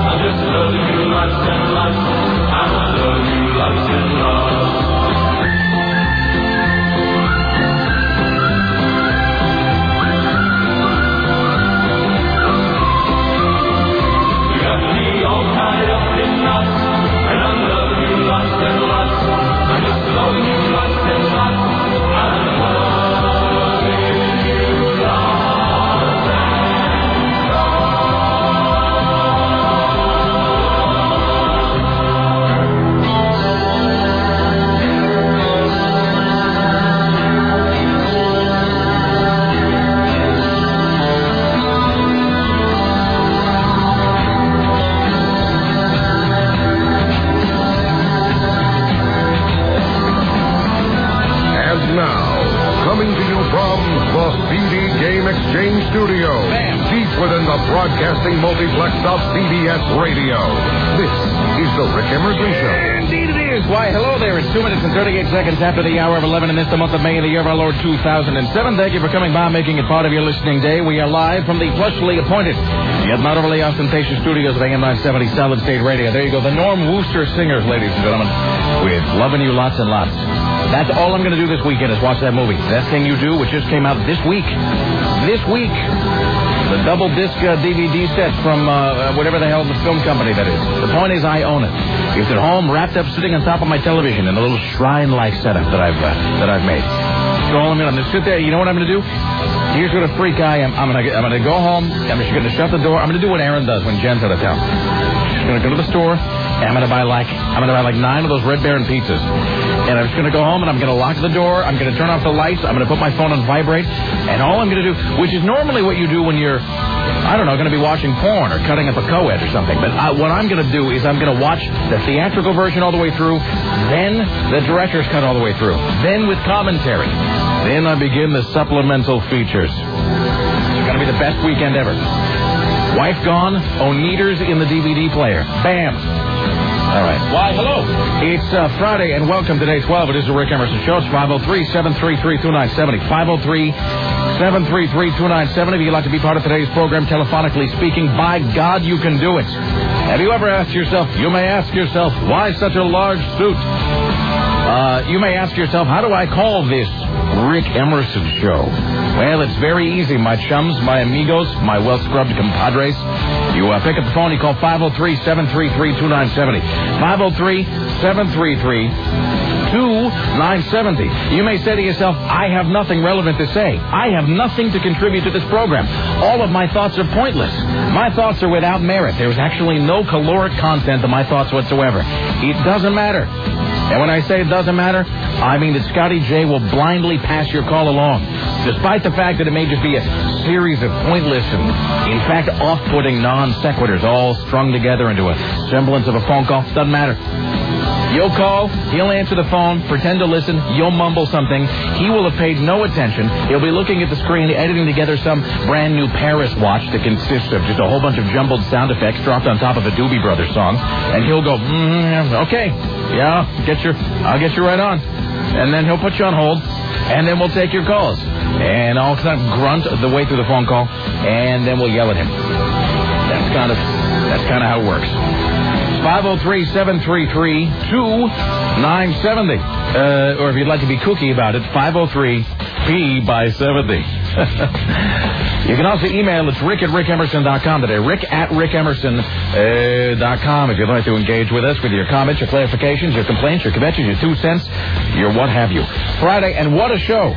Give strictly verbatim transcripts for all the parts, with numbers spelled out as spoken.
just love you lots and lots. I love you lots and lots. You got me all tied up in knots, and I love you lots and lots. I just love you lots and lots. I love you lots and Exchange Studio, deep within the broadcasting multiplex of C B S Radio. This is the Rick Emerson Show. Indeed it is. Why, hello there. It's two minutes and thirty-eight seconds after the hour of eleven, and it's the month of May in the year of our Lord two thousand seven. Thank you for coming by, making it part of your listening day. We are live from the plushly appointed, yet not overly ostentatious studios of A M nine seventy Solid State Radio. There you go. The Norm Wooster Singers, ladies and gentlemen, with Loving You Lots and Lots. That's all I'm going to do this weekend is watch that movie. That Thing You Do, which just came out this week. This week, the double disc uh, D V D set from uh, whatever the hell the film company that is. The point is, I own it. It's at home, wrapped up, sitting on top of my television in a little shrine-like setup that I've uh, that I've made. So all I'm going to sit there. You know what I'm going to do? Here's what a freak I am. I'm going to I'm going to go home. I'm just going to shut the door. I'm going to do what Aaron does when Jen's out of town. I'm going to go to the store. And I'm going to buy like I'm going to buy like nine of those Red Baron pizzas. And I'm just going to go home and I'm going to lock the door. I'm going to turn off the lights. I'm going to put my phone on vibrate. And all I'm going to do, which is normally what you do when you're, I don't know, going to be watching porn or cutting up a co-ed or something. But I, what I'm going to do is I'm going to watch the theatrical version all the way through. Then the director's cut all the way through. Then with commentary. Then I begin the supplemental features. It's going to be the best weekend ever. Wife gone, Oneaters in the D V D player. Bam. All right. Why, hello. It's uh, Friday, and welcome to Day twelve. It is the Rick Emerson Show. It's five oh three, seven three three, two nine seven oh. five oh three, seven three three, two nine seven oh. If you'd like to be part of today's program, telephonically speaking, by God, you can do it. Have you ever asked yourself, you may ask yourself, why such a large suit? Uh, you may ask yourself, how do I call this Rick Emerson Show? Well, it's very easy, my chums, my amigos, my well-scrubbed compadres. You uh, pick up the phone, you call five oh three, seven three three, two nine seven oh. five oh three, seven three three, two nine seven oh. You may say to yourself, I have nothing relevant to say. I have nothing to contribute to this program. All of my thoughts are pointless. My thoughts are without merit. There's actually no caloric content to my thoughts whatsoever. It doesn't matter. And when I say it doesn't matter, I mean that Scotty J will blindly pass your call along, despite the fact that it may just be a series of pointless and, in fact, off-putting non-sequiturs all strung together into a semblance of a phone call. Doesn't matter. You'll call, he'll answer the phone, pretend to listen, you'll mumble something. He will have paid no attention. He'll be looking at the screen, editing together some brand new Paris watch that consists of just a whole bunch of jumbled sound effects dropped on top of a Doobie Brothers song. And he'll go, mm, okay, yeah, get your, I'll get you right on. And then he'll put you on hold, and then we'll take your calls. And I'll kind of grunt the way through the phone call, and then we'll yell at him. That's kind of, that's kind of how it works. five oh three, seven three three, two nine seven oh. Uh, or if you'd like to be kooky about it, five oh three P by seventy. You can also email. It's rick at rick emerson dot com today. Rick at rick emerson dot com if you'd like to engage with us with your comments, your clarifications, your complaints, your kvetches, your two cents, your what have you. Friday, and what a show.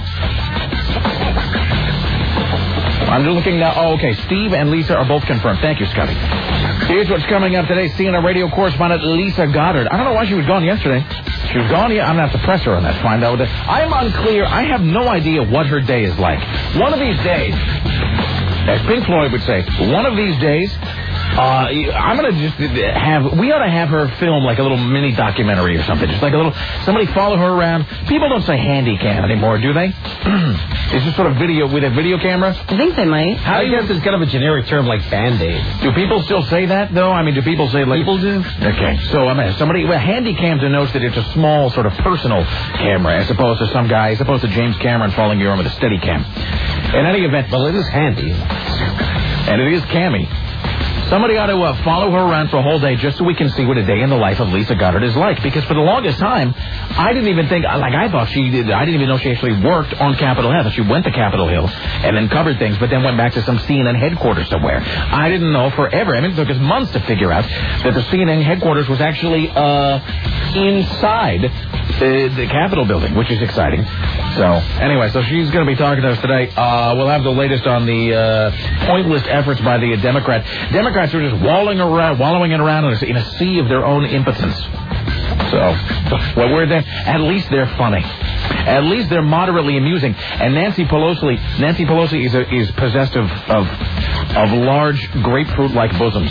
I'm looking now. Oh, okay. Steve and Lisa are both confirmed. Thank you, Scotty. Here's what's coming up today. C N N radio correspondent Lisa Goddard. I don't know why she was gone yesterday. She was gone. Yeah, I'm going to have to press her on that. Find out. I'm unclear. I have no idea what her day is like. One of these days, as Pink Floyd would say, one of these days, Uh, I'm going to just have, we ought to have her film like a little mini documentary or something. Just like a little, somebody follow her around. People don't say handy cam anymore, do they? It's just sort of video with a video camera. I think they might. How I guess it's kind of a generic term like Band-Aid. Do people still say that, though? I mean, do people say like... People do. Okay. So, I mean, somebody, well, handy cam denotes that it's a small sort of personal camera as opposed to some guy, as opposed to James Cameron following you around with a steady cam. In any event... Well, it is handy. And it is cammy. Somebody ought to uh, follow her around for a whole day just so we can see what a day in the life of Lisa Goddard is like. Because for the longest time, I didn't even think, like I thought she did, I didn't even know she actually worked on Capitol Hill. She went to Capitol Hill and then covered things, but then went back to some C N N headquarters somewhere. I didn't know forever. I mean, it took us months to figure out that the C N N headquarters was actually uh, inside uh, the Capitol building, which is exciting. So, anyway, so she's going to be talking to us today. Uh, we'll have the latest on the uh, pointless efforts by the uh, Democrats. Democrats are just wallowing around, wallowing around in a, in a sea of their own impotence. So, well, we're there. At least they're funny. At least they're moderately amusing. And Nancy Pelosi, Nancy Pelosi is a, is possessed of, of of large grapefruit-like bosoms.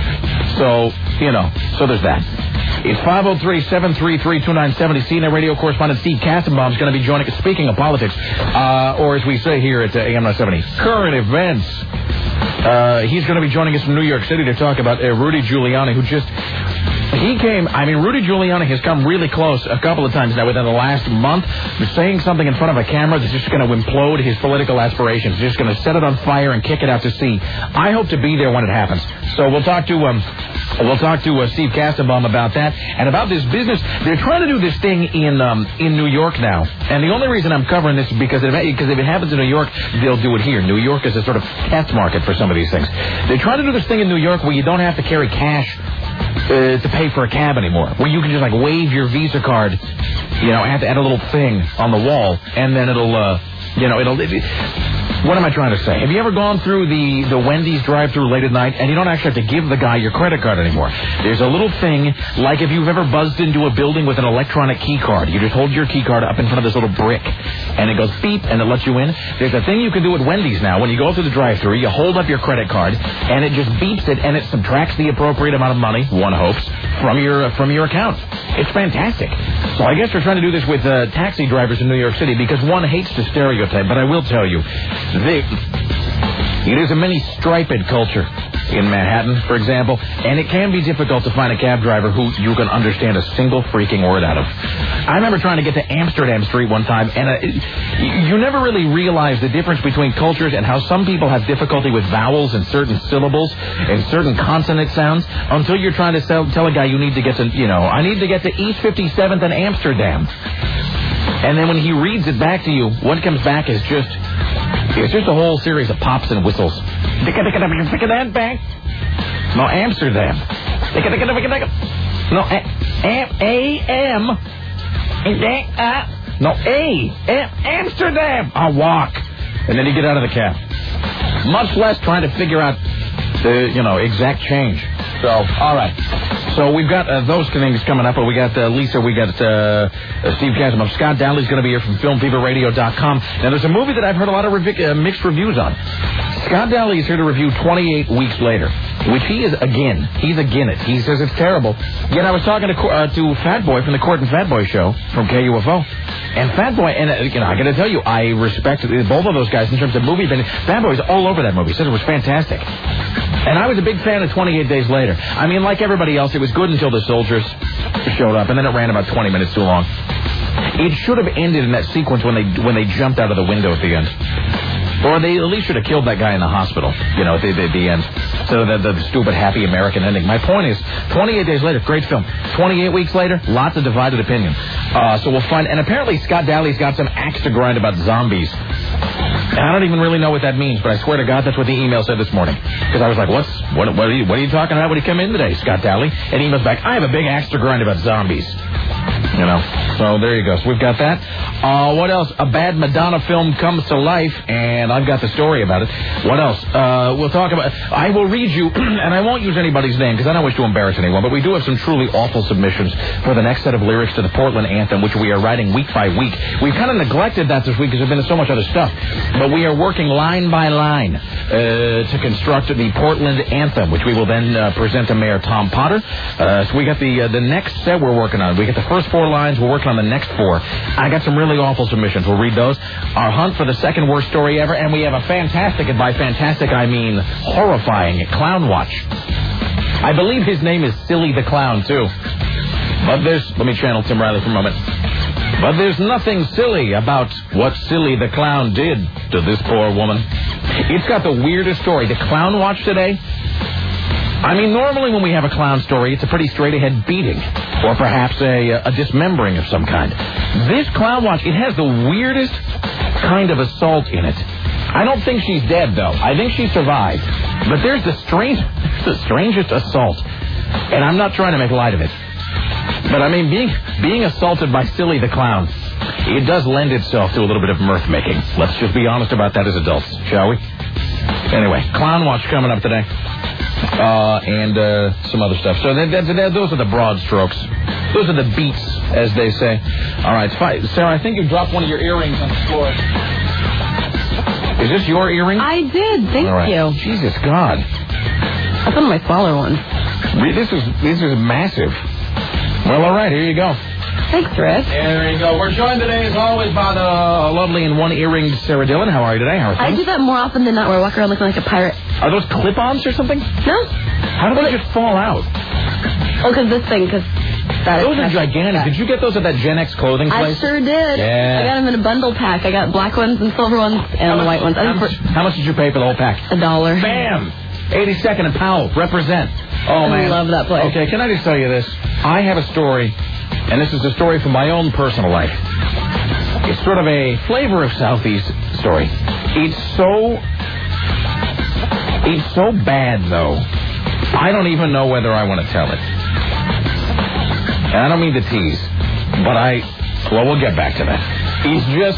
So, you know, so there's that. It's five oh three, seven three three, two nine seven oh. C N N radio correspondent Steve Kastenbaum is going to be joining us. Speaking of politics, uh, or as we say here at uh, A M nine seventy, current events. Uh, he's going to be joining us from New York City to talk about uh, Rudy Giuliani, who just... He came, I mean, Rudy Giuliani has come really close a couple of times now within the last month, saying something in front of a camera that's just going to implode his political aspirations, just going to set it on fire and kick it out to sea. I hope to be there when it happens. So we'll talk to um, we'll talk to uh, Steve Kastenbaum about that and about this business. They're trying to do this thing in um, in New York now, and the only reason I'm covering this is because if, because if it happens in New York, they'll do it here. New York is a sort of test market for some of these things. They're trying to do this thing in New York where you don't have to carry cash Uh, to pay for a cab anymore, where you can just like wave your Visa card, you know, have to add a little thing on the wall, and then it'll, uh, you know, it'll. It, what am I trying to say? Have you ever gone through the the Wendy's drive-thru late at night, and you don't actually have to give the guy your credit card anymore? There's a little thing, like if you've ever buzzed into a building with an electronic key card. You just hold your key card up in front of this little brick, and it goes beep, and it lets you in. There's a thing you can do at Wendy's now. When you go through the drive-thru, you hold up your credit card, and it just beeps it, and it subtracts the appropriate amount of money, one hopes, from your uh, from your account. It's fantastic. So I guess we're trying to do this with uh, taxi drivers in New York City, because one hates to stereotype, but I will tell you, they, it is a mini-striped culture in Manhattan, for example, and it can be difficult to find a cab driver who you can understand a single freaking word out of. I remember trying to get to Amsterdam Street one time, and uh, you never really realize the difference between cultures and how some people have difficulty with vowels and certain syllables and certain consonant sounds until you're trying to sell, tell a guy you need to get to, you know, I need to get to East fifty-seventh and Amsterdam. And then when he reads it back to you, what comes back is just, it's just a whole series of pops and whistles. That back. No, Amsterdam. No, A-M. No, A. Amsterdam. I'll walk. And then you get out of the cab. Much less trying to figure out the, you know, exact change. So, all right. So we've got uh, those things coming up. But we got uh, Lisa, we got uh, uh, Steve Kastenbaum. Scott Dowley's going to be here from film fever radio dot com. Now, there's a movie that I've heard a lot of revi- uh, mixed reviews on. Scott Dowley is here to review twenty-eight Weeks Later, which he is again. He's again it. He says it's terrible. Yet I was talking to uh, to Fat Boy from the Court and Fat Boy show from K U F O. And Fat Boy, and uh, you know, I got to tell you, I respect both of those guys in terms of movie opinion. Fat Boy's all over that movie. He said it was fantastic. And I was a big fan of twenty-eight Days Later. I mean, like everybody else, it was good until the soldiers showed up, and then it ran about twenty minutes too long. It should have ended in that sequence when they when they jumped out of the window at the end. Or they at least should have killed that guy in the hospital, you know, at the, at the end. So the, the stupid happy American ending. My point is, twenty-eight Days Later, great film. twenty-eight Weeks Later, lots of divided opinion. Uh, so we'll find, and apparently Scott Dowley's got some axe to grind about zombies. And I don't even really know what that means, but I swear to God, that's what the email said this morning. Because I was like, what's, what, what, are you, what are you talking about when you come in today, Scott Dowley? And he emails back, I have a big axe to grind about zombies. You know, so there you go. So we've got that. Uh, what else? A bad Madonna film comes to life, and I've got the story about it. What else? Uh, we'll talk about... I will read you, and I won't use anybody's name, because I don't wish to embarrass anyone, but we do have some truly awful submissions for the next set of lyrics to the Portland Anthem, which we are writing week by week. We've kind of neglected that this week because there's been so much other stuff, but we are working line by line uh, to construct the Portland Anthem, which we will then uh, present to Mayor Tom Potter. Uh, so we got the uh, the next set we're working on. We got the first four lines. We're working on the next four. I got some really awful submissions. We'll read those. Our hunt for the second worst story ever, and we have a fantastic, and by fantastic I mean horrifying, Clown Watch. I believe his name is Silly the Clown, too. But there's... Let me channel Tim Riley for a moment. But there's nothing silly about what Silly the Clown did to this poor woman. It's got the weirdest story. The Clown Watch today... I mean, normally when we have a clown story, it's a pretty straight-ahead beating, or perhaps a, a dismembering of some kind. This Clown Watch, it has the weirdest kind of assault in it. I don't think she's dead, though. I think she survived. But there's the strange, the strangest assault, and I'm not trying to make light of it. But I mean, being being assaulted by Silly the Clown, it does lend itself to a little bit of mirth making. Let's just be honest about that as adults, shall we? Anyway, Clown Watch coming up today. Uh, and uh, some other stuff. So that, that, that, those are the broad strokes. Those are the beats, as they say. All right, fine. Sarah, I think you dropped one of your earrings on the floor. Is this your earring? I did. Thank all right. you. Jesus God. That's one of my smaller ones. This is this is massive. Well, all right, here you go. Thanks, Rick. There you go. We're joined today, as always, by the lovely and one-earringed Sarah Dillon. How are you today? How are I things? do that more often than not, where I walk around looking like a pirate. Are those clip-ons or something? No. How do they just fall out? Oh, because this thing, because that Those is are gigantic. that. Did you get those at that Gen X clothing place? I sure did. Yeah. I got them in a bundle pack. I got black ones and silver ones and the white ones. I How think much, how much did you pay for the whole pack? for a dollar. Bam! eighty-second and Powell, represent. Oh, man. I love that place. Okay, can I just tell you this? I have a story, and this is a story from my own personal life. It's sort of a flavor of Southeast story. It's so... It's so bad, though. I don't even know whether I want to tell it. And I don't mean to tease, but I... Well, we'll get back to that. It's just...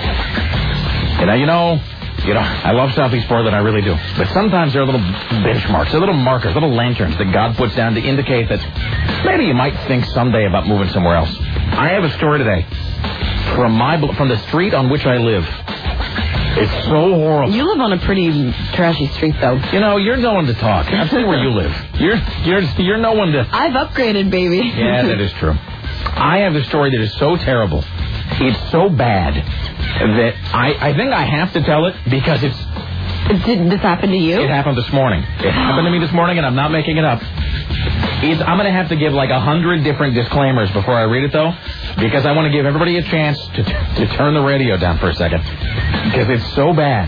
You know, you know... You know, I love Southeast Portland, I really do. But sometimes there are little benchmarks, there are little markers, little lanterns that God puts down to indicate that maybe you might think someday about moving somewhere else. I have a story today from my from the street on which I live. It's so horrible. You live on a pretty trashy street, though. You know, you're no one to talk. I've seen where you live. You're you're you're no one to. I've upgraded, baby. Yeah, that is true. I have a story that is so terrible. It's so bad that I, I think I have to tell it because it's... Did this happen to you? It happened this morning. It happened to me this morning, and I'm not making it up. It's, I'm going to have to give like a hundred different disclaimers before I read it, though, because I want to give everybody a chance to to turn the radio down for a second, because it's so bad.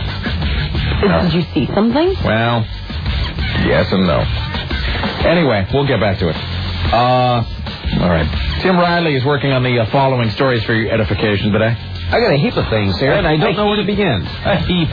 Did you see something? Well, yes and no. Anyway, we'll get back to it. Uh... All right. Tim Riley is working on the uh, following stories for your edification today. I got a heap of things here, and I don't know where to begin. A heap.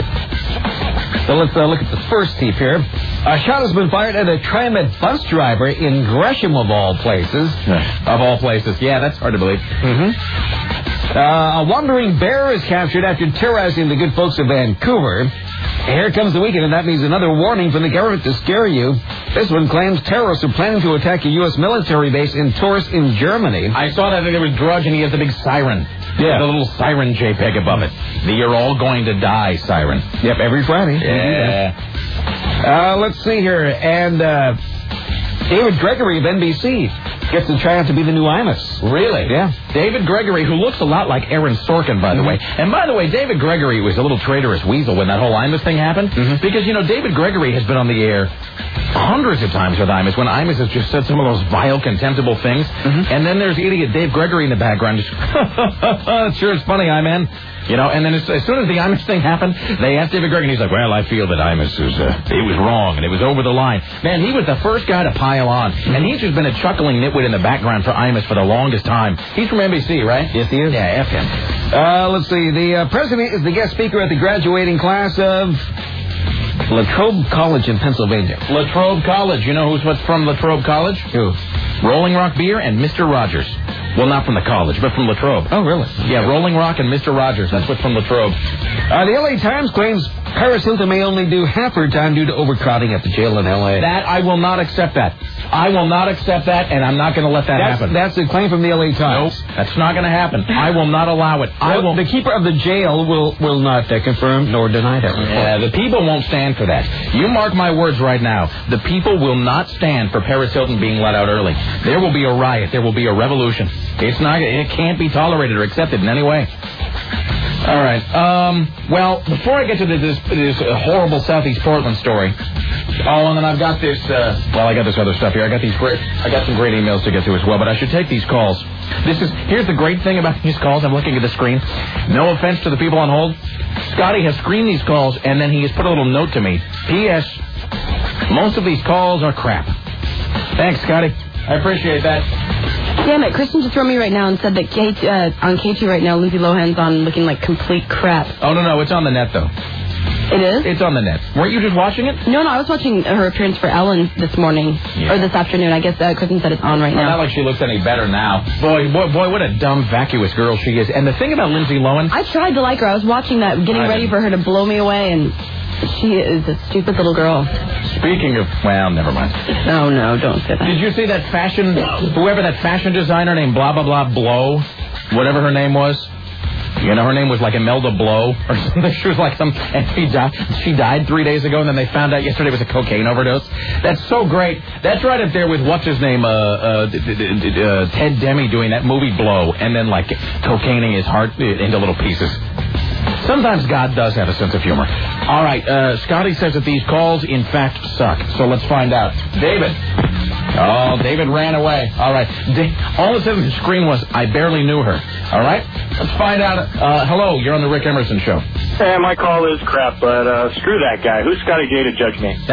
So let's uh, look at the first heap here. A shot has been fired at a TriMet bus driver in Gresham, of all places. Of all places. Yeah, that's hard to believe. Mm-hmm. Uh, a wandering bear is captured after terrorizing the good folks of Vancouver. Here comes the weekend, and that means another warning from the government to scare you. This one claims terrorists are planning to attack a U S military base in Tours in Germany. I saw that there was Drudge, and he has the big siren. Yeah. The little siren JPEG above it. The "You're all going to die" siren. Yep, every Friday. Yeah. Uh, let's see here. And uh, David Gregory of N B C gets to try out to be the new Imus. Really? Yeah. David Gregory, who looks a lot like Aaron Sorkin, by the way. And by the way, David Gregory was a little traitorous weasel when that whole Imus thing happened. Mm-hmm. Because, you know, David Gregory has been on the air hundreds of times with Imus, when Imus has just said some of those vile, contemptible things. Mm-hmm. And then there's idiot Dave Gregory in the background just, sure, it's funny, Iman. You know, and then as, as soon as the Imus thing happened, they asked David Gregory, and he's like, well, I feel that Imus was, uh, it was wrong, and it was over the line. Man, he was the first guy to pile on, and he's just been a chuckling nitwit in the background for Imus for the longest time. He's from N B C, right? Yes, he is. Yeah, F him. Uh, let's see. The uh, president is the guest speaker at the graduating class of Latrobe College in Pennsylvania. Latrobe College. You know who's what's from Latrobe College? Who? Rolling Rock Beer and Mister Rogers. Well, not from the college, but from Latrobe. Oh, really? Yeah, Rolling Rock and Mister Rogers. That's what's from Latrobe. Uh, the L A Times claims Paris Hilton may only do half her time due to overcrowding at the jail in L A. That, I will not accept that. I will not accept that, and I'm not going to let that that's, happen. That's a claim from the L A Times. Nope, that's not going to happen. I will not allow it. I Well, will. the keeper of the jail will, will not uh, confirm nor deny that report. Yeah, the people won't stand for that. You mark my words right now. The people will not stand for Paris Hilton being let out early. There will be a riot. There will be a revolution. It's not. It can't be tolerated or accepted in any way. All right. Um, well, before I get to this, this horrible Southeast Portland story. Oh, and then I've got this. Uh, well, I got this other stuff here. I got these great. I got some great emails to get to as well. But I should take these calls. This is. Here's the great thing about these calls. I'm looking at the screen. No offense to the people on hold. Scotty has screened these calls, and then he has put a little note to me. P S. Most of these calls are crap. Thanks, Scotty. I appreciate that. Damn it, Kristen just wrote me right now and said that K T, uh, on K two right now, Lindsay Lohan's on looking like complete crap. Oh, no, no, it's on the net, though. It is? It's on the net. Weren't you just watching it? No, no, I was watching her appearance for Ellen this morning, yeah. or this afternoon. I guess uh, Kristen said it's on right well, now. Not like she looks any better now. Boy, boy, boy, what a dumb, vacuous girl she is. And the thing about Lindsay Lohan... I tried to like her. I was watching that, getting I ready didn't. for her to blow me away, and she is a stupid little girl. Speaking of... Well, never mind. Oh, no, don't say that. Did you see that fashion... Whoever that fashion designer named blah, blah, blah, Blow, whatever her name was... You know, her name was like Imelda Blow or something. She was like some... And she died, she died three days ago, and then they found out yesterday it was a cocaine overdose. That's so great. That's right up there with what's-his-name, uh, uh, d- d- d- uh, Ted Demme doing that movie Blow, and then, like, cocaining his heart into little pieces. Sometimes God does have a sense of humor. All right, uh, Scotty says that these calls, in fact, suck. So let's find out. David. Oh, David ran away. All right. Da- all that said on the screen was, I barely knew her. All right? Let's find out. Uh, hello, you're on the Rick Emerson Show. Hey, my call is crap, but uh, screw that guy. Who's Scotty J to judge me?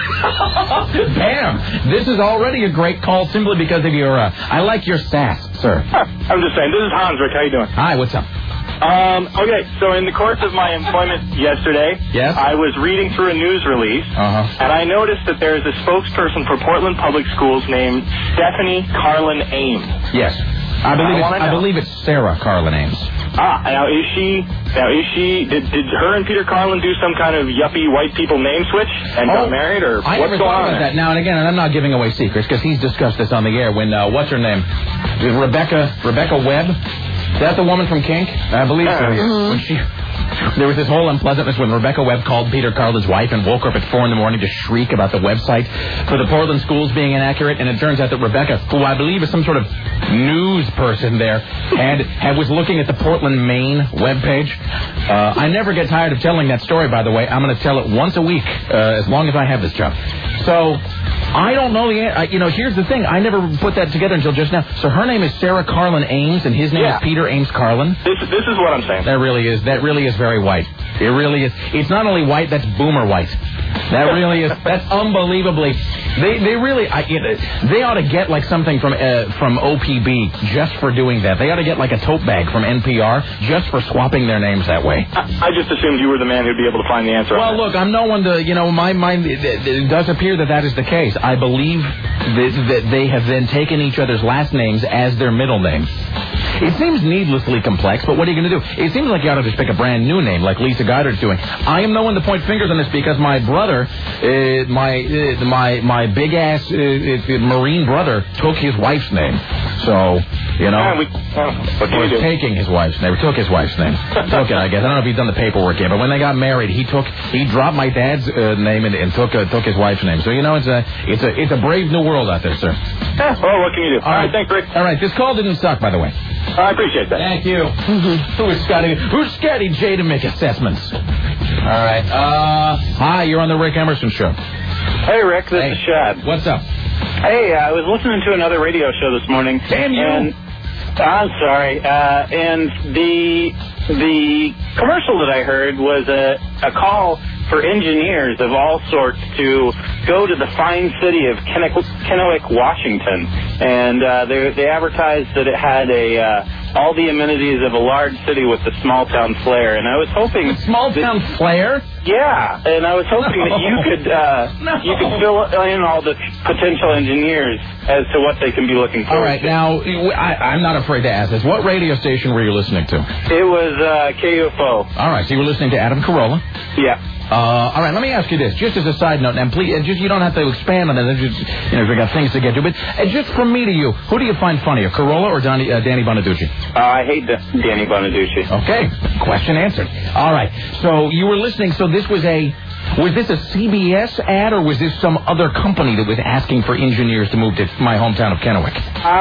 Bam! This is already a great call simply because of your, uh, I like your sass, sir. Huh, I'm just saying. This is Hans, Rick. How you doing? Hi, what's up? Um, okay, so in the course of my employment yesterday, yes? I was reading through a news release, uh-huh. and I noticed that there is a spokesperson for Portland Public Schools named Stephanie Carlin Ames. Yes. I believe, I, it's, I believe it's Sarah Carlin Ames. Ah, now is she, now is she, did, did her and Peter Carlin do some kind of yuppie white people name switch and oh, got married, or I what's never going thought on about there? that. Now and again, and I'm not giving away secrets because he's discussed this on the air when, uh, what's her name? Rebecca, Rebecca Webb? Is that the woman from Kink? I believe so. Mm-hmm. When she, there was this whole unpleasantness when Rebecca Webb called Peter Carlin's wife and woke her up at four in the morning to shriek about the website for the Portland schools being inaccurate. And it turns out that Rebecca, who I believe is some sort of news person there, had, had was looking at the Portland, Maine webpage. Uh, I never get tired of telling that story, by the way. I'm going to tell it once a week uh, as long as I have this job. So I don't know the answer. You know, here's the thing. I never put that together until just now. So her name is Sarah Carlin Ames, and his name Yeah. is Peter Ames Carlin. This, this is what I'm saying. That really is. That really is very white. It really is. It's not only white. That's boomer white. That really is. That's unbelievably. They they really. I, you know, they ought to get like something from uh, from O P B just for doing that. They ought to get like a tote bag from N P R just for swapping their names that way. I, I just assumed you were the man who'd be able to find the answer. Well, on look, I'm no one to, you know, my mind, it, it does appear that that is the case. I believe that, that they have then taken each other's last names as their middle names. It seems needlessly complex, but what are you going to do? It seems like you ought to just pick a brand new name like Lisa Goddard's doing. I am no one to point fingers on this because my brother, uh, my uh, my my big-ass uh, uh, Marine brother took his wife's name. So, you know, Yeah, we, oh, what do or we do? taking his wife's name. Or took his wife's name. Took it, I guess. I don't know if he's done the paperwork yet, but when they got married, he took he dropped my dad's uh, name and, and took uh, took his wife's name. So you know, it's a it's a it's a brave new world out there, sir. Yeah, well, what can you do? All right, thanks, Rick. All right, this call didn't suck, by the way. I appreciate that. Thank you. Who is Scotty? Who's Scotty J to make assessments? All right. Uh, hi, you're on the Rick Emerson Show. Hey, Rick, this Hey. is Shad. What's up? Hey, I was listening to another radio show this morning. Damn you. And, I'm sorry. Uh, and the the commercial that I heard was a, a call for engineers of all sorts to go to the fine city of Kennewick, Kennewick Washington. And uh, they, they advertised that it had a uh, all the amenities of a large city with the small town flair. And I was hoping... Small town that, flair? Yeah, and I was hoping No. that you could uh, No. you could fill in all the potential engineers as to what they can be looking for. All right, now, I, I'm not afraid to ask this. What radio station were you listening to? It was uh, K U F O. All right, so you were listening to Adam Carolla. Yeah. Uh, all right, let me ask you this, just as a side note, and please, uh, just you don't have to expand on it. Just, you know, we got things to get to, but uh, just from me to you, who do you find funnier, Carolla or Donnie, uh, Danny Bonaducci? Uh, I hate the, Danny Bonaducci. Okay, question answered. All right, so you were listening. So this was a, was this a C B S ad or was this some other company that was asking for engineers to move to my hometown of Kennewick?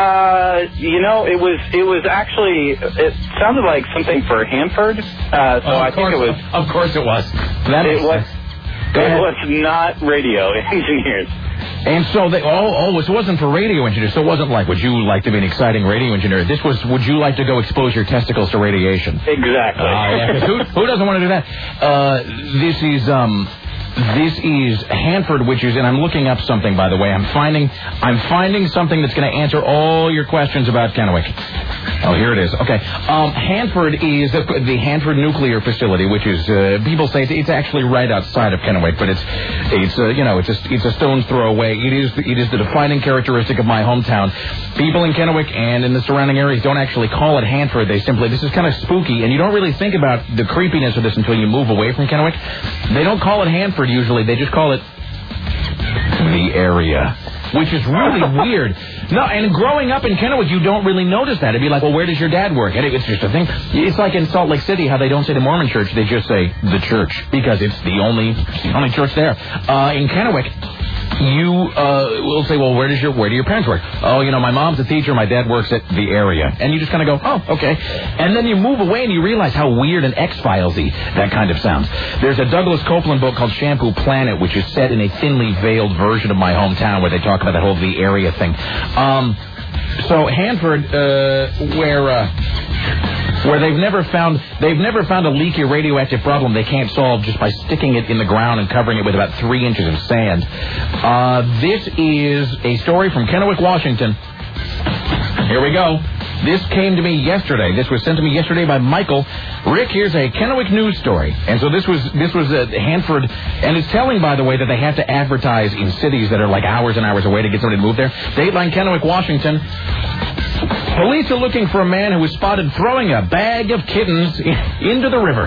Uh, you know, it was it was actually it sounded like something for Hanford. Uh, so Oh, I of think course, it was. Of course it was. That It makes was. sense. Go It ahead. was not radio engineers. And so they, oh, oh, this wasn't for radio engineers. So it wasn't like, would you like to be an exciting radio engineer? This was, would you like to go expose your testicles to radiation? Exactly. Uh, yeah, 'cause who, who doesn't want to do that? Uh, this is, um, this is Hanford, which is, and I'm looking up something, by the way. I'm finding, I'm finding something that's going to answer all your questions about Kennewick. Oh, here it is. Okay. Um, Hanford is the, the Hanford Nuclear Facility, which is, uh, people say it's, it's actually right outside of Kennewick, but it's, it's, uh, you know, it's a, it's a stone's throw away. It is, it is the defining characteristic of my hometown. People in Kennewick and in the surrounding areas don't actually call it Hanford. They simply, this is kind of spooky, and you don't really think about the creepiness of this until you move away from Kennewick. They don't call it Hanford usually. They just call it the area, which is really weird. No, and growing up in Kennewick, you don't really notice that. It'd be like, well, where does your dad work? And it's just a thing. It's like in Salt Lake City, how they don't say the Mormon church, they just say the church, because it's the only, it's the only church there. Uh, in Kennewick, you uh, will say, well, where does your where do your parents work? Oh, you know, my mom's a teacher, my dad works at the area. And you just kind of go, oh, okay. And then you move away and you realize how weird and X-Files-y that kind of sounds. There's a Douglas Copeland book called Shampoo Planet, which is set in a thinly veiled version of my hometown where they talk about that whole the area thing. Um, so Hanford, uh, where... Uh, where they've never found they've never found a leaky radioactive problem they can't solve just by sticking it in the ground and covering it with about three inches of sand. Uh, this is a story from Kennewick, Washington. Here we go. This came to me yesterday. This was sent to me yesterday by Michael. Rick, here's a Kennewick news story. And so this was this was uh, Hanford, and it's telling, by the way, that they have to advertise in cities that are like hours and hours away to get somebody to move there. Dateline, Kennewick, Washington. Police are looking for a man who was spotted throwing a bag of kittens into the river.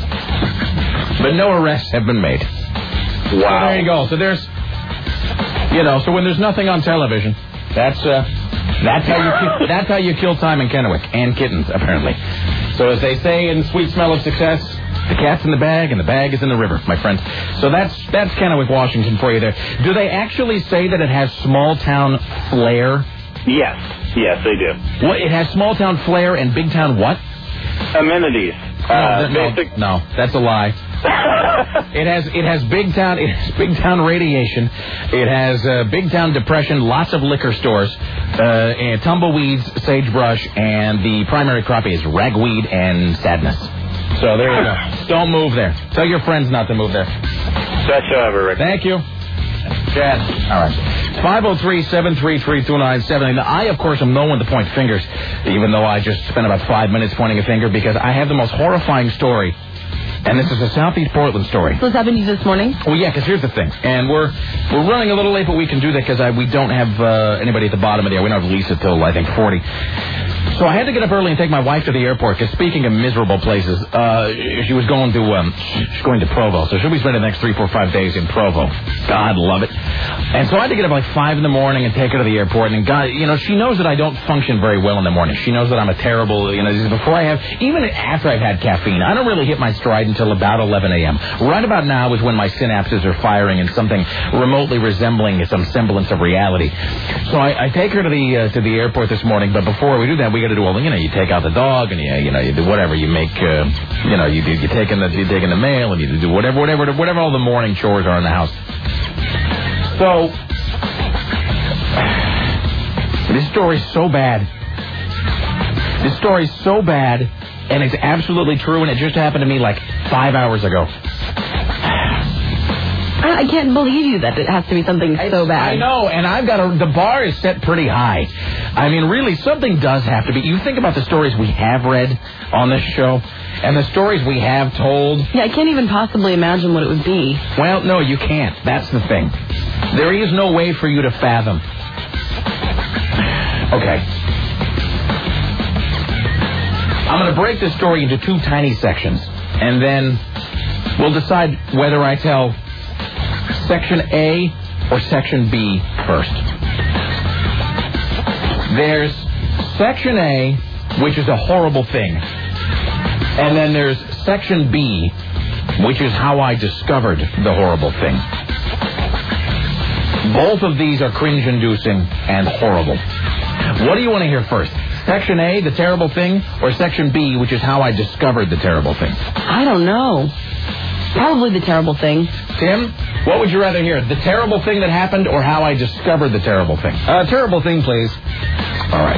But no arrests have been made. Wow. So there you go. So there's, you know, so when there's nothing on television, that's uh, that's how you kill, that's how you kill time in Kennewick, and kittens, apparently. So as they say in Sweet Smell of Success, the cat's in the bag and the bag is in the river, my friend. So that's that's Kennewick, Washington for you there. Do they actually say that it has small town flair? Yes. Yes, they do. What? It has small town flair and big town what? Amenities. No, Uh, no, basic- no, that's a lie. It has it has big town it has big town radiation. It has uh, big town depression. Lots of liquor stores, uh, and tumbleweeds, sagebrush, and the primary crop is ragweed and sadness. So there you go. Don't move there. Tell your friends not to move there. Best show ever, Rick. Thank you, Chad. All right. five oh three, seven three three, two nine seven zero. I, of course, am no one to point fingers, even though I just spent about five minutes pointing a finger, because I have the most horrifying story. And this is a Southeast Portland story. What's happened to you this morning? Well, yeah, because here's the thing. And we're we're running a little late, but we can do that because we don't have uh, anybody at the bottom of the hour. We don't have Lisa till, I think, forty. So I had to get up early and take my wife to the airport, because speaking of miserable places, uh, she was going to um, she's going to Provo. So she'll be spending the next three, four, five days in Provo. God love it. And so I had to get up like five in the morning and take her to the airport. And God, you know, she knows that I don't function very well in the morning. She knows that I'm a terrible, you know, before I have, even after I've had caffeine, I don't really hit my stride until about eleven a.m. Right about now is when my synapses are firing in something remotely resembling some semblance of reality. So I, I take her to the uh, to the airport this morning. But before we do that, we got to do all the, you know, you take out the dog and you you know you do whatever, you make uh, you know you do you take in the you take in the mail and you do whatever whatever whatever all the morning chores are in the house. So this story's so bad. This story's so bad, and it's absolutely true, and it just happened to me like five hours ago. I can't believe you that it has to be something so bad. I know, and I've got a, the bar is set pretty high. I mean, really, something does have to be. You think about the stories we have read on this show, and the stories we have told. Yeah, I can't even possibly imagine what it would be. Well, no, you can't. That's the thing. There is no way for you to fathom. Okay. I'm going to break this story into two tiny sections, and then we'll decide whether I tell Section A or Section B first. There's Section A, which is a horrible thing. And then there's Section B, which is how I discovered the horrible thing. Both of these are cringe-inducing and horrible. What do you want to hear first? Section A, the terrible thing, or Section B, which is how I discovered the terrible thing? I don't know. Probably the terrible thing. Tim, what would you rather hear? The terrible thing that happened or how I discovered the terrible thing? Uh, terrible thing, please. All right.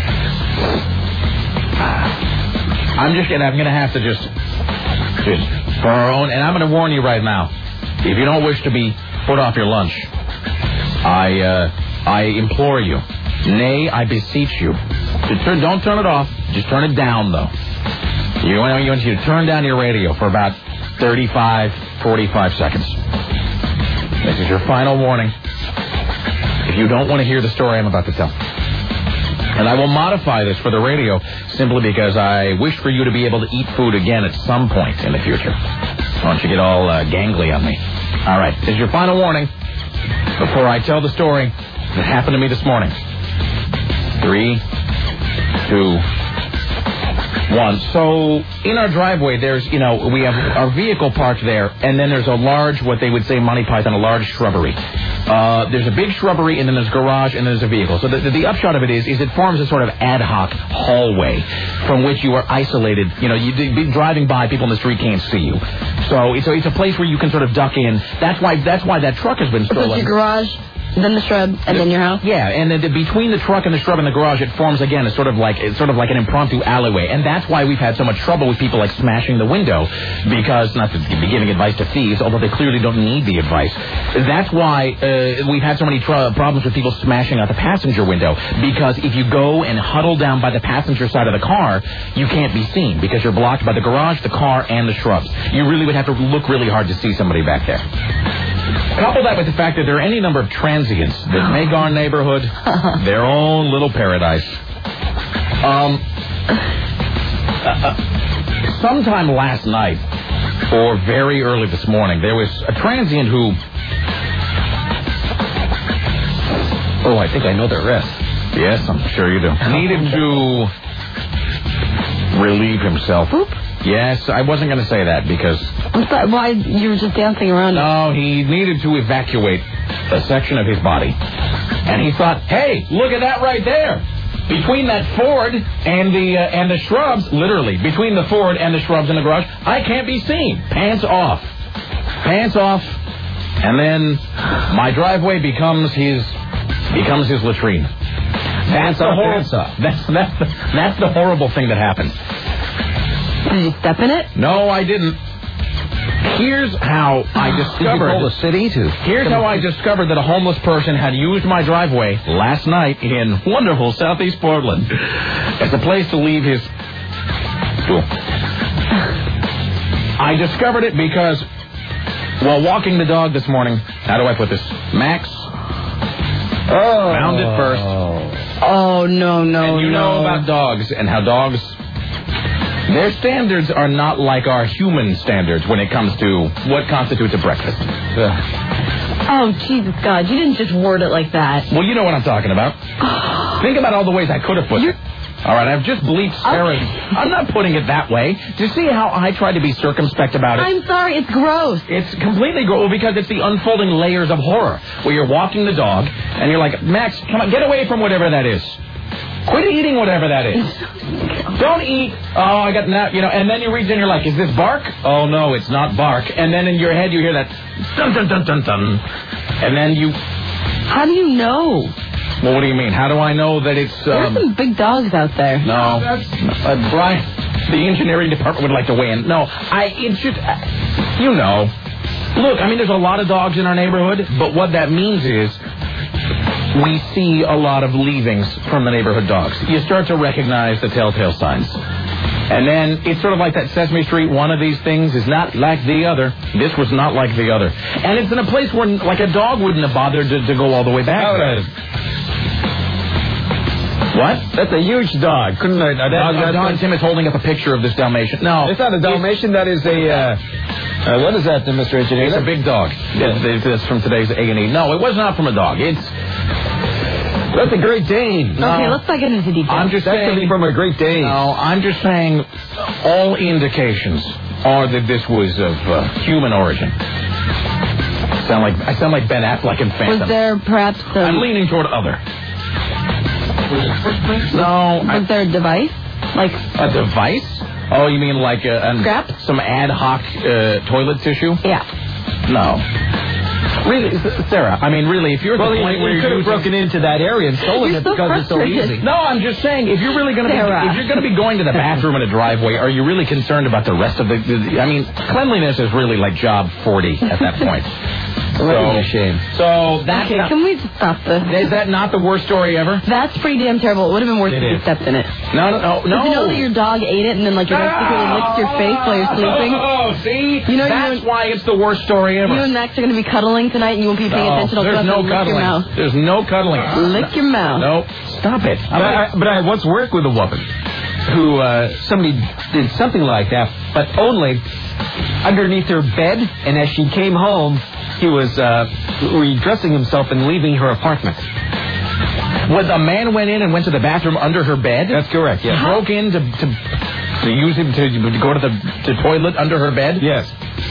I'm just gonna, I'm gonna have to just, just For our own, and I'm going to warn you right now, if you don't wish to be put off your lunch, I uh, I implore you, nay, I beseech you, to turn, don't turn it off, just turn it down, though. You want, you want you to turn down your radio for about thirty-five, forty-five seconds. This is your final warning. If you don't want to hear the story I'm about to tell. And I will modify this for the radio simply because I wish for you to be able to eat food again at some point in the future. Why don't you get all uh, gangly on me? All right, this is your final warning before I tell the story that happened to me this morning. Three, two, one. So in our driveway, there's, you know, we have our vehicle parked there, and then there's a large, what they would say, Monty Python, a large shrubbery. Uh, there's a big shrubbery, and then there's a garage, and there's a vehicle. So the, the, the upshot of it is, is it forms a sort of ad hoc hallway from which you are isolated. You know, you be driving by, people in the street can't see you. So it's a, it's a place where you can sort of duck in. That's why that's why that truck has been stolen. So it's your garage, then the shrub, and the, then your house? Yeah, and then the, between the truck and the shrub and the garage, it forms, again, a sort of like it's sort of like an impromptu alleyway. And that's why we've had so much trouble with people, like, smashing the window, because, not to be giving advice to thieves, although they clearly don't need the advice. That's why uh, we've had so many tr- problems with people smashing out the passenger window, because if you go and huddle down by the passenger side of the car, you can't be seen, because you're blocked by the garage, the car, and the shrubs. You really would have to look really hard to see somebody back there. Couple that with the fact that there are any number of transients that make our neighborhood their own little paradise. Um, uh, sometime last night, or very early this morning, there was a transient who... Oh, I think I know the rest. Yes, I'm sure you do. Needed to relieve himself. Oop. Yes, I wasn't going to say that because... I'm sorry, why? You were just dancing around. No, he needed to evacuate a section of his body. And he thought, hey, look at that right there. Between that Ford and the uh, and the shrubs, literally, between the Ford and the shrubs in the garage, I can't be seen. Pants off. Pants off. And then my driveway becomes his becomes his latrine. That's, the hor- that's, that's, the, that's the horrible thing that happened. Did you step in it? No, I didn't. Here's how I discovered... Did you call the city to... Here's how I discovered that a homeless person had used my driveway last night in wonderful southeast Portland as a place to leave his stool. I discovered it because while walking the dog this morning... How do I put this? Max oh. found it first. Oh, no, no, And you no. know about dogs and how dogs... Their standards are not like our human standards when it comes to what constitutes a breakfast. Ugh. Oh, Jesus God, you didn't just word it like that. Well, you know what I'm talking about. Think about all the ways I could have put You're... it. All right, I've just bleeped Sarah. Okay. I'm not putting it that way. Do you see how I tried to be circumspect about it? I'm sorry, it's gross. It's completely gross because it's the unfolding layers of horror where you're walking the dog and you're like, Max, come on, get away from whatever that is. Quit eating whatever that is. Don't eat. Oh, I got that. You know, and then you reach in, you're like, is this bark? Oh, no, it's not bark. And then in your head, you hear that dun dun dun dun dun. And then you. How do you know? Well, what do you mean? How do I know that it's. Um... There's some big dogs out there. No. That's. Uh, Brian, the engineering department would like to weigh in. No, I. It's just. Uh, you know. Look, I mean, there's a lot of dogs in our neighborhood, but what that means is. We see a lot of leavings from the neighborhood dogs. You start to recognize the telltale signs. And then it's sort of like that Sesame Street, one of these things is not like the other. This was not like the other. And it's in a place where, like, a dog wouldn't have bothered to, to go all the way back. Right. What? That's a huge dog. Couldn't a, a dog... Uh, Don Tim is holding up a picture of this Dalmatian. No. It's not a Dalmatian. That is a... Uh, uh, what is that, then, Mister Engineer? It's a big dog. Yeah. It's, it's from today's A and E. No, it was not from a dog. It's... That's a Great Dane. No. Okay, No. let's not get into details. I'm just That's saying... coming from a Great Dane. No, I'm just saying all indications are that this was of uh, human origin. Sound like I sound like Ben Affleck in Phantom. Was there perhaps some... I'm leaning toward other. No. Was I, there a device? Like... a device? Oh, you mean like a, an, Scrap? some ad hoc uh, toilet tissue? Yeah. No. Really, Sarah, I mean, really, if you're at Well, the point you, where you you're could have using- broken into that area and stolen You're it so because it's so frustrated. easy. No, I'm just saying, if you're really going to be, Sarah. if you're going to be going to the bathroom in a driveway, are you really concerned about the rest of the, the I mean, cleanliness is really like job forty at that point. So, What a shame. So that's Okay, not, can we just stop this? is that not the worst story ever? That's pretty damn terrible. It would have been worse It if you is. stepped in it. No, no, no, no. Did you know that your dog ate it and then like your next secretly licks your face while you're sleeping? Oh, see? You know, that's you and- why it's the worst story ever. You and Max are going to be cuddling tonight and you won't be paying No, attention. I'll there's go no up and lick your mouth. cuddling. There's no cuddling. Lick your mouth. No, stop it. But I, but I once worked with a woman who uh, somebody did something like that, but only underneath her bed, and as she came home, he was uh, redressing himself and leaving her apartment. When a man went in and went to the bathroom under her bed? That's correct, yes. Broke in to, to, to use him to, to go to the to toilet under her bed? Yes.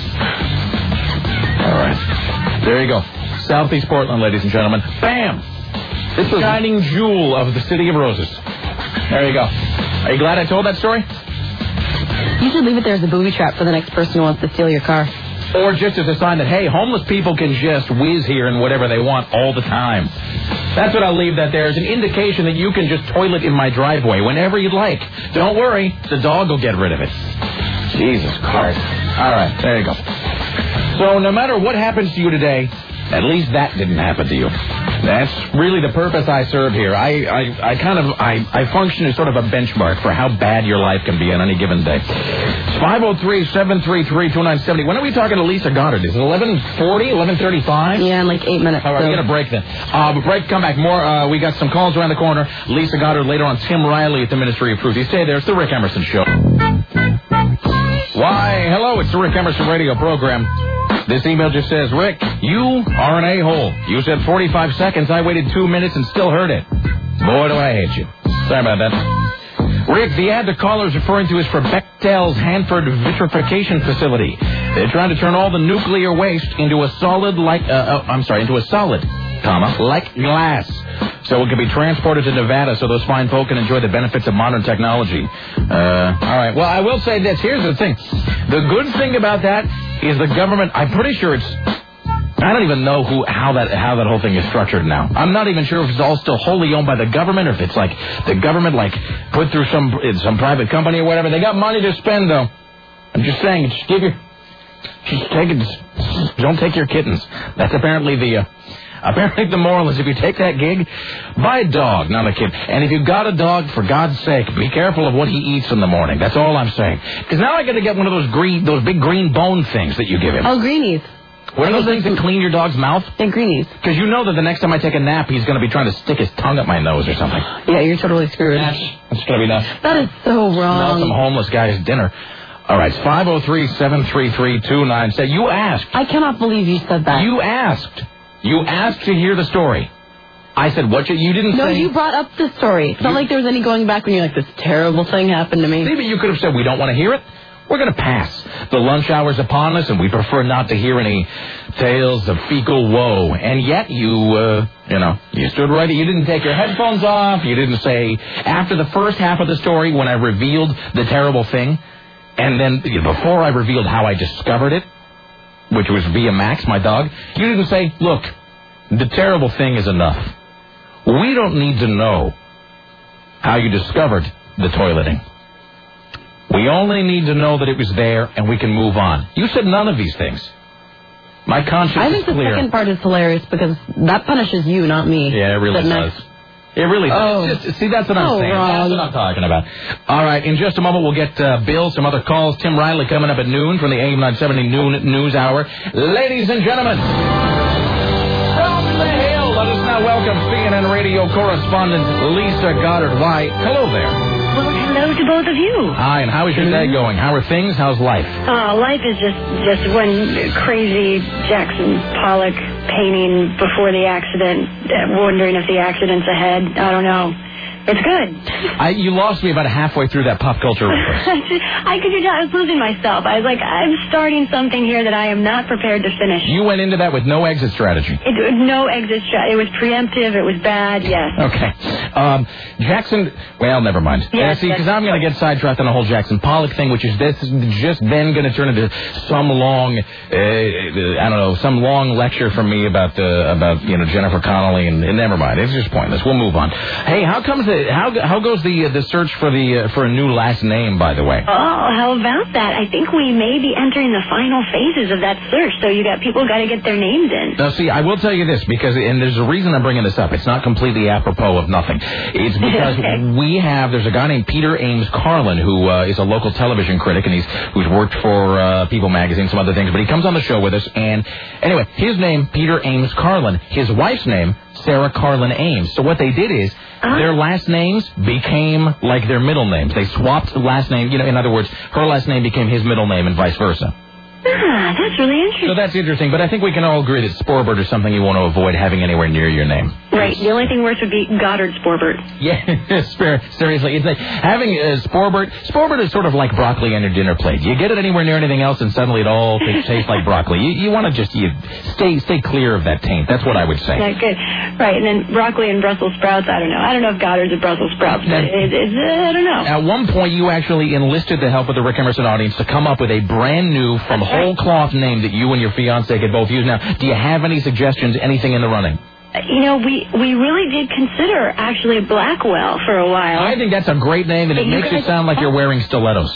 All right. There you go. Southeast Portland, ladies and gentlemen. Bam! This was Shining jewel of the City of Roses. There you go. Are you glad I told that story? You should leave it there as a booby trap for the next person who wants to steal your car. Or just as a sign that, hey, homeless people can just whiz here and whatever they want all the time. That's what I'll leave that there as an indication that you can just toilet in my driveway whenever you'd like. Don't worry, the dog will get rid of it. Jesus Christ. All right, there you go. So no matter what happens to you today, at least that didn't happen to you. That's really the purpose I serve here. I, I, I kind of, I, I function as sort of a benchmark for how bad your life can be on any given day. It's five oh three, seven three three, two nine seven oh. When are we talking to Lisa Goddard? Is it eleven forty, eleven thirty-five? Yeah, in like eight minutes. All right, so. we got a break then. Uh, but break, come back. More, uh, we got some calls around the corner. Lisa Goddard later on. Tim Riley at the Ministry of Truth. You stay there. It's the Rick Emerson Show. Why, hello, it's the Rick Emerson radio program. This email just says, Rick, you are an a-hole. You said forty-five seconds. I waited two minutes and still heard it. Boy, do I hate you. Sorry about that. Rick, the ad the caller is referring to is for Bechtel's Hanford vitrification facility. They're trying to turn all the nuclear waste into a solid like, uh, uh, I'm sorry, into a solid, comma, like glass. So it can be transported to Nevada so those fine folk can enjoy the benefits of modern technology. Uh, all right. Well, I will say this. Here's the thing. The good thing about that is the government, I'm pretty sure it's, I don't even know who how that how that whole thing is structured now. I'm not even sure if it's all still wholly owned by the government or if it's like the government like put through some some private company or whatever. They got money to spend though. I'm just saying, just give your, just take it, just don't take your kittens. That's apparently the, uh, apparently the moral is if you take that gig, buy a dog, not a kid. And if you've got a dog, for God's sake, be careful of what he eats in the morning. That's all I'm saying. Because now I got to get one of those green, those big green bone things that you give him. Oh, greenies. What are those things that clean your dog's mouth? They're greenies. Because you know that the next time I take a nap, he's going to be trying to stick his tongue up my nose or something. Yeah, you're totally screwed. That's, that's going to be nuts. That is so Smell wrong. some homeless guy's dinner. All right, it's five oh three, seven three three, two nine seven. You asked. I cannot believe you said that. You asked. You asked to hear the story. I said, what you, you didn't No, say. you brought up the story. It's not You- like there was any going back when you're like, this terrible thing happened to me. Maybe you could have said, we don't want to hear it. We're going to pass. The lunch hour's upon us, and we prefer not to hear any tales of fecal woe. And yet you, uh, you know, you stood right. You didn't take your headphones off. You didn't say, after the first half of the story, when I revealed the terrible thing, and then before I revealed how I discovered it, which was via Max, my dog, you didn't say, look, the terrible thing is enough. We don't need to know how you discovered the toileting. We only need to know that it was there and we can move on. You said none of these things. My conscience I is think the clear. second part is hilarious because that punishes you, not me. Yeah, it really But does. next- It really does. Oh. It's just- see, that's what I'm So saying. wrong. That's what I'm talking about. All right, in just a moment, we'll get uh, Bill, some other calls. Tim Riley coming up at noon from the A M nine seventy noon news hour. Ladies and gentlemen, from the Hill, let us now welcome C N N radio correspondent Lisa Goddard. Why, hello there. Well, hello to both of you. Hi, and how is your day going? How are things? How's life? Uh, life is just, just one crazy Jackson Pollock painting before the accident, uh, wondering if the accident's ahead. I don't know. It's good. I, you lost me about halfway through that pop culture reference. I could tell I was losing myself. I was like, I'm starting something here that I am not prepared to finish. You went into that with no exit strategy. It, no exit strategy. It was preemptive. It was bad. Yes. Okay. Um, Jackson, well, never mind. Yes, uh, see, because that's- I'm going to get sidetracked on the whole Jackson Pollock thing, which is this just then going to turn into some long, uh, I don't know, some long lecture from me me about the about you know Jennifer Connelly, and, and never mind. It's just pointless. We'll move on. Hey, how comes the how how goes the uh, the search for the uh, for a new last name? By the way. Oh, how about that? I think we may be entering the final phases of that search. So you got people got to get their names in. Now, see, I will tell you this because, and there's a reason I'm bringing this up. It's not completely apropos of nothing. It's because okay. we have there's a guy named Peter Ames Carlin who uh, is a local television critic, and he's who's worked for uh, People Magazine, some other things. But he comes on the show with us, and anyway, his name Peter Ames Carlin. His wife's name Sarah Carlin Ames. So what they did is uh-huh. their last names became like their middle names. They swapped the last name. You know, in other words, her last name became his middle name, and vice versa. Ah, that's really interesting. So that's interesting, but I think we can all agree that Sporbert is something you want to avoid having anywhere near your name. Right. The only thing worse would be Goddard Sporbert. Yeah, seriously. It's like having uh, Sporbert. Sporbert is sort of like broccoli on your dinner plate. You get it anywhere near anything else, and suddenly it all tastes, tastes like broccoli. You, you want to just you stay stay clear of that taint. That's what I would say. Yeah, good. Right, and then broccoli and Brussels sprouts, I don't know. I don't know if Goddard's a Brussels sprouts, but it, it, uh, I don't know. At one point, you actually enlisted the help of the Rick Emerson audience to come up with a brand new, from That's whole right. cloth name that you and your fiancé could both use. Now, do you have any suggestions, anything in the running? You know, we, we really did consider actually Blackwell for a while. I think that's a great name, and it You makes guys- it sound like you're wearing stilettos.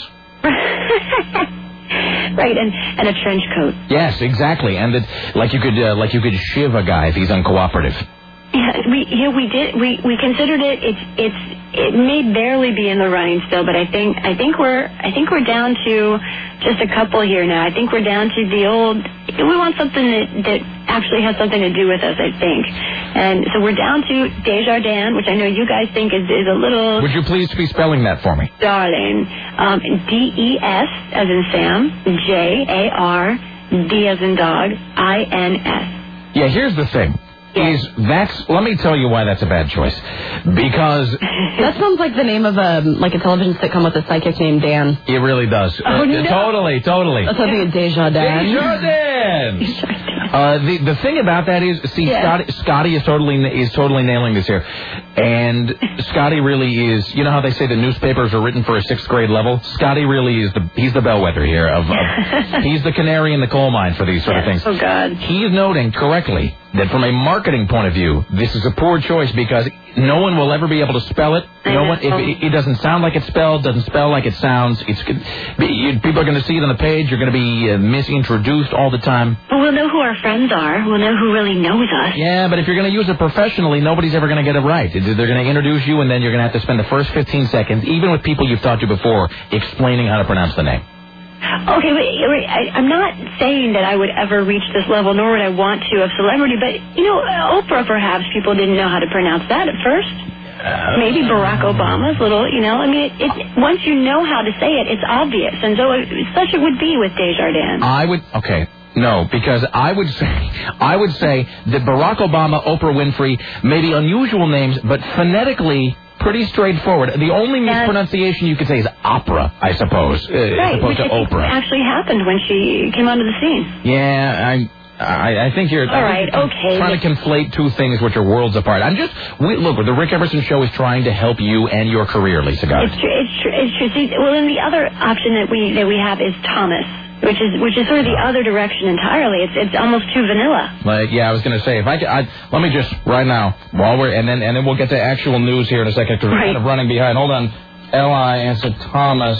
Right, and, and a trench coat. Yes, exactly, and that like you could uh, like you could shiv a guy if he's uncooperative. Yeah, we yeah we did we, we considered it. It's it's it may barely be in the running still, but I think I think we're I think we're down to just a couple here now. I think we're down to the old. We want something that that actually has something to do with us. I think, and so we're down to Desjardins, which I know you guys think is is a little. Would you please be spelling that for me? Darling, um, D E S as in Sam, J A R D as in dog, I N S. Yeah, here's the thing. Is that's let me tell you why that's a bad choice. Because that sounds like the name of a like a television sitcom with a psychic named Dan. It really does. Oh, uh, no. Totally, totally. That's something of Desjardins. Desjardins. Uh, the the thing about that is, see, Yeah. Scotty, Scotty is totally is totally nailing this here, and Scotty really is. You know how they say the newspapers are written for a sixth grade level? Scotty really is the he's the bellwether here. Of, of he's the canary in the coal mine for these sort Yes. of things. Oh God. He's noting correctly that from a marketing point of view, this is a poor choice because no one will ever be able to spell it. No one, if it, it doesn't sound like it's spelled, doesn't spell like it sounds. It's people are going to see it on the page. You're going to be uh, misintroduced all the time. Well, we'll know who our friends are. We'll know who really knows us. Yeah, but if you're going to use it professionally, nobody's ever going to get it right. They're going to introduce you, and then you're going to have to spend the first fifteen seconds, even with people you've talked to before, explaining how to pronounce the name. Okay, wait, wait, I, I'm not saying that I would ever reach this level, nor would I want to, of celebrity, but, you know, Oprah, perhaps, people didn't know how to pronounce that at first. Maybe Barack Obama's little, you know, I mean, it, it, once you know how to say it, it's obvious, and so it, such it would be with Desjardins. I would, okay. No, because I would say, I would say that Barack Obama, Oprah Winfrey, may be unusual names, but phonetically pretty straightforward. The only mispronunciation you could say is opera, I suppose, uh, right, as opposed which to I think Oprah. actually happened when she came onto the scene. Yeah, I, I, I think you're, All I right, think you're okay. trying to conflate two things which are worlds apart. I'm just, we, look, the Rick Emerson Show is trying to help you and your career, Lisa Goddard. It's true. It's true. It's true. See, well, then the other option that we that we have is Thomas, which is which is sort of the other direction entirely. It's it's almost too vanilla. Like, yeah, I was going to say, if I, could, I let me just right now while we're and then and then we'll get to actual news here in a second because we're Right. kind of running behind. Hold on, L I answer Thomas.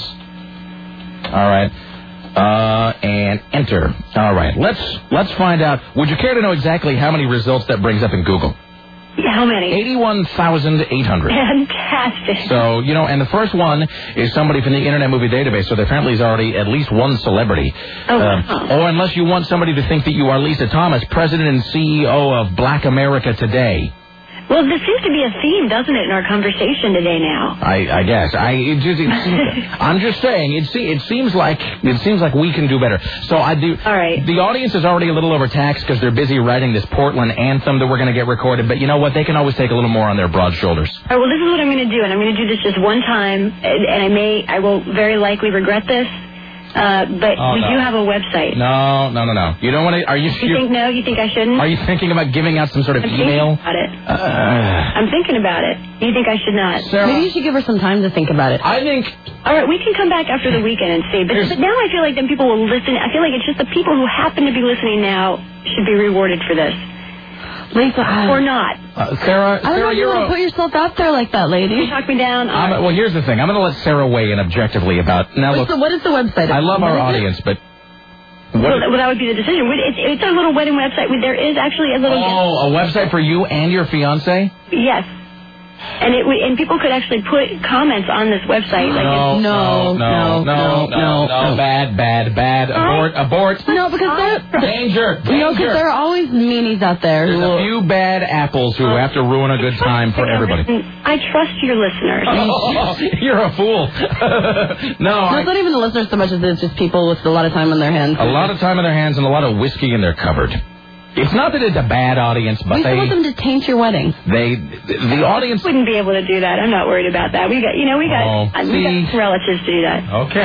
All right, uh, and enter. All right, let's let's find out. Would you care to know exactly how many results that brings up in Google? How many? Eighty-one thousand eight hundred. Fantastic. So, you know, and the first one is somebody from the Internet Movie Database, so there apparently is already at least one celebrity. Oh, Um, wow. or unless you want somebody to think that you are Lisa Thomas, President and C E O of Black America Today. Well, this seems to be a theme, doesn't it, in our conversation today now? I, I guess. I it just, it seems, I'm just saying, it, se- it seems like it seems like we can do better. So I do. All right. The audience is already a little overtaxed because they're busy writing this Portland anthem that we're going to get recorded. But you know what? They can always take a little more on their broad shoulders. All right, well, this is what I'm going to do, and I'm going to do this just one time, and, and I may, I will very likely regret this. Uh, but Oh, we no. do have a website. No, no, no, no. You don't want to. Are you? You think no? You think I shouldn't? Are you thinking about giving out some sort of I'm email? thinking about it. Uh, I'm thinking about it. You think I should not? Sarah, Maybe you should give her some time to think about it. I think. All right, we can come back after the weekend and see. But, Here's- but now I feel like then people will listen. I feel like it's just the people who happen to be listening now should be rewarded for this. Lisa, I, Or not. Uh, Sarah, I don't know Sarah, if you you're. want a- to put yourself out there like that, You lady. talk me down. All I'm, right. well, here's the thing. I'm going to let Sarah weigh in objectively about. Now, What's look, the, what is the website? I love What our is it? audience, but. Well, What, well, that would be the decision. We- It's, it's a little wedding website. There is actually a little... oh, a website for you and your fiance? Yes. And it and people could actually put comments on this website. Like No, it's, no, no, no, no, no, no, no. bad, bad, bad. Abort, abort. No, because there, Danger, no, because danger. there are always meanies out there There's who a will... few bad apples who have to ruin a good time for everybody. I trust your listeners. Oh, you're a fool. no, No, I, it's not even the listeners so much as it's just people with a lot of time on their hands. a lot of time in their hands and a lot of whiskey in their cupboard. It's not that it's a bad audience, but We still want they, them to taint your wedding. they, the audience. Wouldn't be able to do that. I'm not worried about that. We got, you know, we got, Oh, uh, we got see. relatives to do that. Okay,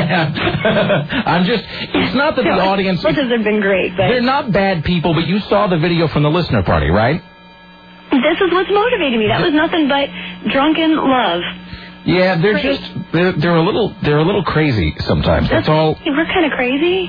I'm just. It's not that the audience. Relatives have been great, but They're not bad people, but you saw the video from the listener party, right? this is what's motivating me. That was nothing but drunken love. Yeah, they're Crazy. just they're, they're a little they're a little crazy sometimes. That's all. We're kind of crazy.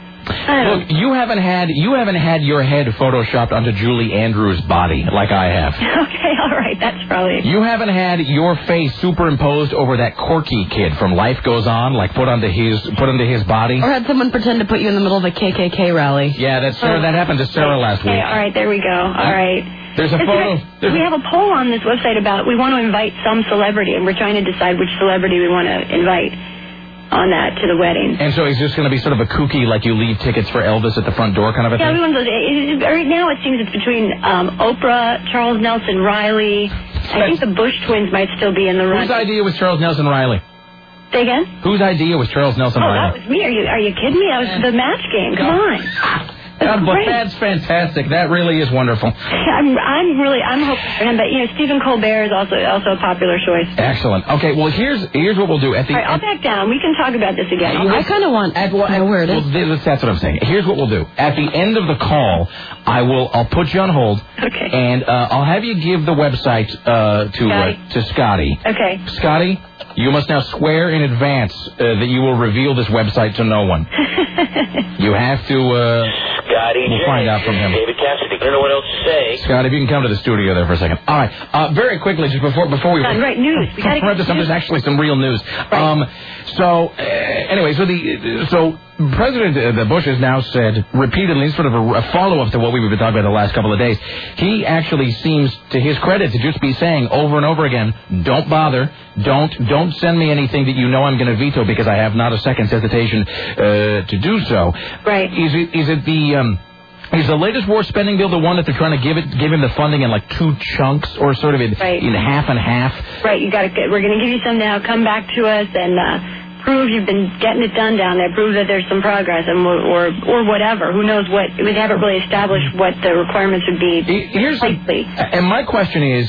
I don't Look, you haven't had you haven't had your head photoshopped onto Julie Andrews' body like I have. know. Okay, all right. That's probably... You haven't had your face superimposed over that Corky kid from Life Goes On, like put onto his put onto his body. Or had someone pretend to put you in the middle of a K K K rally. Yeah, that's Sarah. That happened to Sarah last Okay, week. all right, there we go. All right. There's a It's photo. right. There's We have a poll on this website about we want to invite some celebrity, and we're trying to decide which celebrity we want to invite on that to the wedding. And so he's just going to be sort of a kooky, like you leave tickets for Elvis at the front door kind of a Yeah, thing? we want those. It, it, right now, it seems it's between um, Oprah, Charles Nelson, Riley. I think the Bush twins might still be in the run. Whose idea was Charles Nelson Riley? Say again? Whose idea was Charles Nelson Oh, that Riley? was me. Are you are you kidding me? That was the match game. Come on. God, but great. that's fantastic. That really is wonderful. I'm I'm really I'm hoping for him, but you know Stephen Colbert is also also a popular choice. Excellent. Okay, well here's here's what we'll do at the All right, I'll back down. We can talk about this again. I kind of want At, to know where it is. Well, th- that's what I'm saying. Here's what we'll do. At the end of the call, I will I'll put you on hold. Okay. And uh, I'll have you give the website uh, to Scotty. uh, to Scotty. Okay. Scotty, you must now swear in advance uh, that you will reveal this website to no one. You have to. Uh, Scotty We'll J. find out from him. David Cassidy. I don't know what else to say. Scott, if you can come to the studio there for a second. All right. Uh, very quickly, just before before we... Done. Right, news. We gotta Right, get there's news. actually some real news. Um, so, uh, anyway, so the so President uh, the Bush has now said repeatedly, sort of a, a follow-up to what we've been talking about the last couple of days, he actually seems, to his credit, to just be saying over and over again, don't bother, don't don't send me anything that you know I'm going to veto because I have not a second's hesitation uh, to do so. Right. Is it is it the... Um, Is the latest war spending bill the one that they're trying to give it, give him the funding in like two chunks, or sort of in, Right. in half and half? Right, you got to. We're going to give you some now. Come back to us and uh, prove you've been getting it done down there. Prove that there's some progress, and we'll- or or whatever. Who knows what? We haven't really established what the requirements would be. Here's the, precisely. and my question is,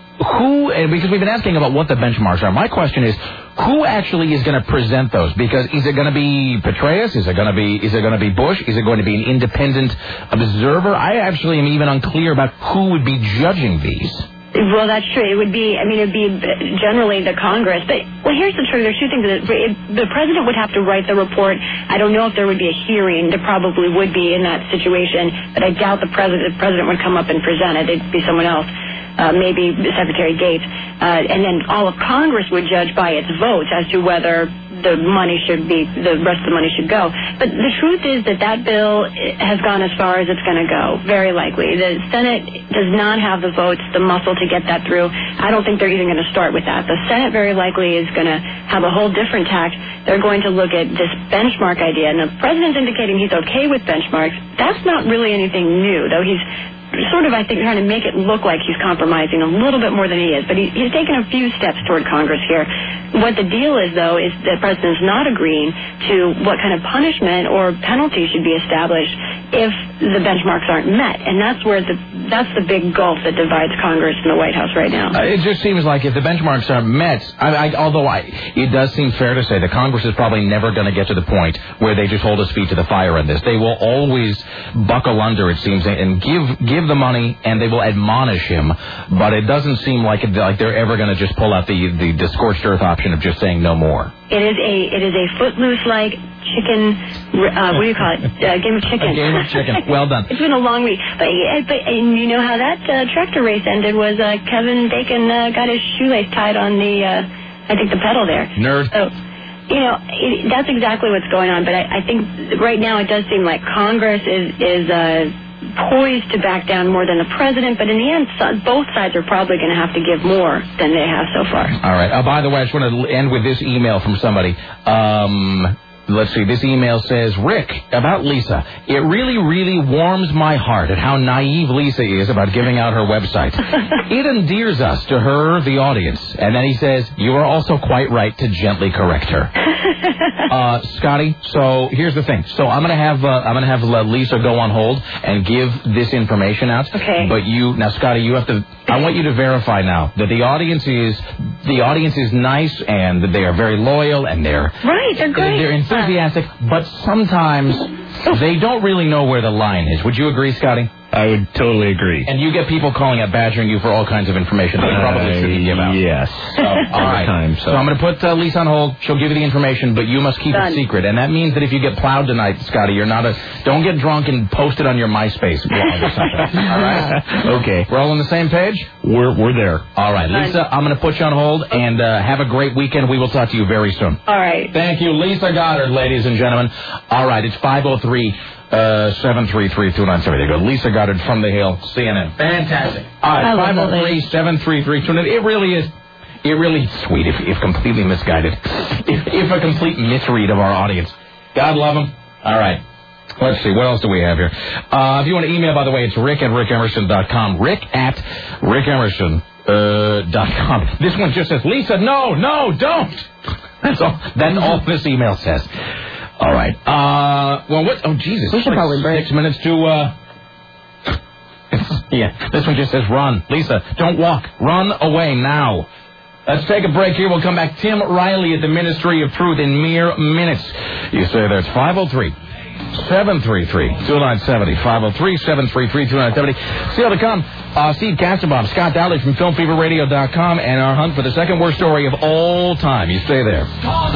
who? And because we've been asking about what the benchmarks are. My question is, who actually is going to present those? Because is it going to be Petraeus? Is it going to be is it going to be Bush? Is it going to be an independent observer? I actually am even unclear about who would be judging these. Well, that's true. It would be, I mean, it would be generally the Congress. But, well, here's the truth. There's two things. That it, the president would have to write the report. I don't know if there would be a hearing. There probably would be in that situation. But I doubt the president, the president would come up and present it. It'd be someone else. Uh, maybe Secretary Gates. Uh, and then all of Congress would judge by its votes as to whether the money should be, the rest of the money should go. But the truth is that that bill has gone as far as it's going to go, very likely. The Senate does not have the votes, the muscle to get that through. I don't think they're even going to start with that. The Senate very likely is going to have a whole different tact. They're going to look at this benchmark idea. And the president's indicating he's okay with benchmarks. That's not really anything new, though he's sort of, I think, trying to make it look like he's compromising a little bit more than he is. But he, he's taken a few steps toward Congress here. What the deal is, though, is the president's not agreeing to what kind of punishment or penalty should be established if the benchmarks aren't met. And that's where the that's the big gulf that divides Congress and the White House right now. Uh, it just seems like if the benchmarks aren't met, I, I, although I, it does seem fair to say that Congress is probably never going to get to the point where they just hold his feet to the fire on this. They will always buckle under, it seems, and give give the money, and they will admonish him. But it doesn't seem like it, like they're ever going to just pull out the, the, the scorched earth option of just saying no more. It is a it is a footloose-like chicken, uh, what do you call it, uh, game of chicken. A game of chicken. Well done. It's been a long week. But, but and you know how that uh, tractor race ended was uh, Kevin Bacon uh, got his shoelace tied on the, uh, I think, the pedal there. Nerd. So, you know, it, that's exactly what's going on. But I, I think right now it does seem like Congress is, is uh, poised to back down more than the president, but in the end, so, both sides are probably going to have to give more than they have so far. All right. Uh, by the way, I just want to end with this email from somebody. Um... Let's see, this email says, Rick, about Lisa, it really, really warms my heart at how naive Lisa is about giving out her website. It endears us to her, the audience. And then he says, you are also quite right to gently correct her. uh, Scotty, so here's the thing. So I'm going to have uh, I'm going to have uh, Lisa go on hold and give this information out. Okay. But you, now, Scotty, you have to, I want you to verify now that the audience is, the audience is nice and that they are very loyal and they're... Right, they're great. They're enthusiastic, but sometimes they don't really know where the line is. Would you agree, Scotty? I would totally agree. And you get people calling up, badgering you for all kinds of information that you probably uh, shouldn't give out. Yes. So, all right. Time, so. so I'm going to put uh, Lisa on hold. She'll give you the information, but you must keep Done. it secret. And that means that if you get plowed tonight, Scotty, you're not a... Don't get drunk and post it on your MySpace blog or something. All right? Okay. We're all on the same page? We're we're there. All right. Lisa, I'm going to put you on hold, and uh, have a great weekend. We will talk to you very soon. All right. Thank you, Lisa Goddard, ladies and gentlemen. All right, it's five oh three, seven three three, two nine seven. There you go. Lisa Goddard from The Hill, C N N. Fantastic. All right, five oh three, seven three three, two nine seven. It really is. It really is sweet, if, if completely misguided. If, if a complete misread of our audience. God love them. All right. Let's see, what else do we have here? Uh, if you want to email, by the way, it's rick at rick emerson dot com. Rick at rick emerson dot com. This one just says, Lisa, no, no, don't. That's all, that's all this email says. All right. Uh, well, what? Oh, Jesus. We should like probably break. Six minutes to, uh... yeah, this one just says run. Lisa, don't walk. Run away now. Let's take a break here. We'll come back. Tim Riley at the Ministry of Truth in mere minutes. You say there. It's five oh three, seven three three, two nine seven oh. five oh three, seven three three, two nine seven oh. Still to come, uh, Steve Kassenbaum, Scott Dowley from film fever radio dot com, and our hunt for the second worst story of all time. You stay there.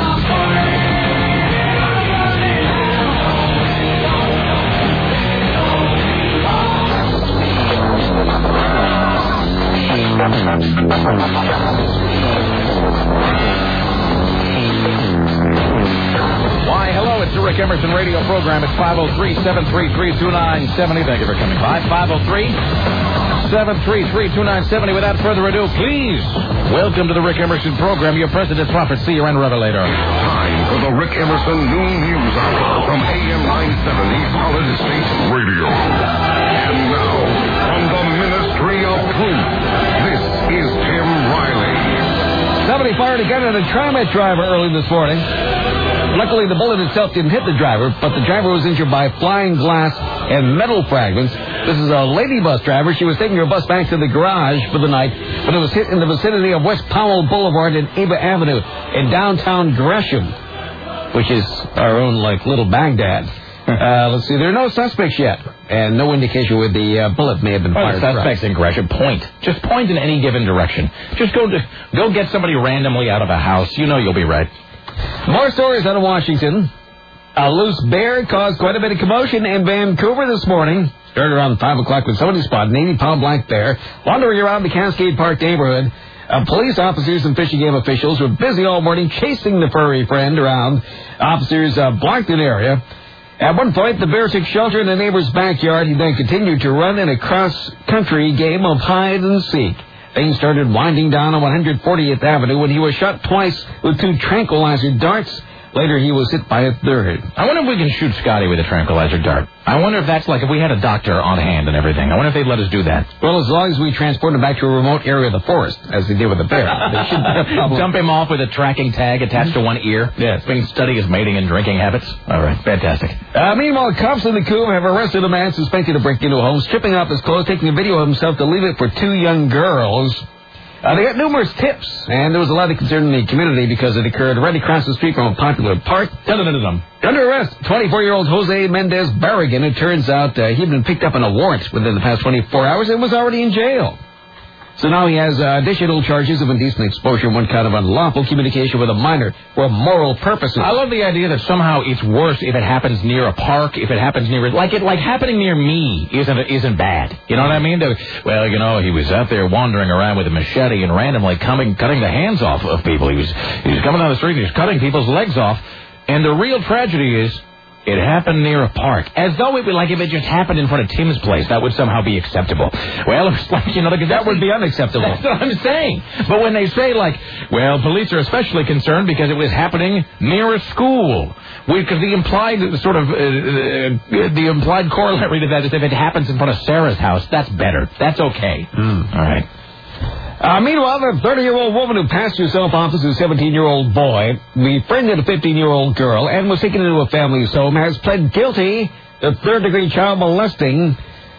Why, hello, it's the Rick Emerson radio program. It's five oh three, seven three three, two nine seven oh. Thank you for coming by. five oh three, seven three three, two nine seven oh. Without further ado, please welcome to the Rick Emerson program, your president, prophet, seer, and revelator. Time for the Rick Emerson Noon News Hour from A M nine seventy Solid State Radio. And now, from the Ministry of Truth, this is Tim Riley. Somebody fired a gun at a TriMet driver early this morning. Luckily, the bullet itself didn't hit the driver, but the driver was injured by flying glass and metal fragments. This is a lady bus driver. She was taking her bus back to the garage for the night, but it was hit in the vicinity of West Powell Boulevard and Ava Avenue in downtown Gresham, which is our own, like, little Baghdad. Uh, let's see, there are no suspects yet, and no indication where the uh, bullet may have been Well, fired. the suspects in Gresham, point. Just point in any given direction. Just go to go get somebody randomly out of a house. You know you'll be right. More stories out of Washington. A loose bear caused quite a bit of commotion in Vancouver this morning. Started around five o'clock when somebody spotted an eighty-pound black bear wandering around the Cascade Park neighborhood. Uh, police officers and Fish and Game officials were busy all morning chasing the furry friend around. Officers uh, blocked an area. At one point, the bear took shelter in a neighbor's backyard. He then continued to run in a cross-country game of hide-and-seek. Things started winding down on one hundred fortieth Avenue when he was shot twice with two tranquilizer darts. Later, he was hit by a third. I wonder if we can shoot Scotty with a tranquilizer dart. I wonder if that's like if we had a doctor on hand and everything. I wonder if they'd let us do that. Well, as long as we transport him back to a remote area of the forest, as they did with the bear. They shouldn't have a problem. Dump him off with a tracking tag attached to one ear. Yes. We can study his mating and drinking habits. All right, fantastic. Uh, meanwhile, cops in the Coombe have arrested a man suspected of breaking into a home, stripping off his clothes, taking a video of himself to leave it for two young girls. Uh, they got numerous tips, and there was a lot of concern in the community because it occurred right across the street from a popular park. Dun-dun-dun-dun. Under arrest, twenty-four-year-old Jose Mendez Barragan. It turns out uh, he'd been picked up on a warrant within the past twenty-four hours and was already in jail. So now he has uh, additional charges of indecent exposure and one kind of unlawful communication with a minor for moral purposes. I love the idea that somehow it's worse if it happens near a park, if it happens near... Like it, like happening near me isn't isn't bad. You know what I mean? The, well, you know, he was out there wandering around with a machete and randomly coming, cutting the hands off of people. He was, he was coming down the street and he was cutting people's legs off. And the real tragedy is... It happened near a park. As though it would, like, if it just happened in front of Tim's place, that would somehow be acceptable. Well, it's like, you know, because that would be unacceptable. That's what I'm saying. But when they say, like, well, police are especially concerned because it was happening near a school. Because the implied sort of, uh, uh, the implied corollary to that is if it happens in front of Sarah's house, that's better. That's okay. Mm. All right. Uh, meanwhile, the thirty-year-old woman who passed herself off as a seventeen-year-old boy, befriended a fifteen-year-old girl, and was taken into a family's home, has pled guilty to third-degree child molesting.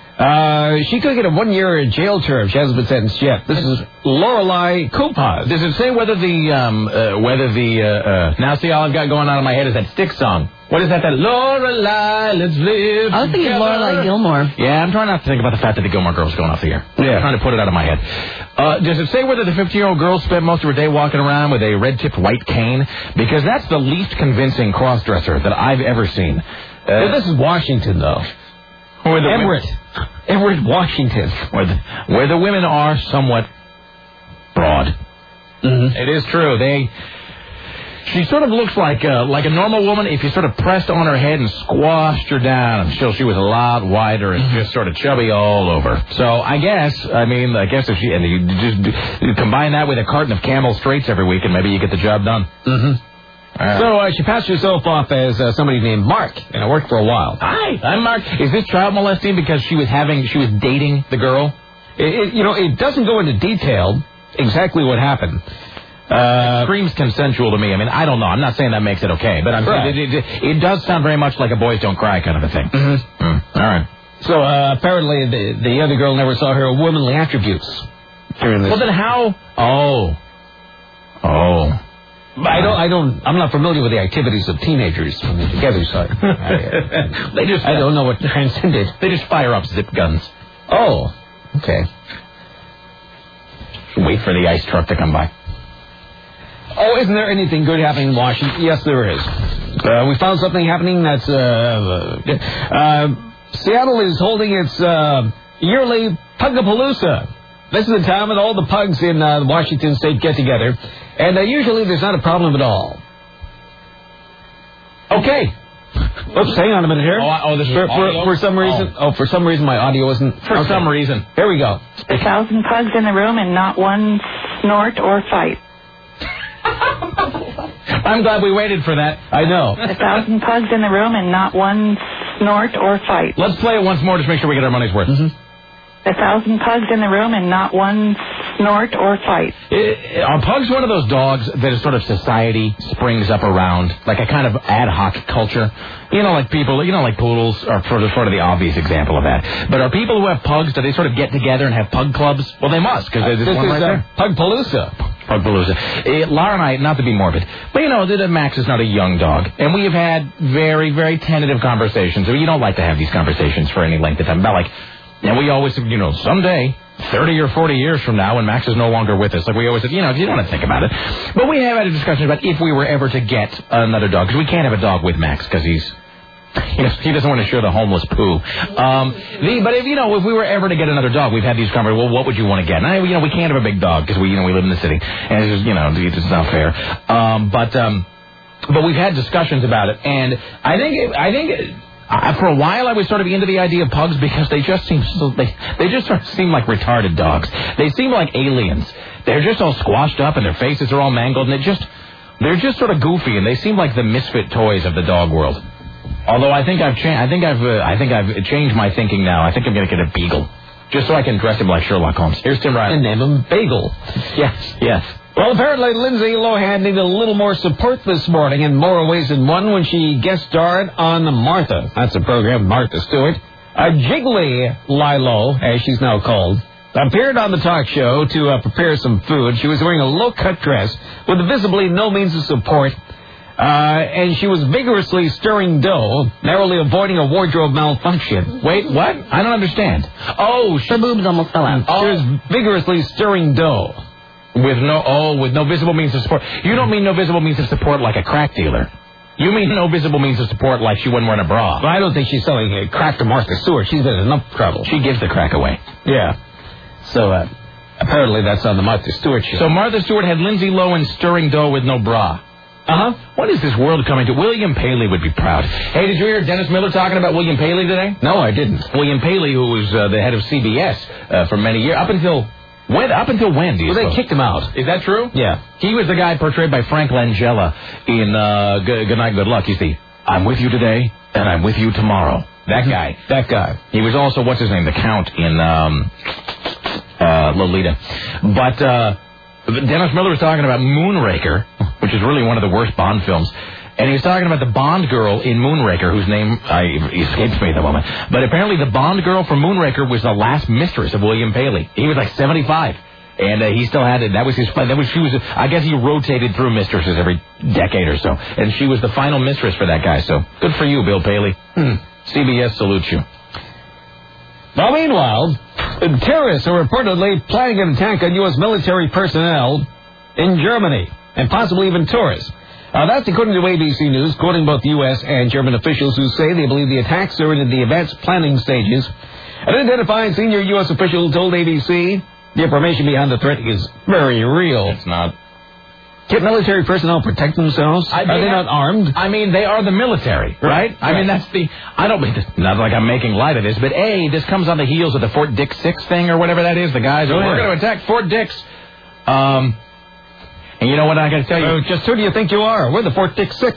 Uh, she could get a one-year jail term. She hasn't been sentenced yet. This is Lorelei Kupaz. Does it say whether the, um, uh, whether the, uh, uh, now see all I've got going on in my head is that Styx song. What is that? That Lorelei, let's live I was thinking together. Lorelei Gilmore. Yeah, I'm trying not to think about the fact that the Gilmore Girls going off the air. Yeah. I'm trying to put it out of my head. Uh, does it say whether the fifteen-year-old girl spent most of her day walking around with a red-tipped white cane? Because that's the least convincing cross-dresser that I've ever seen. Uh, this is Washington, though. Where the Everett. Women, Everett, Washington. Where the, where the women are somewhat broad. Mm-hmm. It is true. They... She sort of looks like uh, like a normal woman if you sort of pressed on her head and squashed her down until she was a lot wider and just sort of chubby all over. So I guess, I mean, I guess if she, and you just you combine that with a carton of Camel Straights every week and maybe you get the job done. Mm-hmm. Uh, so uh, she passed herself off as uh, somebody named Mark, and it worked for a while. Hi, I'm Mark. Is this child molesting because she was having, she was dating the girl? It, it, you know, it doesn't go into detail exactly what happened. Uh, it screams consensual to me. I mean, I don't know. I'm not saying that makes it okay, but I'm right. saying it, it, it does sound very much like a boys don't cry kind of a thing. Mm-hmm. Mm. All right. So uh, apparently the the other girl never saw her womanly attributes during this. Well, then how? Oh. Oh. I don't. I don't. I'm not familiar with the activities of teenagers from the together side. I, uh, they just. I don't know what transcended. They just fire up zip guns. Oh. Okay. Wait for the ice truck to come by. Oh, isn't there anything good happening in Washington? Yes, there is. Uh, we found something happening that's... Uh, uh, Seattle is holding its uh, yearly Pugapalooza. This is the time when all the pugs in uh, Washington State get together. And uh, usually there's not a problem at all. Okay. Oops, hang on a minute here. Oh, oh this is for, for, for some reason. Oh. oh, for some reason my audio isn't... For okay. some reason. Here we go. A thousand pugs in the room and not one snort or fight. I'm glad we waited for that. I know. A thousand pugs in the room and not one snort or fight. Let's play it once more just to make sure we get our money's worth. Mm-hmm. A thousand pugs in the room and not one snort or fight. It, are pugs one of those dogs that is sort of society springs up around, like a kind of ad hoc culture? You know, like people, you know, like poodles are sort of, sort of the obvious example of that. But are people who have pugs, do they sort of get together and have pug clubs? Well, they must, because there's this one is right uh, there. Pugpalooza. Pugpalooza. Uh, Laura and I, not to be morbid, but you know, that Max is not a young dog. And we have had very, very tentative conversations. I mean, you don't like to have these conversations for any length of time. About like, and we always, you know, someday, thirty or forty years from now, when Max is no longer with us, like we always said, you know, you don't want to think about it. But we have had a discussion about if we were ever to get another dog, because we can't have a dog with Max, because he's, you know, he doesn't want to share the homeless poo. Um, the, but if, you know, if we were ever to get another dog, we've had these conversations, well, what would you want to get? And I, you know, we can't have a big dog, because we, you know, we live in the city, and it's just, you know, it's just not fair. Um, but, um, but we've had discussions about it, and I think, I think, Uh, for a while, I was sort of into the idea of pugs because they just seem so, they, they just sort of seem like retarded dogs. They seem like aliens. They're just all squashed up and their faces are all mangled, and it just, They're just sort of goofy, and they seem like the misfit toys of the dog world. Although I think I've changed. I think I've. Uh, I think I've changed my thinking now. I think I'm going to get a beagle, just so I can dress him like Sherlock Holmes. Here's Tim Riley. And name him Bagel. Yes, yes. Well, apparently Lindsay Lohan needed a little more support this morning in more ways than one when she guest starred on Martha. That's a program, Martha Stewart. A Jiggly Lilo, as she's now called, appeared on the talk show to uh, prepare some food. She was wearing a low-cut dress with visibly no means of support, uh, and she was vigorously stirring dough, narrowly avoiding a wardrobe malfunction. Wait, what? I don't understand. Oh, her boobs almost fell out. She was vigorously stirring dough. With no, oh, with no visible means of support. You don't mean no visible means of support like a crack dealer. You mean no visible means of support like she wouldn't wear a bra. Well, I don't think she's selling a crack to Martha Stewart. She's been in enough trouble. She gives the crack away. Yeah. So, uh, apparently that's on the Martha Stewart show. So Martha Stewart had Lindsay Lohan stirring dough with no bra. Uh-huh. What is this world coming to? William Paley would be proud. Hey, did you hear Dennis Miller talking about William Paley today? No, I didn't. William Paley, who was uh, the head of C B S uh, for many years, up until... When, up until when, do you Well, suppose? they kicked him out. Is that true? Yeah. He was the guy portrayed by Frank Langella in uh, Good, Good Night, Good Luck. He's the, I'm with you today, and I'm with you tomorrow. That guy. That guy. He was also, what's his name, the Count in um, uh, Lolita. But uh, Dennis Miller was talking about Moonraker, which is really one of the worst Bond films. And he was talking about the Bond girl in Moonraker, whose name I, escapes me at the moment. But apparently the Bond girl from Moonraker was the last mistress of William Paley. He was like seventy-five. And uh, he still had it. That was his. That was she was. I guess he rotated through mistresses every decade or so. And she was the final mistress for that guy. So good for you, Bill Paley. Hmm. C B S salutes you. Now, meanwhile, terrorists are reportedly planning an attack on U S military personnel in Germany, and possibly even tourists. Uh, that's according to A B C News, quoting both U S and German officials who say they believe the attacks are in the advanced planning stages. An identified senior U S official told A B C the information behind the threat is very real. It's not. Can military personnel protect themselves? I, are they they have, not armed? I mean, they are the military, right? Right. I mean, that's the... I don't mean... Not like I'm making light of this, but A, this comes on the heels of the Fort Dix Six thing or whatever that is. The guys are, Oh, yeah. we're going to attack Fort Dix. Um... And you know what I got to tell you? Uh, just who do you think you are? We're the Fort Dix Six.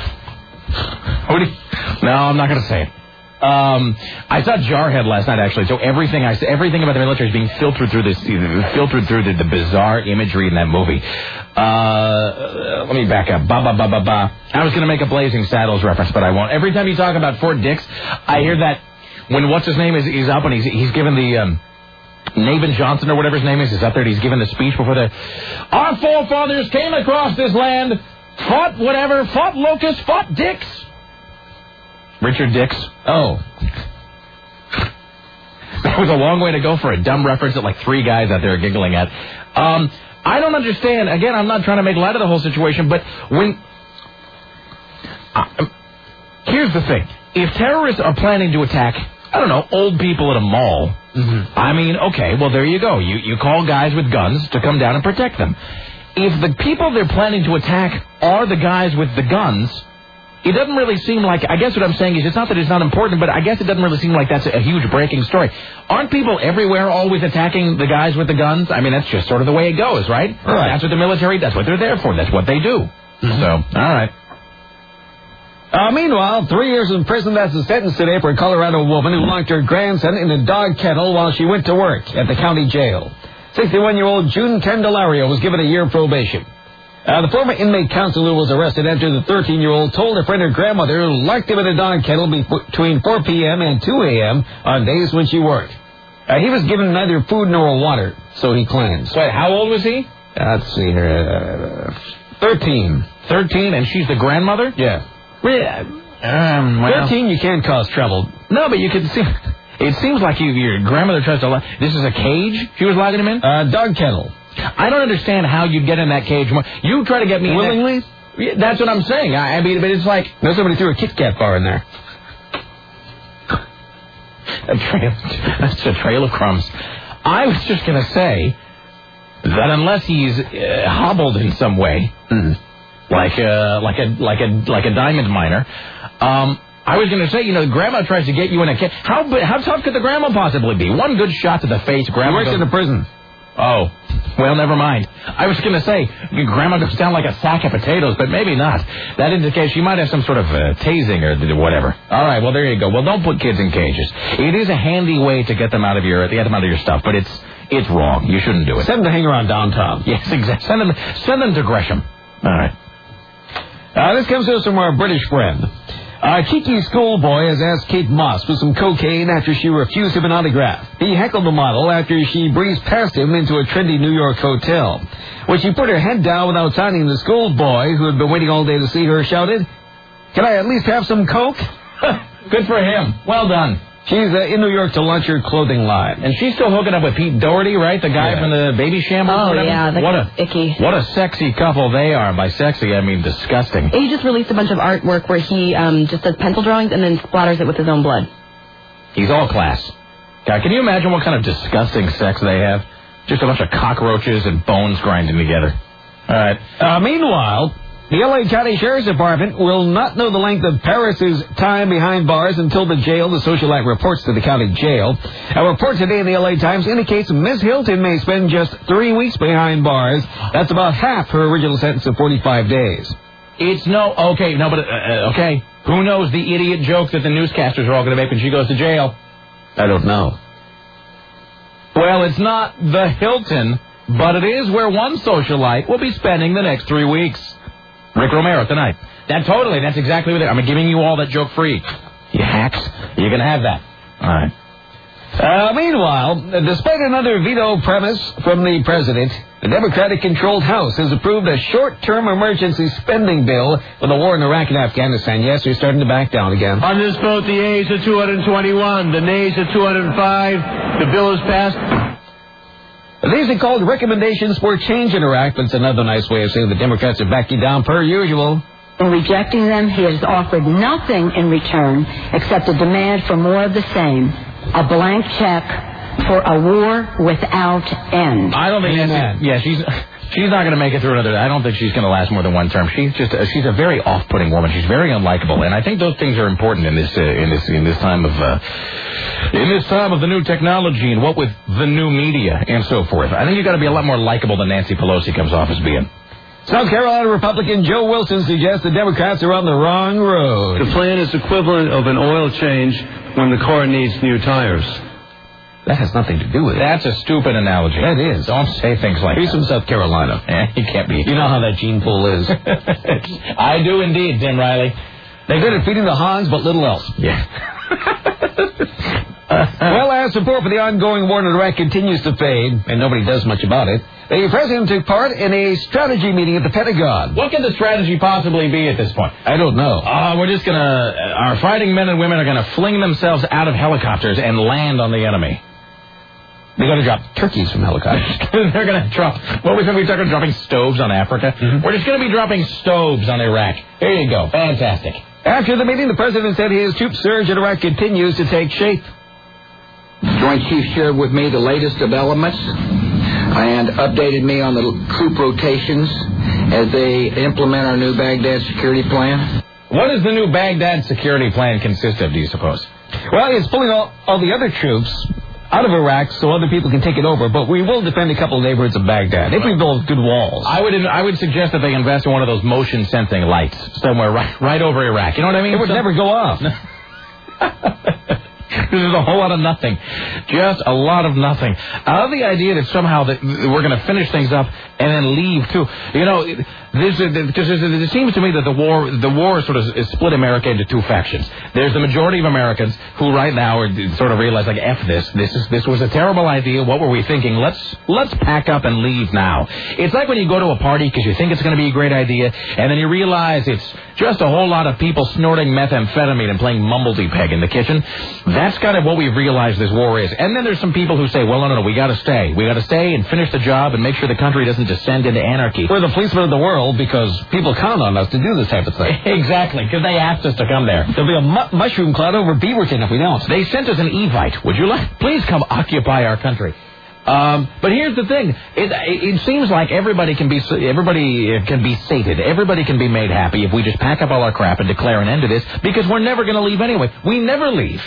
Who do you, no, I'm not going to say it. Um, I saw Jarhead last night, actually. So everything I everything about the military is being filtered through this, filtered through the, the bizarre imagery in that movie. Uh, let me back up. Ba ba ba ba ba. I was going to make a Blazing Saddles reference, but I won't. Every time you talk about Fort Dix, I hear that when what's his name is he's up and he's he's given the. Um, Navin Johnson or whatever his name is is up there and he's giving the speech before the... Our forefathers came across this land, fought whatever, fought locusts, fought dicks. Richard Dix. Oh. That was a long way to go for a dumb reference that like three guys out there are giggling at. Um, I don't understand. Again, I'm not trying to make light of the whole situation, but when... Uh, here's the thing. If terrorists are planning to attack, I don't know, old people at a mall... Mm-hmm. I mean, okay, well, there you go. You you call guys with guns to come down and protect them. If the people they're planning to attack are the guys with the guns, it doesn't really seem like... I guess what I'm saying is it's not that it's not important, but I guess it doesn't really seem like that's a huge breaking story. Aren't people everywhere always attacking the guys with the guns? I mean, that's just sort of the way it goes, right? Right. That's what the military... That's what they're there for. That's what they do. Mm-hmm. So, all right. Uh, meanwhile, three years in prison, that's the sentence today for a Colorado woman who locked her grandson in a dog kennel while she went to work at the county jail. sixty-one-year-old June Candelario was given a year probation. Uh, the former inmate counselor was arrested after the thirteen-year-old told a friend her grandmother locked him in a dog kennel be- between four p.m. and two a.m. on days when she worked. Uh, he was given neither food nor water, so he claims. Wait, how old was he? Uh, let's see here. Uh, thirteen. thirteen, and she's the grandmother? Yeah. Um, well, thirteen, you can't cause trouble. No, but you can see... It seems like you, your grandmother tries to... Lock, this is a cage she was locking him in? Uh, dog kennel. I don't understand how you'd get in that cage. You try to get me... Willingly? In that, that's what I'm saying. I, I mean, but it's like... No, somebody threw a Kit Kat bar in there. A trail, that's a trail of crumbs. I was just going to say that unless he's uh, hobbled in some way... Mm. Like a like a like a like a diamond miner. Um, I was going to say, you know, grandma tries to get you in a cage. How how tough could the grandma possibly be? One good shot to the face, grandma. He works goes, in a prison. Oh. Well, never mind. I was going to say, Grandma goes down like a sack of potatoes, but maybe not. That indicates she might have some sort of uh, tasing or whatever. All right, well, there you go. Well, don't put kids in cages. It is a handy way to get them out of your get them out of your stuff, but it's it's wrong. You shouldn't do it. Send them to hang around downtown. Yes, exactly. Send them, send them to Gresham. All right. Uh, this comes to us from our British friend. A cheeky schoolboy has asked Kate Moss for some cocaine after she refused him an autograph. He heckled the model after she breezed past him into a trendy New York hotel. When she put her head down without signing, the schoolboy, who had been waiting all day to see her, shouted, "Can I at least have some coke?" Good for him. Well done. She's uh, in New York to launch her clothing line. And she's still hooking up with Pete Doherty, right? The guy Yeah. from the Baby Shambles. Oh, whatever. yeah, that's what a, icky. What a sexy couple they are. By sexy, I mean disgusting. He just released a bunch of artwork where he um, just does pencil drawings and then splatters it with his own blood. He's all class. God, can you imagine what kind of disgusting sex they have? Just a bunch of cockroaches and bones grinding together. All right. Uh, meanwhile, the L A County Sheriff's Department will not know the length of Paris's time behind bars until the jail, the socialite, reports to the county jail. A report today in the L A Times indicates Miss Hilton may spend just three weeks behind bars. That's about half her original sentence of forty-five days. It's no... Okay, no, but... Uh, okay. Who knows the idiot joke that the newscasters are all going to make when she goes to jail? I don't know. Well, it's not the Hilton, but it is where one socialite will be spending the next three weeks. Rick Romero tonight. That totally, that's exactly what it is. I'm giving you all that joke free. You hacks. You can have that. All right. Uh, meanwhile, despite another veto premise from the president, the Democratic-controlled House has approved a short-term emergency spending bill for the war in Iraq and Afghanistan. Yes, they're starting to back down again. On this vote, the ayes are two hundred twenty-one, the nays are two hundred five. The bill is passed. These are called recommendations for change in Iraq, but it's another nice way of saying the Democrats are backing down per usual. In rejecting them, he has offered nothing in return except a demand for more of the same, a blank check for a war without end. I don't think that's... Yeah, she's... She's not going to make it through another... I don't think she's going to last more than one term. She's just... Uh, she's a very off-putting woman. She's very unlikable, and I think those things are important in this uh, in this in this time of uh, in this time of the new technology and what with the new media and so forth. I think you've got to be a lot more likable than Nancy Pelosi comes off as being. South Carolina Republican Joe Wilson suggests the Democrats are on the wrong road. The plan is equivalent of an oil change when the car needs new tires. That has nothing to do with it. That's a stupid analogy. That is. Don't say things like He's that. from South Carolina. Eh, he can't be. You know how that gene pool is. I do indeed, Tim Riley. They're good at feeding the hogs, but little else. Yeah. Well, as support for the ongoing war in Iraq continues to fade, and nobody does much about it, the president took part in a strategy meeting at the Pentagon. What could the strategy possibly be at this point? I don't know. Uh, we're just going to... Our fighting men and women are going to fling themselves out of helicopters and land on the enemy. They're going to drop turkeys from helicopters. They're going to drop... What we said, we talking dropping stoves on Africa? Mm-hmm. We're just going to be dropping stoves on Iraq. Here you go. Fantastic. After the meeting, the president said his troop surge in Iraq continues to take shape. Joint Chiefs shared with me the latest developments and updated me on the troop rotations as they implement our new Baghdad security plan. What does the new Baghdad security plan consist of, do you suppose? Well, it's pulling all, all the other troops out of Iraq so other people can take it over, but we will defend a couple of neighborhoods of Baghdad if we build good walls. I would I would suggest that they invest in one of those motion sensing lights somewhere right right over Iraq. You know what I mean? It would Some... never go off. This is a whole lot of nothing. Just a lot of nothing. I love the idea that somehow that we're going to finish things up and then leave, too. You know, this because it seems to me that the war the war sort of split America into two factions. There's the majority of Americans who right now are sort of realize, like, F this. This is this was a terrible idea. What were we thinking? Let's let's pack up and leave now. It's like when you go to a party because you think it's going to be a great idea, and then you realize it's just a whole lot of people snorting methamphetamine and playing mumbledy-peg in the kitchen. That's kind of what we've realized this war is. And then there's some people who say, well, no, no, no, we got to stay. We got to stay and finish the job and make sure the country doesn't descend into anarchy. We're the policemen of the world because people count on us to do this type of thing. Exactly, because they asked us to come there. There'll be a mu- mushroom cloud over Beaverton if we don't. They sent us an Evite. Would you like? Please come occupy our country. Um, but here's the thing. It, it seems like everybody can be everybody can be sated. Everybody can be made happy if we just pack up all our crap and declare an end to this, because we're never going to leave anyway. We never leave.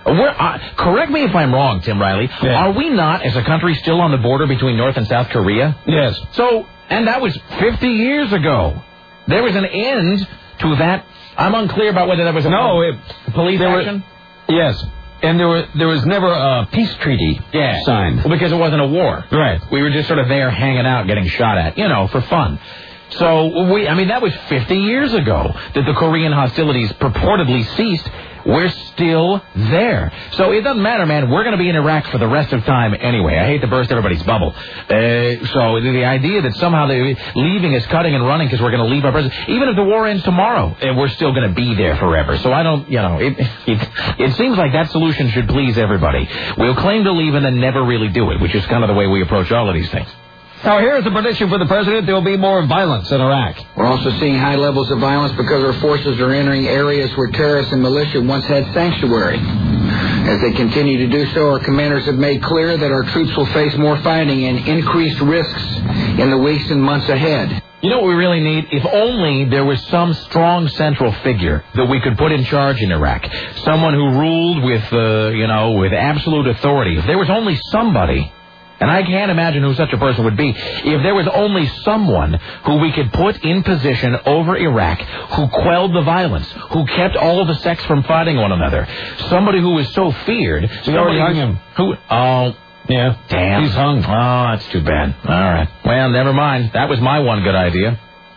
We're, uh, correct me if I'm wrong, Tim Riley. Yeah. Are we not, as a country, still on the border between North and South Korea? Yes. So, and that was fifty years ago. There was an end to that. I'm unclear about whether that was a no, it, police there action. Were, yes. And there were there was never a peace treaty yeah. signed. Well, because it wasn't a war. Right. We were just sort of there hanging out, getting shot at, you know, for fun. So, we, I mean, that was fifty years ago that the Korean hostilities purportedly ceased. We're still there. So it doesn't matter, man. We're going to be in Iraq for the rest of time anyway. I hate to burst everybody's bubble. Uh, so the idea that somehow they're leaving us cutting and running because we're going to leave our president, even if the war ends tomorrow, uh, we're still going to be there forever. So I don't, you know, it, it, it seems like that solution should please everybody. We'll claim to leave and then never really do it, which is kind of the way we approach all of these things. Now, here's a prediction for the president. There will be more violence in Iraq. We're also seeing high levels of violence because our forces are entering areas where terrorists and militia once had sanctuary. As they continue to do so, our commanders have made clear that our troops will face more fighting and increased risks in the weeks and months ahead. You know what we really need? If only there was some strong central figure that we could put in charge in Iraq. Someone who ruled with, uh, you know, with absolute authority. If there was only somebody... And I can't imagine who such a person would be. If there was only someone who we could put in position over Iraq, who quelled the violence, who kept all of the sects from fighting one another, somebody who was so feared. They already hung him. Who? Oh, yeah. Damn. He's hung. Oh, that's too bad. All right. Well, never mind. That was my one good idea.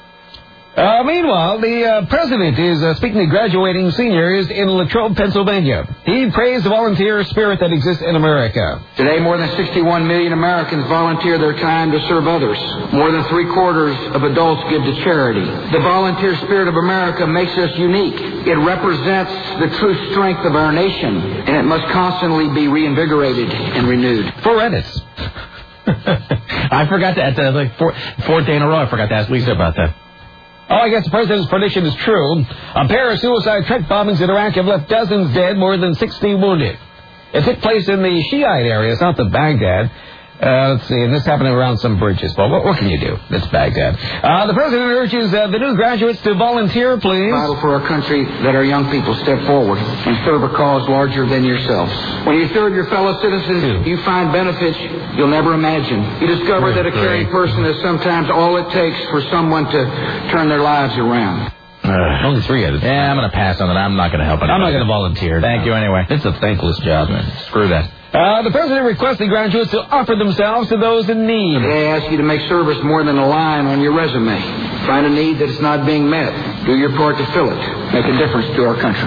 Uh, meanwhile, the uh, president is uh, speaking to graduating seniors in Latrobe, Pennsylvania. He praised the volunteer spirit that exists in America. Today, more than sixty-one million Americans volunteer their time to serve others. More than three-quarters of adults give to charity. The volunteer spirit of America makes us unique. It represents the true strength of our nation, and it must constantly be reinvigorated and renewed. For Ennis. I forgot that. Uh, like four, fourth day in a row, I forgot to ask Lisa about that. Oh, I guess the president's prediction is true. A pair of suicide truck bombings in Iraq have left dozens dead, more than sixty wounded. It took place in the Shiite area south of Baghdad. Uh, let's see, and this happened around some bridges. Well, what, what can you do? It's Baghdad. Uh, the president urges uh, the new graduates to volunteer, please. Vital for our country that our young people step forward and serve a cause larger than yourselves. When you serve your fellow citizens, you find benefits you'll never imagine. You discover that a caring person is sometimes all it takes for someone to turn their lives around. Uh, only three at a time. Yeah, I'm going to pass on that. I'm not going to help anybody. I'm not going to volunteer. Thank no. you anyway. It's a thankless job, man. Screw that. Uh, the president requested graduates to offer themselves to those in need. They ask you to make service more than a line on your resume. Find a need that is not being met. Do your part to fill it. Make a difference to our country.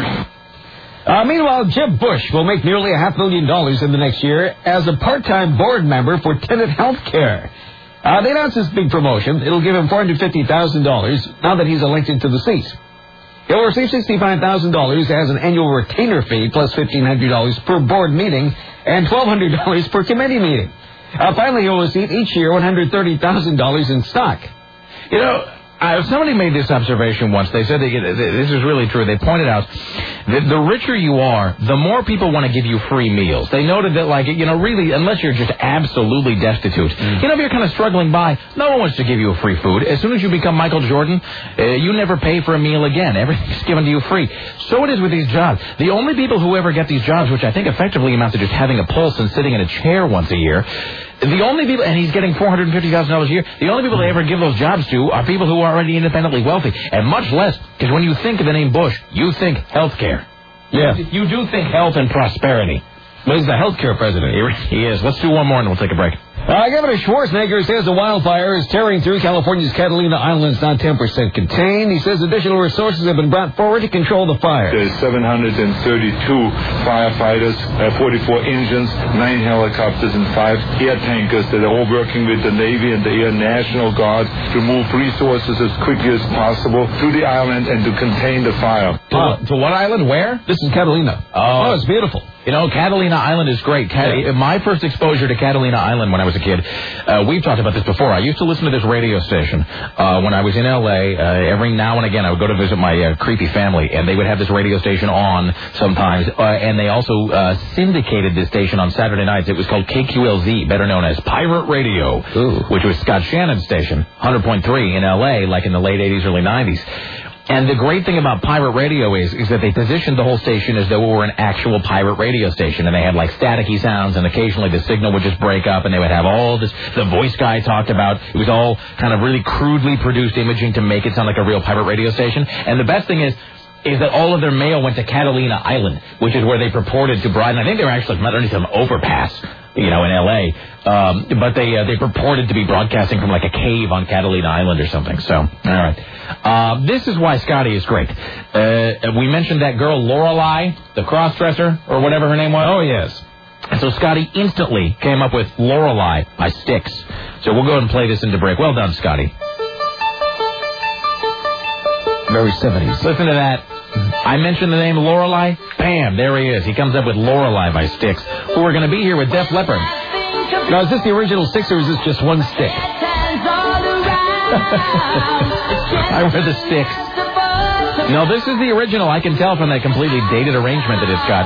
Uh, meanwhile, Jeb Bush will make nearly a half million dollars in the next year as a part-time board member for Tenet Healthcare. Uh, they announced this big promotion. It'll give him four hundred fifty thousand dollars now that he's elected to the seat. He'll receive sixty-five thousand dollars as an annual retainer fee plus fifteen hundred dollars per board meeting and twelve hundred dollars per committee meeting. Uh, finally, he'll receive each year one hundred thirty thousand dollars in stock. You know, uh, somebody made this observation once. They said, they, this is really true. They pointed out that the richer you are, the more people want to give you free meals. They noted that, like, you know, really, unless you're just absolutely destitute, mm. you know, if you're kind of struggling by, no one wants to give you a free food. As soon as you become Michael Jordan, uh, you never pay for a meal again. Everything's given to you free. So it is with these jobs. The only people who ever get these jobs, which I think effectively amounts to just having a pulse and sitting in a chair once a year, the only people, and he's getting four hundred fifty thousand dollars a year, the only people they ever give those jobs to are people who are already independently wealthy. And much less, because when you think of the name Bush, you think health care. Yeah. You do think health and prosperity. Well, he's the healthcare president. He is. Let's do one more and we'll take a break. Uh, Governor Schwarzenegger says the wildfire is tearing through California's Catalina Islands, not ten percent contained. He says additional resources have been brought forward to control the fire. There's seven hundred thirty-two firefighters, uh, forty-four engines, nine helicopters, and five air tankers that are all working with the Navy and the Air National Guard to move resources as quickly as possible to the island and to contain the fire. To, to what island? Where? This is Catalina. Oh, oh it's beautiful. You know, Catalina Island is great. Cat- yeah. My first exposure to Catalina Island when I was a kid, uh, we've talked about this before. I used to listen to this radio station uh, when I was in L A. Uh, every now and again, I would go to visit my uh, creepy family, and they would have this radio station on sometimes. Uh, and they also uh, syndicated this station on Saturday nights. It was called K Q L Z, better known as Pirate Radio, Ooh. which was Scott Shannon's station, one hundred point three in L A, like in the late eighties, early nineties. And the great thing about pirate radio is is that they positioned the whole station as though it were an actual pirate radio station. And they had like staticky sounds, and occasionally the signal would just break up, and they would have all this. The voice guy talked about it was all kind of really crudely produced imaging to make it sound like a real pirate radio station. And the best thing is, is that all of their mail went to Catalina Island, which is where they purported to broaden. I think they were actually underneath some overpass, you know, in L A. Um, but they uh, they purported to be broadcasting from like a cave on Catalina Island or something. So, all right. Uh, this is why Scotty is great. Uh, we mentioned that girl Lorelei, the cross-dresser, or whatever her name was. Oh, yes. And so Scotty instantly came up with Lorelei by Styx. So we'll go ahead and play this into break. Well done, Scotty. Very seventies. Listen to that. I mentioned the name Lorelei. Bam, there he is. He comes up with Lorelei by Styx, who are going to be here with Def Leppard. Now, is this the original Styx, or is this just one stick? I wear the Styx. No, this is the original. I can tell from that completely dated arrangement that it's got.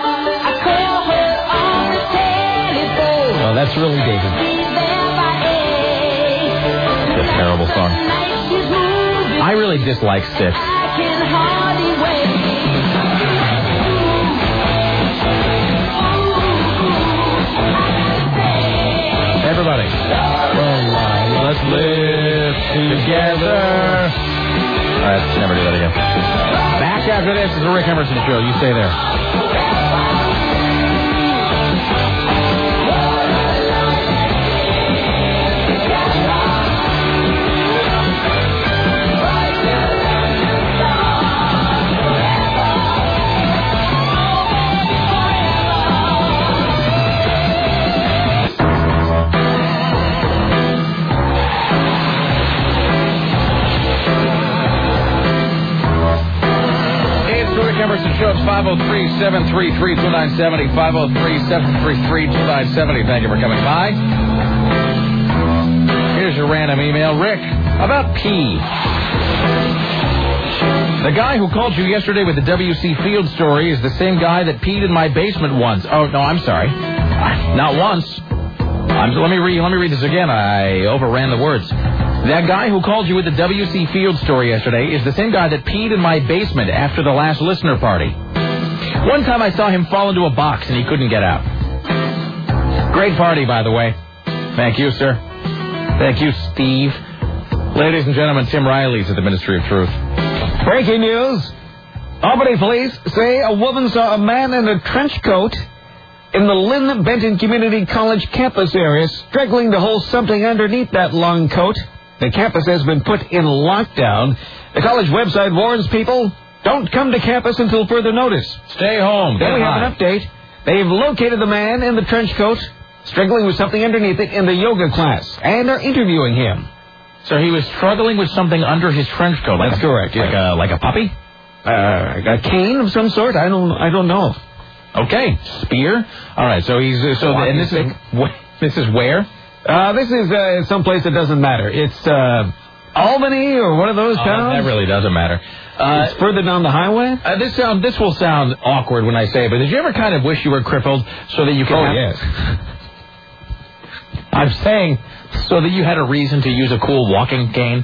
Oh, that's really dated. It's a terrible song. I really dislike Styx. Everybody. Well, let's live together. All right, let's never do that again. Back after this is the Rick Emerson Show. You stay there. Emerson Show. It's five oh three, seven three three, two nine seven oh. five oh three, seven three three, two nine seven oh. Thank you for coming by. Here's your random email. Rick, about pee. The guy who called you yesterday with the W C Field story is the same guy that peed in my basement once. Oh, no, I'm sorry. Not once. I'm, let me read. Let me read this again. I overran the words. That guy who called you with the W C Field story yesterday is the same guy that peed in my basement after the last listener party. One time I saw him fall into a box and he couldn't get out. Great party, by the way. Thank you, sir. Thank you, Steve. Ladies and gentlemen, Tim Riley's at the Ministry of Truth. Breaking news. Albany police say a woman saw a man in a trench coat in the Lynn Benton Community College campus area, struggling to hold something underneath that long coat. The campus has been put in lockdown. The college website warns people, don't come to campus until further notice. Stay home. Then we have an update. They've located the man in the trench coat, struggling with something underneath it in the yoga class, and are interviewing him. So he was struggling with something under his trench coat. Like That's a, correct. Like Yeah. a like a puppy? Uh, a cane of some sort? I don't. I don't know. Okay, spear. All right. So he's uh, so and this is this is where? Uh, this is uh, someplace that doesn't matter. It's uh, Albany or one of those Oh, towns. that really doesn't matter. Uh, it's further down the highway. Uh, this sound this will sound awkward when I say it, but did you ever kind of wish you were crippled so that you could? Oh have... yes. I'm saying so that you had a reason to use a cool walking cane.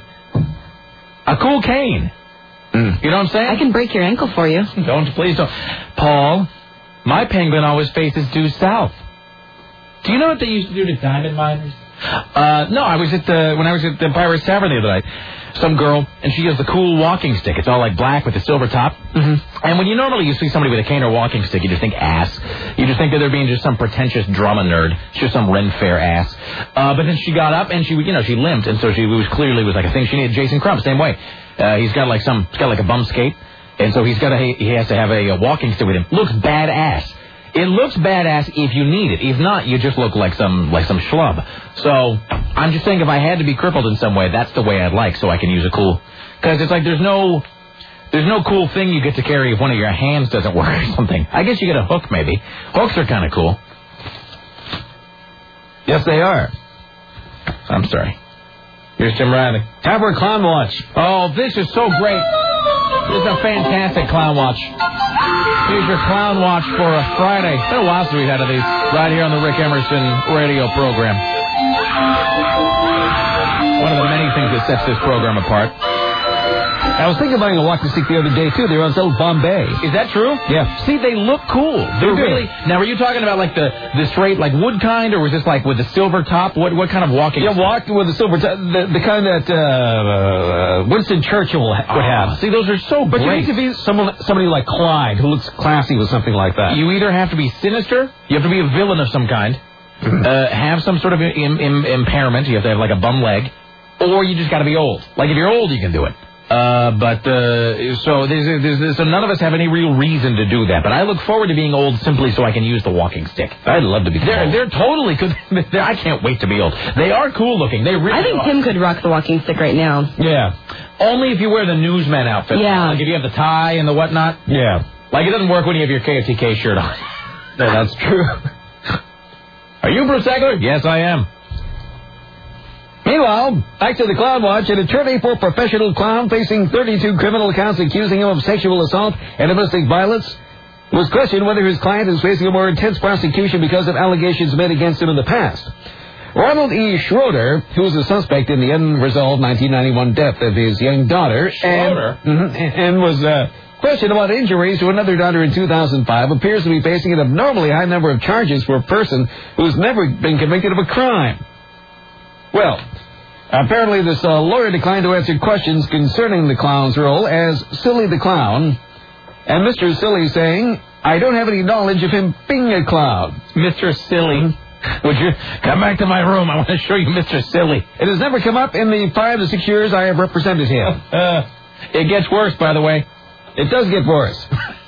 A cool cane. Mm. You know what I'm saying? I can break your ankle for you. Don't, please don't. Paul, my penguin always faces due south. Do you know what they used to do to diamond miners? Uh, no, I was at the, when I was at the Pirates Tavern the other night, some girl, and she has the cool walking stick. It's all like black with the silver top. Mm-hmm. And when you normally you see somebody with a cane or walking stick, you just think ass. You just think that they're being just some pretentious drama nerd. She's just some Ren Fair ass. Uh, but then she got up and she, you know, she limped, and so she was clearly was like a thing. She needed Jason Crump, same way. Uh, he's got like some, he's got like a bum skate, and so he's got a, he has to have a, a walking stick with him. Looks badass. It looks badass if you need it. If not, you just look like some like some schlub. So I'm just saying, if I had to be crippled in some way, that's the way I'd like, so I can use a cool. Because it's like there's no there's no cool thing you get to carry if one of your hands doesn't work or something. I guess you get a hook maybe. Hooks are kind of cool. Yes, they are. I'm sorry. Here's Tim Riley. Tabor Clown Watch. Oh, this is so great. This is a fantastic Clown Watch. Here's your Clown Watch for a Friday. It's been a while since we've had of these right here on the Rick Emerson radio program. One of the many things that sets this program apart. I was thinking of buying a walking stick the other day, too. They're on sale at Bombay. Is that true? Yeah. See, they look cool. They're They do. really... Now, were you talking about, like, the, the straight, like, wood kind, or was this, like, with the silver top? What what kind of walking Yeah, stick? walking with a silver top. The, the kind that uh, uh, Winston Churchill would Oh, have. see, those are so But great. you need to be someone, somebody like Clyde who looks classy with something like that. You either have to be sinister, you have to be a villain of some kind, uh, have some sort of Im- Im- impairment, you have to have, like, a bum leg, or you just got to be old. Like, if you're old, you can do it. Uh, but, uh, so there's, there's, there's, so none of us have any real reason to do that. But I look forward to being old simply so I can use the walking stick. I'd love to be They're, old. they're totally good. They're, I can't wait to be old. They are cool looking. They really I think are. Tim could rock the walking stick right now. Yeah. Only if you wear the newsman outfit. Yeah. Like if you have the tie and the whatnot. Yeah. Like it doesn't work when you have your K F T K shirt on. No, that's true. Are you Bruce Egler? Yes, I am. Meanwhile, back to the Clown Watch, an attorney for professional clown facing thirty-two criminal counts accusing him of sexual assault and domestic violence was questioned whether his client is facing a more intense prosecution because of allegations made against him in the past. Ronald E. Schroeder, who was a suspect in the unresolved nineteen ninety-one death of his young daughter, Schroeder? and, and was uh, questioned about injuries to another daughter in two thousand five, appears to be facing an abnormally high number of charges for a person who's never been convicted of a crime. Well, apparently this uh, lawyer declined to answer questions concerning the clown's role as Silly the Clown, and Mister Silly saying, I don't have any knowledge of him being a clown. Mister Silly. Would you come back to my room? I want to show you Mister Silly. It has never come up in the five to six years I have represented him. Uh, it gets worse, by the way. It does get worse.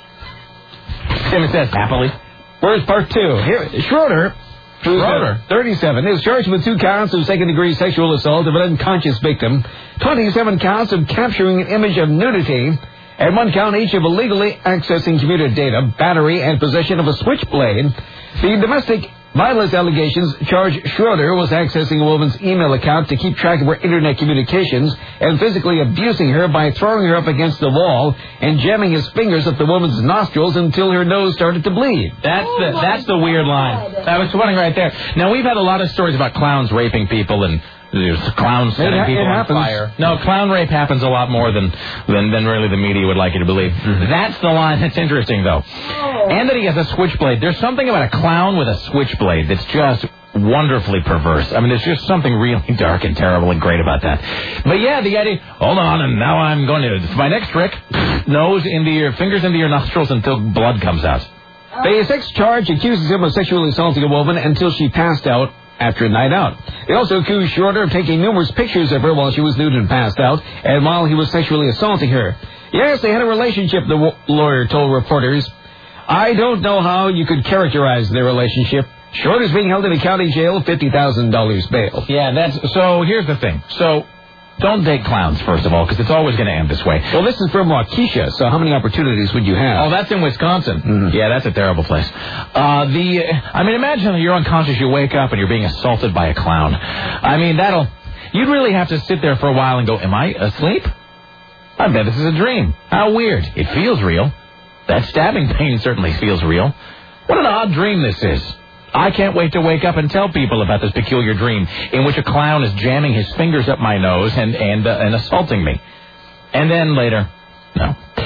Tim says happily. Where's part two? Here, Schroeder, who's Schroeder. thirty-seven, is charged with two counts of second-degree sexual assault of an unconscious victim, twenty-seven counts of capturing an image of nudity, and one count each of illegally accessing computer data, battery, and possession of a switchblade. The domestic violence allegations charge Schroeder was accessing a woman's email account to keep track of her internet communications and physically abusing her by throwing her up against the wall and jamming his fingers up the woman's nostrils until her nose started to bleed. That's the that's the weird line. I was wondering right there. Now, we've had a lot of stories about clowns raping people and there's clowns setting It ha- people it on happens. fire. No, clown rape happens a lot more than, than, than really the media would like you to believe. Mm-hmm. That's the line that's interesting, though. And that he has a switchblade. There's something about a clown with a switchblade that's just wonderfully perverse. I mean, there's just something really dark and terrible and great about that. But yeah, the idea, hold on, and now I'm going to, my next trick, nose into your, fingers into your nostrils until blood comes out. The sex charge accuses him of sexually assaulting a woman until she passed out after a night out. They also accused Schroeder of taking numerous pictures of her while she was nude and passed out, and while he was sexually assaulting her. Yes, they had a relationship, the w- lawyer told reporters. I don't know how you could characterize their relationship. Schroeder's being held in a county jail, fifty thousand dollars bail. Yeah, that's, so here's the thing. So, don't date clowns, first of all, because it's always going to end this way. Well, this is from Waukesha, so how many opportunities would you have? Oh, that's in Wisconsin. Mm-hmm. Yeah, that's a terrible place. Uh, the, I mean, imagine you're unconscious, you wake up, and you're being assaulted by a clown. I mean, that'll, you'd really have to sit there for a while and go, am I asleep? I bet this is a dream. How weird. It feels real. That stabbing pain certainly feels real. What an odd dream this is. I can't wait to wake up and tell people about this peculiar dream in which a clown is jamming his fingers up my nose and and uh, and assaulting me. And then later, no.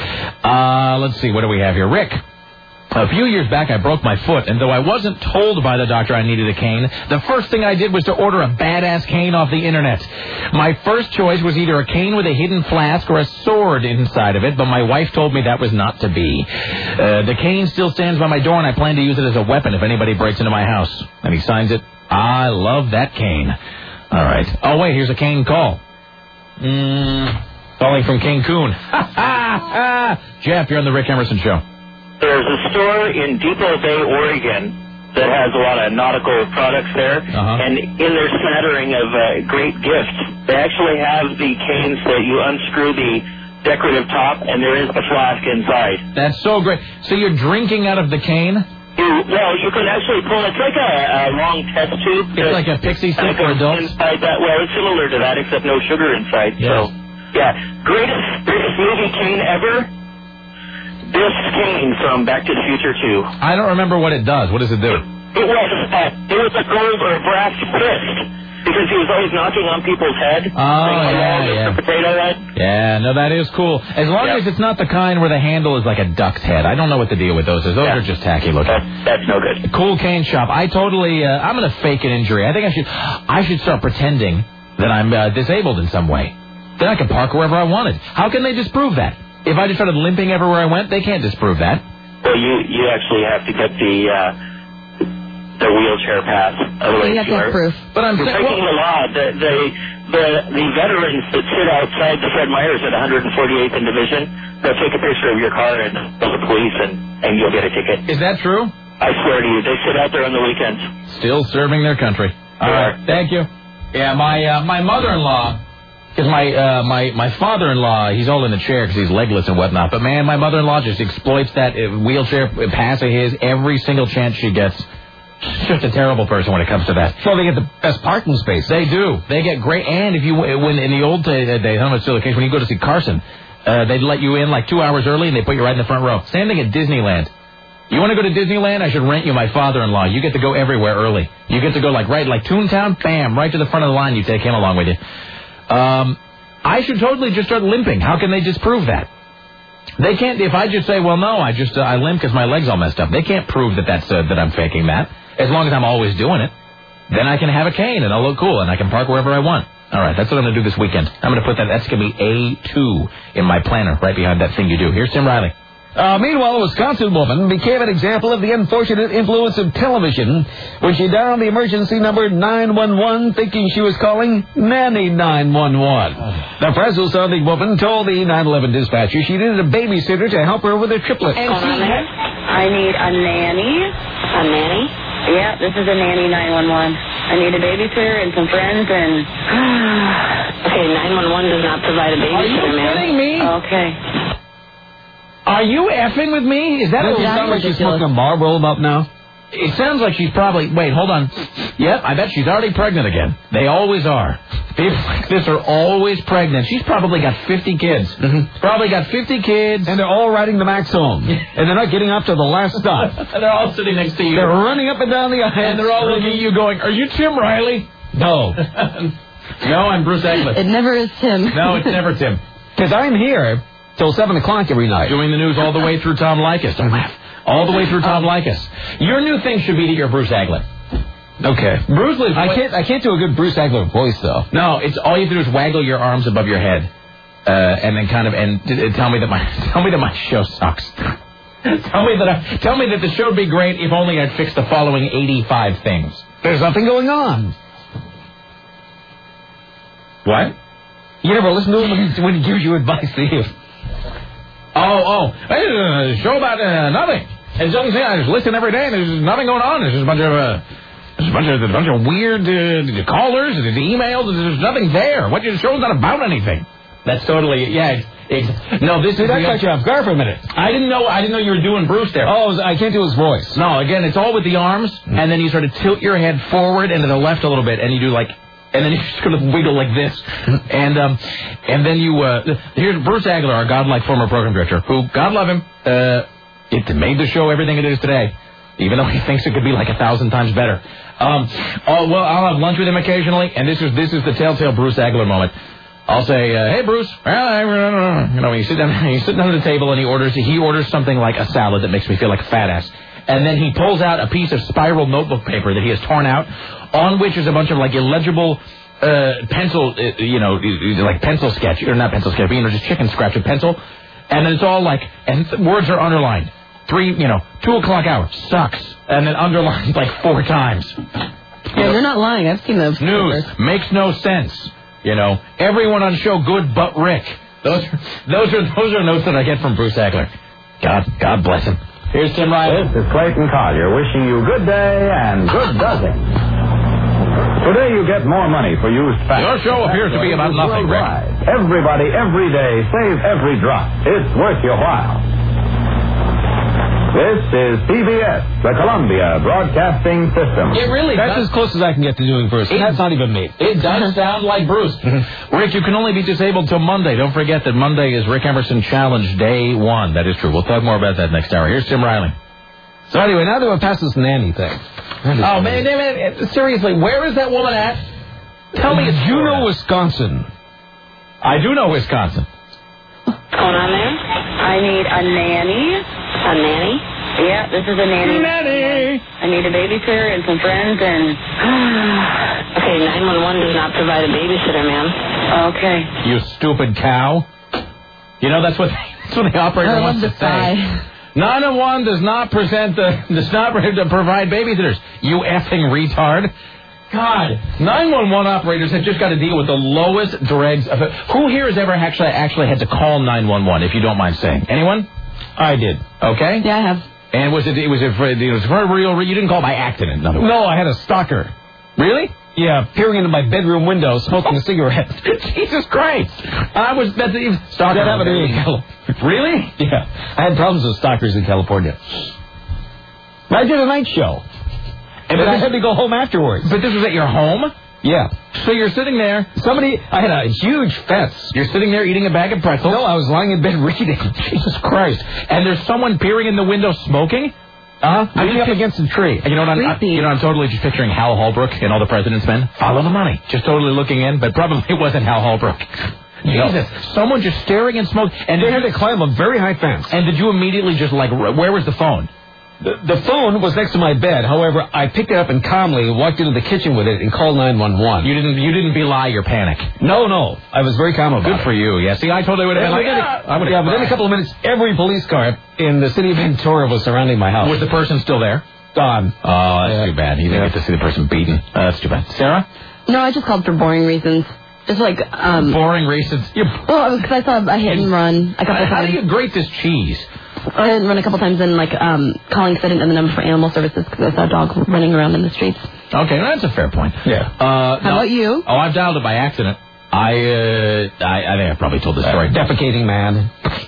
Uh, let's see, what do we have here? Rick. A few years back, I broke my foot, and though I wasn't told by the doctor I needed a cane, the first thing I did was to order a badass cane off the internet. My first choice was either a cane with a hidden flask or a sword inside of it, but my wife told me that was not to be. Uh, the cane still stands by my door, and I plan to use it as a weapon if anybody breaks into my house. And he signs it, I love that cane. All right. Oh, wait, here's a cane call. Mm, calling from Cancun. Jeff, you're on the Rick Emerson Show. There's a store in Depot Bay, Oregon, that has a lot of nautical products there, Uh-huh. and in their smattering of uh, great gifts, they actually have the canes that you unscrew the decorative top, and there is the flask inside. That's so great. So you're drinking out of the cane? You, well, you can actually pull. It's like a, a long test tube. It's like a pixie stick for adults? Inside that, well, it's similar to that, except no sugar inside. Yes. So, yeah, greatest greatest movie cane ever. This cane from Back to the Future two. I don't remember what it does. What does it do? It was uh, it was a gold or a brass fist because he was always knocking on people's head. Oh, yeah, yeah. The potato head. Yeah, no, that is cool. As long Yeah. as it's not the kind where the handle is like a duck's head. I don't know what the deal with those is. Those Yeah. are just tacky looking. That's, that's no good. Cool cane shop. I totally, uh, I'm going to fake an injury. I think I should, I should start pretending that I'm uh, disabled in some way. Then I can park wherever I wanted. How can they disprove that? If I just started limping everywhere I went, they can't disprove that. Well, you you actually have to get the uh, the wheelchair pass. Otherwise, You have to are have proof. But I'm you're saying, breaking well, the law. The, the the the veterans that sit outside the Fred Meyers at one hundred forty-eighth in Division, they'll take a picture of your car and tell the police, and and you'll get a ticket. is that true? I swear to you, they sit out there on the weekends. Still serving their country. All right, thank you. Yeah, my uh, my mother-in-law, because my uh, my my father-in-law, he's all in the chair because he's legless and whatnot. But man, my mother-in-law just exploits that uh, wheelchair pass of his every single chance she gets. She's just a terrible person when it comes to that. Well, they get the best parking space. They do. They get great. And if you when in the old days, I don't know if it's still the case, when you go to see Carson, uh, they'd let you in like two hours early and they put you right in the front row. Same thing at Disneyland. You want to go to Disneyland? I should rent you my father-in-law. You get to go everywhere early. You get to go like right, like Toontown, bam, right to the front of the line. You take him along with you. Um, I should totally just start limping. How can they disprove that? They can't. If I just say, well, no, I just uh, I limp because my leg's all messed up. They can't prove that that's uh, that I'm faking that. As long as I'm always doing it, then I can have a cane and I'll look cool and I can park wherever I want. All right, that's what I'm going to do this weekend. I'm going to put that. That's going to be A two in my planner, right behind that thing you do. Here's Tim Riley. Uh, meanwhile, a Wisconsin woman became an example of the unfortunate influence of television when she dialed the emergency number nine one one thinking she was calling Nanny nine one one. The Fresno-Sounding woman told the nine one one dispatcher she needed a babysitter to help her with her triplets. What's going on there? I need a nanny. A nanny? Yeah, this is a nanny nine one one. I need a babysitter and some friends and... Okay, nine one one does not provide a babysitter, Are you ma'am. kidding me? Okay. Are you effing with me? Is that Doesn't it a sound like she's smoking a Marlboro up now? It sounds like she's probably... Wait, hold on. Yep, I bet she's already pregnant again. They always are. People like this are always pregnant. She's probably got fifty kids. Mm-hmm. Probably got fifty kids. And they're all riding the Max home. And they're not getting up to the last stop. And they're all sitting next to you. They're running up and down the aisle. And they're all looking at you going, are you Tim Riley? No. No, I'm Bruce Eglin. It never is Tim. No, it's never Tim. Because I'm here till seven o'clock every night. Doing the news all the way through Tom Likas. Don't laugh. All the way through Tom Likas. Your new thing should be that you're Bruce Eglin. Okay. Bruce Lee. I can't, I can't do a good Bruce Egler voice, though. No, it's all you have to do is waggle your arms above your head. Uh, and then kind of, and t- tell me that my, tell me that my show sucks. tell me that I, tell me that the show would be great if only I'd fix the following eighty-five things. There's nothing going on. What? You never listen to him when he, when he gives you advice, do you? Oh, oh, hey, uh, show about uh, nothing. It's nothing. I just listen every day, and there's nothing going on. There's just a bunch of, uh, there's a bunch of, there's a bunch of weird uh, callers, and emails. And there's nothing there. What your show's not about anything. That's totally, yeah. It's, it's, no, this Dude, is. I caught you off guard for a minute. I didn't know. I didn't know you were doing Bruce there. Oh, I can't do his voice. No, again, it's all with the arms, and then you sort of tilt your head forward and to the left a little bit, and you do like. And then you just sort of wiggle like this. And um, and then you, uh, here's Bruce Aguilar, our godlike former program director, who, God love him, uh, it made the show everything it is today, even though he thinks it could be like a thousand times better. Um, oh, well, I'll have lunch with him occasionally, and this is this is the telltale Bruce Aguilar moment. I'll say, uh, hey, Bruce, well, I, you know, you sit down, you sit down at the table, and he orders, he orders something like a salad that makes me feel like a fat ass. And then he pulls out a piece of spiral notebook paper that he has torn out, on which is a bunch of, like, illegible uh, pencil, uh, you know, like pencil sketch, or not pencil sketch, but, you know, just chicken scratch with pencil. And then it's all like, and th- words are underlined. Three, you know, two o'clock hour, sucks. And then underlined like four times. Yeah, you're not lying. I've seen those. News papers. makes no sense. You know, everyone on show good but Rick. Those are, those are, those are notes that I get from Bruce Aguilar. God, God bless him. Here's Tim Riley. This is Clayton Collier wishing you good day and good dozen. Today you get more money for used facts. Your show appears to be about nothing, Rick. Everybody, every day, save every drop. It's worth your while. This is C B S, the Columbia Broadcasting System. It really That's does. as close as I can get to doing Bruce. It, That's not even me. It does sound like Bruce. Rick, you can only be disabled till Monday. Don't forget that Monday is Rick Emerson Challenge Day one. That is true. We'll talk more about that next hour. Here's Tim Riley. So anyway, now that we're past this nanny thing. Oh, man, man, man, seriously, where is that woman at? Tell me it's Juneau, Wisconsin. I do know Wisconsin. What's going on there? I need a nanny. A nanny? Yeah, this is a nanny. Nanny! I need a babysitter and some friends and... Okay, nine one one does not provide a babysitter, ma'am. Okay. You stupid cow. You know, that's what, that's what the operator I wants love to the say. sigh. nine one one does not present the, does not provide babysitters. You effing retard. God, nine one one operators have just got to deal with the lowest dregs of it. Who here has ever actually actually had to call nine one one, if you don't mind saying? Anyone? I did. Okay. Yeah, I have. And was it, it was it for, it was for a real, you didn't call by accident, in other words? No, I had a stalker. Really? Yeah, peering into my bedroom window, smoking a cigarette. Jesus Christ. I was, that's even, stalker. That happened to me. Really? Yeah. I had problems with stalkers in California. I did a night show. And then I had to go home afterwards. But this was at your home? Yeah. So you're sitting there. Somebody, I had a huge fence. You're sitting there eating a bag of pretzels? No, I was lying in bed reading. Jesus Christ. And there's someone peering in the window smoking? Uh-huh. I'm Leaning up against a tree. You know what I'm, I, you know, I'm totally just picturing Hal Holbrook and All the President's Men. Follow the money. Just totally looking in, but probably it wasn't Hal Holbrook. Jesus. No. Someone just staring and smoking. And they had to climb a very high fence. And did you immediately just like, where was the phone? The, the phone was next to my bed. However, I picked it up and calmly walked into the kitchen with it and called nine one one. You didn't you didn't belie your panic? No, no. I was very calm about Good it. for you. Yeah, see, I totally would have been like, yeah, I yeah but then a couple of minutes, every police car in the city of Ventura was surrounding my house. Was the person still there? Gone. Oh, that's yeah. too bad. You didn't yeah. get to see the person beaten. Uh, that's too bad. Sarah? No, I just called for boring reasons. Just like, um... Boring reasons? You're... Well, because I saw a hit and run a couple How times. do you grate this cheese? I hit and run a couple times and, like, um, calling because I didn't know the number for animal services because I saw a dog running around in the streets. Okay, well, that's a fair point. Yeah. Uh, How no. about you? Oh, I've dialed it by accident. I, uh, I, I think I probably told the story. Uh, defecating man.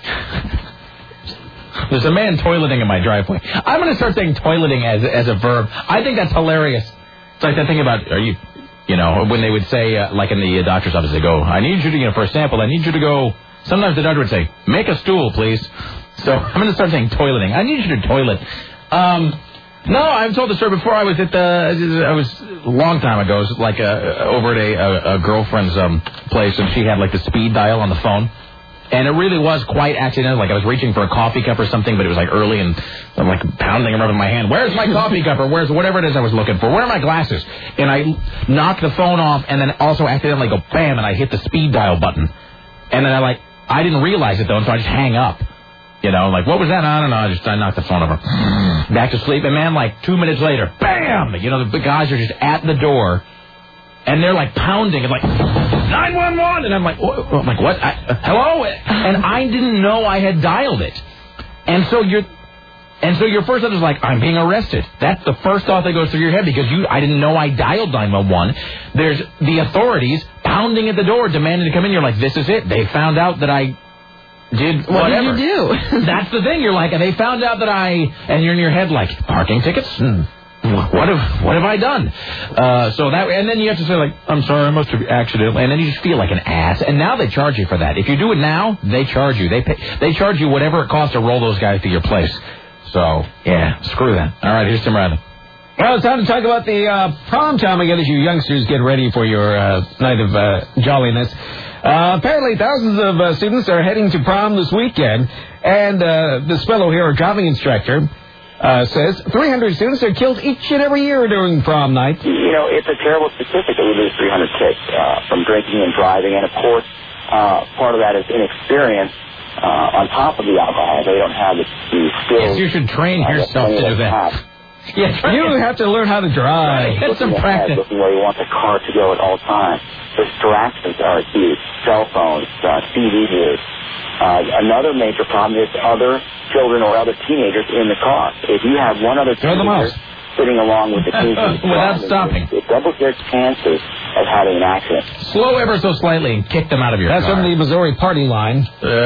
There's a man toileting in my driveway. I'm going to start saying toileting as as a verb. I think that's hilarious. It's like that thing about, are you, you know, when they would say, uh, like in the uh, doctor's office, they go, I need you to, you know, for a sample, I need you to go, sometimes the doctor would say, make a stool, please. So I'm going to start saying toileting. I need you to toilet. Um, no, I've told the story before. I was at the, I was a long time ago, it was like uh, over at a, a, a girlfriend's um, place, and she had like the speed dial on the phone. And it really was quite accidental. Like I was reaching for a coffee cup or something, but it was like early, and I'm like pounding around in my hand. Where's my coffee cup? Or where's whatever it is I was looking for? Where are my glasses? And I knocked the phone off, and then also accidentally go bam, and I hit the speed dial button. And then I like I didn't realize it though, and so I just hang up. You know, like what was that? I don't know. I just I knocked the phone over, back to sleep, and man, like two minutes later, bam! You know, the guys are just at the door. And they're like pounding and like nine one one, and I'm like, I'm like what? I, uh, hello? And I didn't know I had dialed it. And so you're, and so your first thought is like, I'm being arrested. That's the first thought that goes through your head because you, I didn't know I dialed nine one one. There's the authorities pounding at the door, demanding to come in. You're like, this is it. They found out that I did what whatever. What did you do? That's the thing. You're like, and they found out that I, and you're in your head like, parking tickets? Hmm. What have what have I done? Uh, so that and then you have to say like, I'm sorry, I must have accidentally, and then you just feel like an ass. And now they charge you for that. If you do it now, they charge you. They pay, they charge you whatever it costs to roll those guys to your place. So yeah, screw that. All right, here's Tim Riley. Well, it's time to talk about the uh, prom time again as you youngsters get ready for your uh, night of uh, jolliness. Uh, apparently, thousands of uh, students are heading to prom this weekend, and uh, this fellow here, a driving instructor. Uh, says three hundred students are killed each and every year during prom night. You know, it's a terrible statistic that we lose three hundred kids uh, from drinking and driving. And, of course, uh, part of that is inexperience uh, on top of the alcohol. They don't have the, the skills. Yes, you should train uh, yourself to do that. Yes, you have to learn how to drive. Get some practice. Looking where you want the car to go at all times. Distractions are huge. Cell phones, uh, C Ds. Uh, another major problem is other children or other teenagers in the car. If you have one other teenager sitting along with the teenagers without stopping, it, it doubles their chances of having an accident. Slow ever so slightly and kick them out of your That's car. That's from the Missouri party line.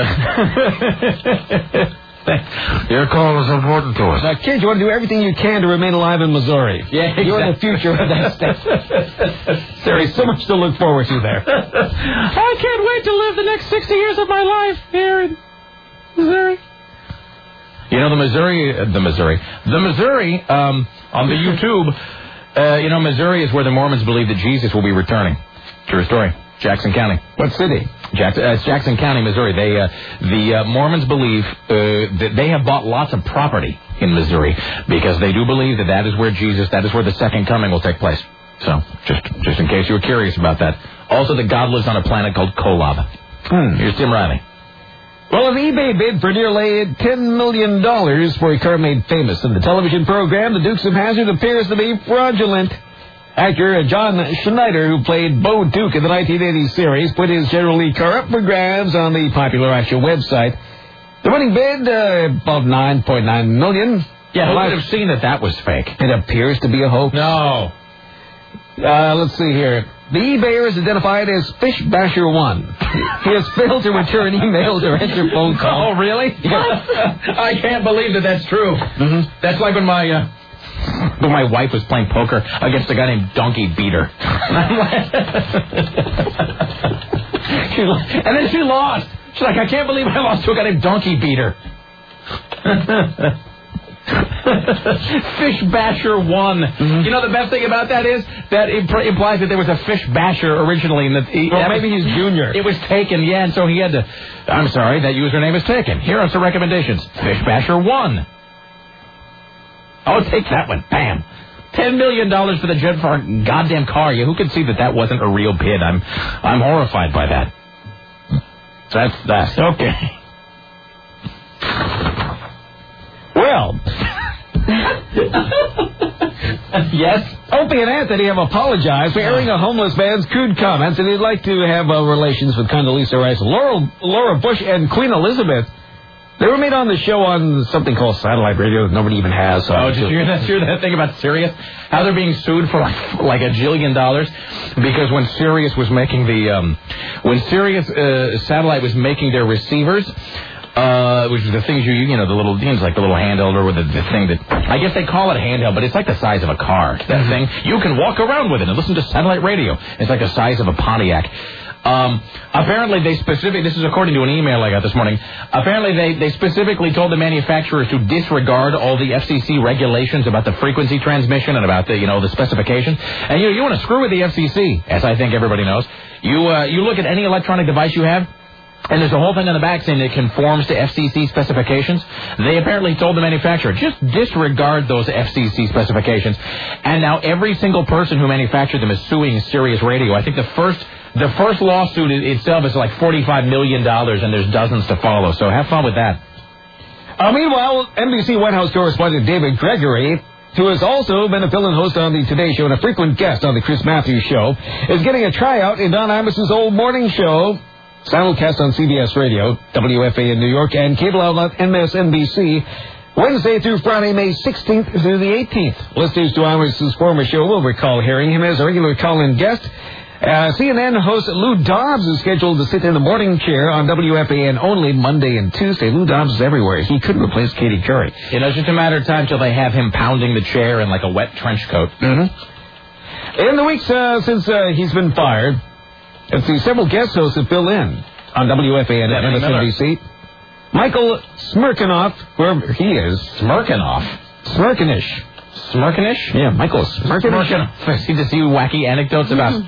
Uh, Your call is important to us. Now, kids, you want to do everything you can to remain alive in Missouri. Yeah, exactly. You're the future of that state. There is so much to look forward to there. I can't wait to live the next sixty years of my life here in Missouri. You know, the Missouri, uh, the Missouri, the Missouri, um, on the YouTube, uh, you know, Missouri is where the Mormons believe that Jesus will be returning. True story. Jackson County. What city? Jackson, uh, it's Jackson County, Missouri. They, uh, the uh, Mormons believe uh, that they have bought lots of property in Missouri because they do believe that that is where Jesus, that is where the second coming will take place. So, just just in case you were curious about that. Also, that God lives on a planet called Kolob. Hmm. Here's Tim Riley. Well, an eBay bid for nearly ten million dollars for a car made famous in the television program The Dukes of Hazzard appears to be fraudulent. Actor John Schneider, who played Bo Duke in the nineteen eighty series, put his General Lee car up for grabs on the popular actual website. The winning bid, uh, about nine point nine million dollars. Yeah, who would have seen that that was fake? It appears to be a hoax. No. Uh, let's see here. The eBayer is identified as Fish Basher one. He has failed to return emails or answer phone calls. Oh, really? I can't believe that that's true. Mm-hmm. That's like when my uh, when my wife was playing poker against a guy named Donkey Beater. She's like, and then she lost. She's like, I can't believe I lost to a guy named Donkey Beater. Fish Basher one. Mm-hmm. You know the best thing about that is that it pr- implies that there was a Fish Basher originally, and that he, well, that maybe was, he's junior. It was taken, yeah, and so he had to. I'm sorry, that username is taken. Here are some recommendations. Fish Basher one. Oh, take that one. Bam. Ten million dollars for the jet for a goddamn car. Yeah, who could see that that wasn't a real bid? I'm, I'm horrified by that. That's that. Okay. Well. Yes? Opie and Anthony have apologized for airing a homeless man's crude comments, and they'd like to have uh, relations with Condoleezza Rice, Laura, Laura Bush, and Queen Elizabeth. They were made on the show on something called satellite radio that nobody even has. So oh, did you hear that, hear that thing about Sirius? How they're being sued for like, like a jillion dollars? Because when Sirius was making the... Um, when Sirius uh, Satellite was making their receivers... Uh, which is the things you, you know, the little, you know, like the little handheld or with the, the thing that, I guess they call it a handheld, but it's like the size of a car. That mm-hmm. thing, you can walk around with it and listen to satellite radio. It's like the size of a Pontiac. Um, apparently they specifically, this is according to an email I got this morning, apparently they, they specifically told the manufacturers to disregard all the F C C regulations about the frequency transmission and about the, you know, the specifications. And you, you want to screw with the F C C, as I think everybody knows. You, uh, you look at any electronic device you have, and there's a whole thing on the back saying it conforms to F C C specifications. They apparently told the manufacturer, just disregard those F C C specifications. And now every single person who manufactured them is suing Sirius Radio. I think the first the first lawsuit itself is like forty-five million dollars, and there's dozens to follow. So have fun with that. Uh, meanwhile, N B C White House correspondent David Gregory, who has also been a fill-in host on the Today Show and a frequent guest on the Chris Matthews Show, is getting a tryout in Don Imus's old morning show, simulcast on C B S Radio, W F A in New York, and cable outlet M S N B C, Wednesday through Friday, May sixteenth through the eighteenth. Listeners to Imus's former show will recall hearing him as a regular call-in guest. Uh, C N N host Lou Dobbs is scheduled to sit in the morning chair on W F A N only Monday and Tuesday. Lou Dobbs is everywhere. He couldn't replace Katie Curry. You know, it's just a matter of time till they have him pounding the chair in like a wet trench coat. Mm-hmm. In the weeks uh, since uh, he's been fired, let's see, several guest hosts have filled in on W F A N and M S N B C. Michael Smirkinoff, wherever he is. Smirkinoff? Smirkinish. Smirkinish? Yeah, Michael Smirkinish. Smirkinoff. I see this few wacky anecdotes about...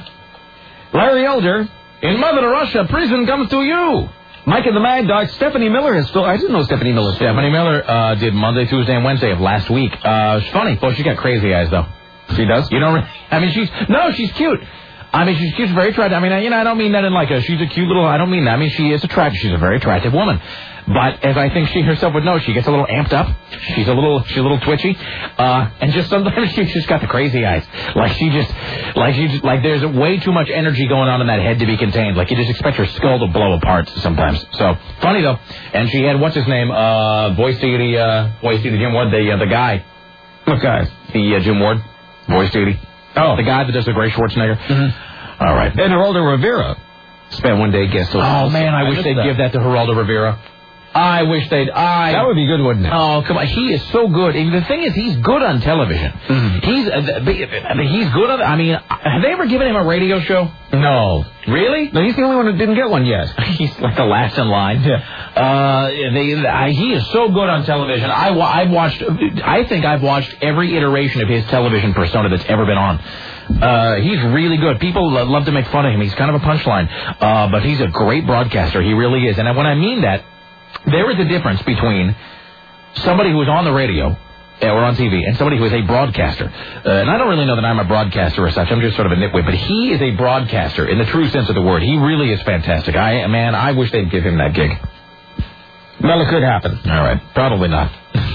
Larry Elder. In Mother Russia, prison comes to you. Mike and the Mad Dog. Stephanie Miller has still... I didn't know Stephanie Miller. Stephanie Miller uh, did Monday, Tuesday, and Wednesday of last week. Uh, it's funny. Well, she's got crazy eyes, though. She does? You don't really... I mean, she's... No, she's cute. I mean, she's, she's very attractive. I mean, you know, I don't mean that in like a... She's a cute little... I don't mean that. I mean, she is attractive. She's a very attractive woman. But as I think she herself would know, she gets a little amped up. She's a little, she's a little twitchy, uh, and just sometimes she's just got the crazy eyes. Like she just, like she, just, like there's way too much energy going on in that head to be contained. Like you just expect her skull to blow apart sometimes. So funny though. And she had what's his name, uh, voice duty, uh, voice duty Jim Ward, the uh, the guy. What guy? The uh, Jim Ward, voice duty. Oh, the guy that does the Gray Schwarzenegger. Mm-hmm. All right. And Geraldo Rivera spent one day guest hosting. Oh man, I, I wish they'd that. give that to Geraldo Rivera. I wish they'd. I That would be good, wouldn't it? Oh, come on. He is so good. And the thing is, he's good on television. Mm-hmm. He's uh, he's good on. I mean, have they ever given him a radio show? No. Really? No, he's the only one who didn't get one yet. He's like the last in line. Yeah. Uh, they, I, he is so good on television. I, I've watched. I think I've watched every iteration of his television persona that's ever been on. Uh, he's really good. People love to make fun of him. He's kind of a punchline, uh, but he's a great broadcaster. He really is. And when I mean that, there is a difference between somebody who is on the radio or on T V and somebody who is a broadcaster. Uh, and I don't really know that I'm a broadcaster or such. I'm just sort of a nitwit. But he is a broadcaster in the true sense of the word. He really is fantastic. I man, I wish they'd give him that gig. Well, it could happen. All right. Probably not.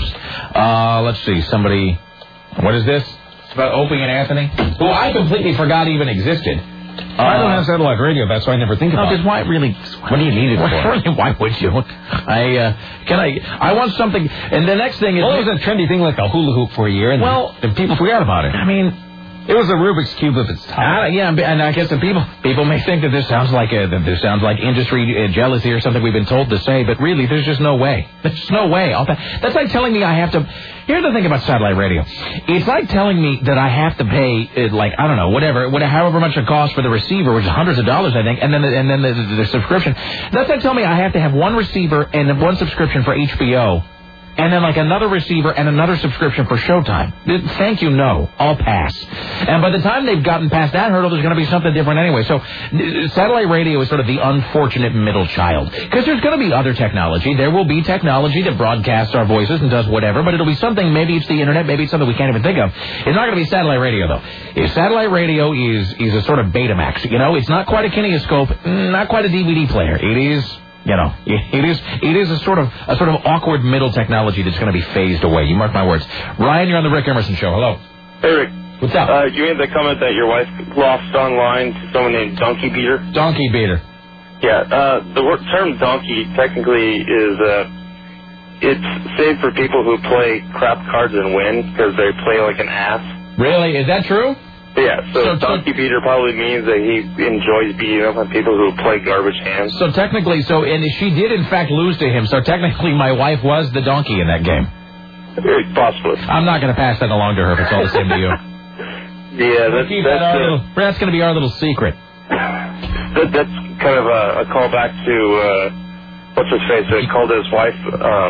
Uh, let's see. Somebody... What is this? It's about Opie and Anthony, who I completely forgot even existed. Uh, I don't have satellite radio, that's why I never think about no, it. because why really? What do you need it for? Why would you? I uh, can I? I want something. And the next thing is, well, it was a trendy thing like a hula hoop for a year, and well, then people forgot about it. I mean, it was a Rubik's cube of its time. Uh, yeah, and I guess the people people may think that this sounds like a, that this sounds like industry uh, jealousy or something we've been told to say, but really, there's just no way. There's just no way. I'll, that's like telling me I have to. Here's the thing about satellite radio. It's like telling me that I have to pay, uh, like, I don't know, whatever, whatever, however much it costs for the receiver, which is hundreds of dollars, I think, and then the, and then the, the, the subscription. That's like telling me I have to have one receiver and one subscription for H B O, and then like another receiver and another subscription for Showtime. Thank you, no. I'll pass. And by the time they've gotten past that hurdle, there's going to be something different anyway. So satellite radio is sort of the unfortunate middle child. Because there's going to be other technology. There will be technology that broadcasts our voices and does whatever, but it'll be something, maybe it's the internet, maybe it's something we can't even think of. It's not going to be satellite radio, though. If satellite radio is, is a sort of Betamax, you know, it's not quite a kinescope, not quite a D V D player. It is... You know, it is it is a sort of a sort of awkward middle technology that's going to be phased away. You mark my words. Ryan, you're on the Rick Emerson Show. Hello. Hey, Rick. What's up? Uh, you made the comment that your wife lost online to someone named Donkey Beater. Donkey Beater. Yeah. Uh, the word, term donkey technically is uh, it's saved for people who play crap cards and win because they play like an ass. Really? Is that true? Yeah, so, so donkey beater probably means that he enjoys beating up on people who play garbage hands. So technically, so and she did in fact lose to him. So technically, my wife was the donkey in that game. Possibly. I'm not going to pass that along to her if it's all the same to you. Yeah, that's we'll that's, that uh, little, that's going to be our little secret. That, that's kind of a, a callback to uh, what's his face? He called his wife um,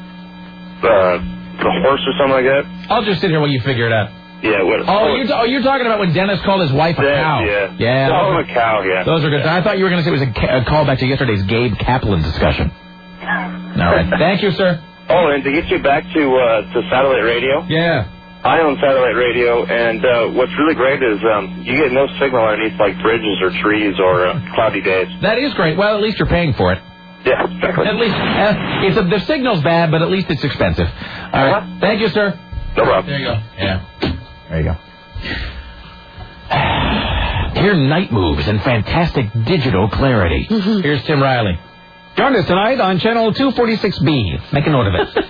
uh, the horse or something like that. I'll just sit here while you figure it out. Yeah. What, oh, you're, oh, you're talking about when Dennis called his wife a yeah, cow. Yeah. Yeah. Call him a cow, yeah. Those are good. Yeah. I thought you were going to say it was a, ca- a callback to yesterday's Gabe Kaplan discussion. All right. Thank you, sir. Oh, and to get you back to uh, to satellite radio. Yeah. I own satellite radio, and uh, what's really great is um, you get no signal underneath like bridges or trees or uh, cloudy days. That is great. Well, at least you're paying for it. Yeah, exactly. At least uh, it's a, the signal's bad, but at least it's expensive. All right. Uh-huh. Thank you, sir. No problem. There you go. Yeah. There you go. Hear night moves and fantastic digital clarity. Mm-hmm. Here's Tim Riley. Join us tonight on Channel two forty-six B. Make a note of it.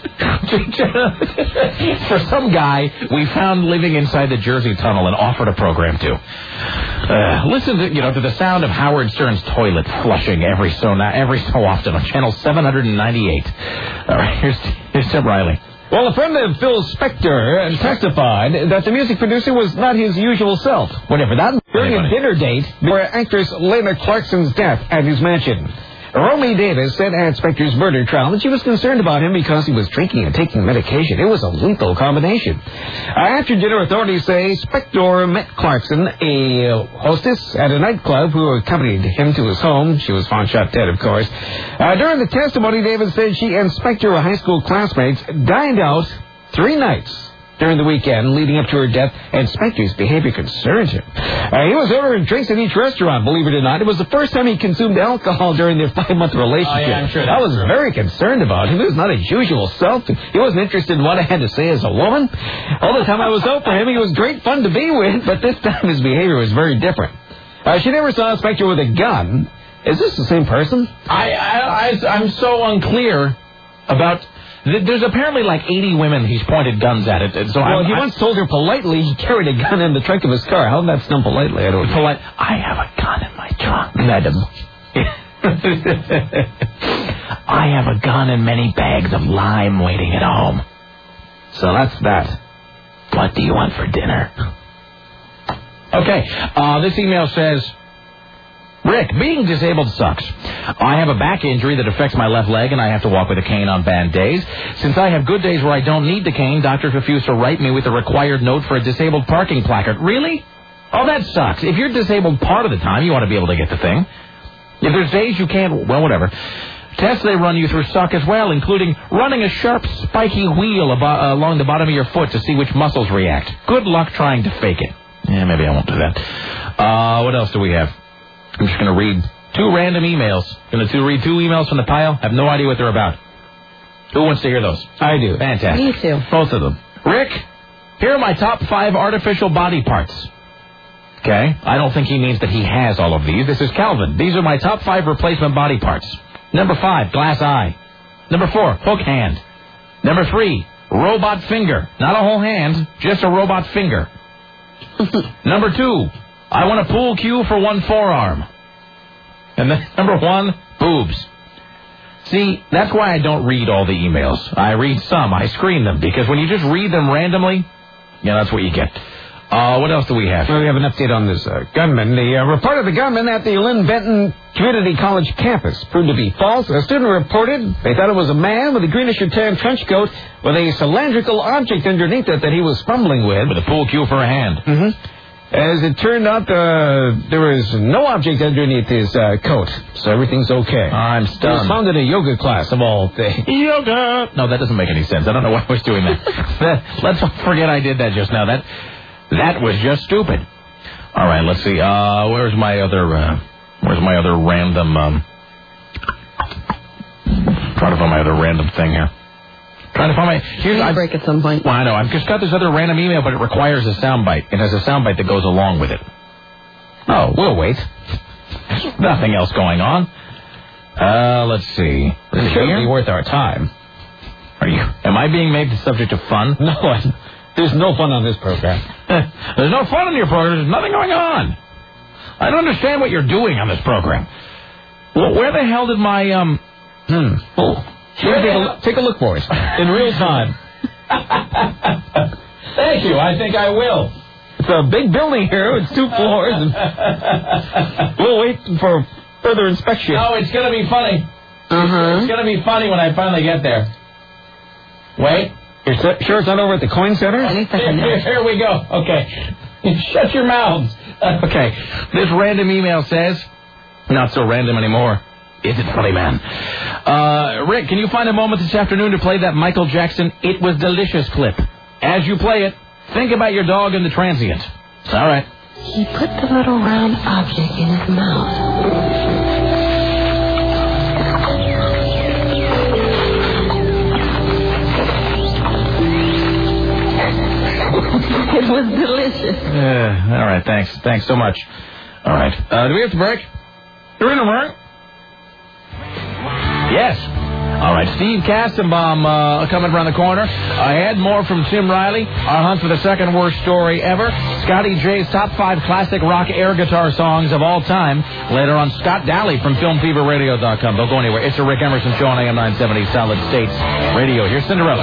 For some guy we found living inside the Jersey Tunnel and offered a program to. Uh, listen to, you know, to the sound of Howard Stern's toilet flushing every so now, every so often on Channel seven ninety-eight. All right, here's, here's Tim Riley. Well, a friend of Phil Spector testified that the music producer was not his usual self. Whatever that. During a dinner date for actress Lena Clarkson's death at his mansion. Romy Davis said at Spector's murder trial that she was concerned about him because he was drinking and taking medication. It was a lethal combination. Uh, after dinner, authorities say Spector met Clarkson, a hostess at a nightclub, who accompanied him to his home. She was found shot dead, of course. Uh, during the testimony, Davis said she and Spector were high school classmates, dined out three nights during the weekend leading up to her death, and Spector's behavior concerned him. Uh, he was ordering drinks at each restaurant, believe it or not. It was the first time he consumed alcohol during their five-month relationship. Oh, yeah, I'm sure I was very concerned about him. He was not his usual self. He wasn't interested in what I had to say as a woman. All the time I was out for him, he was great fun to be with, but this time his behavior was very different. Uh, she never saw Spector with a gun. Is this the same person? I, I, I, I'm so unclear about... There's apparently like eighty women he's pointed guns at it. So well, I'm, he I'm, once told her politely he carried a gun in the trunk of his car. How did that sound politely? I don't know. Polite. I have a gun in my trunk, madam. I have a gun and many bags of lime waiting at home. So that's that. What do you want for dinner? Okay, uh, this email says, Rick, being disabled sucks. I have a back injury that affects my left leg, and I have to walk with a cane on bad days. Since I have good days where I don't need the cane, doctors refuse to write me with the required note for a disabled parking placard. Really? Oh, that sucks. If you're disabled part of the time, you ought to be able to get the thing. If there's days you can't, well, whatever. Tests they run you through suck as well, including running a sharp, spiky wheel abo- along the bottom of your foot to see which muscles react. Good luck trying to fake it. Yeah, maybe I won't do that. Uh, what else do we have? I'm just going to read two random emails. Going to read two emails from the pile. I have no idea what they're about. Who wants to hear those? I do. Fantastic. Me too. Both of them. Rick, here are my top five artificial body parts. Okay? I don't think he means that he has all of these. This is Calvin. These are my top five replacement body parts. Number five, glass eye. Number four, hook hand. Number three, robot finger. Not a whole hand, just a robot finger. Number two, I want a pool cue for one forearm. And then number one, boobs. See, that's why I don't read all the emails. I read some. I screen them, because when you just read them randomly, yeah, that's what you get. Uh, what else do we have? Well, we have an update on this uh, gunman. The uh, report of the gunman at the Lynn Benton Community College campus proved to be false. A student reported they thought it was a man with a greenish or tan trench coat with a cylindrical object underneath it that he was fumbling with. With a pool cue for a hand. Mm-hmm. As it turned out, uh, there was no object underneath his uh, coat, so everything's okay. I'm He was stunned. found in a yoga class of all things. Yoga! No, that doesn't make any sense. I don't know why I was doing that. Let's forget I did that just now. That that was just stupid. All right, let's see. Uh, where's my other? Uh, where's my other random? Um, trying to find my other random thing here. Trying to find my. Here's I break at some point. Well, I know. I've just got this other random email, but it requires a soundbite. It has a soundbite that goes along with it. Oh, we'll wait. There's nothing else going on. Uh, let's see. It should be worth our time. Are you? Am I being made the subject of fun? No, I, there's no fun on this program. There's no fun in your program. There's nothing going on. I don't understand what you're doing on this program. Well, where the hell did my um? Hmm. Oh. Take a, take a look for it in real time. Thank you. I think I will. It's a big building here. It's two floors. And we'll wait for further inspection. Oh, it's going to be funny. Uh-huh. It's going to be funny when I finally get there. Wait. You're sure it's not over at the coin center? Here, here, here we go. Okay. Shut your mouths. Okay. This random email says, not so random anymore. Is it funny, man? Uh, Rick, can you find a moment this afternoon to play that Michael Jackson It Was Delicious clip? As you play it, think about your dog and the transient. All right. He put the little round object in his mouth. It was delicious. Uh, all right, thanks. Thanks so much. All right. Uh, do we have to break? Do we have to break? Yes. All right, Steve Kastenbaum uh, coming around the corner. Ahead, more from Tim Riley. Our hunt for the second worst story ever. Scotty J's top five classic rock air guitar songs of all time. Later on, Scott Daly from film fever radio dot com. Don't go anywhere. It's a Rick Emerson show on A M nine seventy Solid States Radio. Here's Cinderella.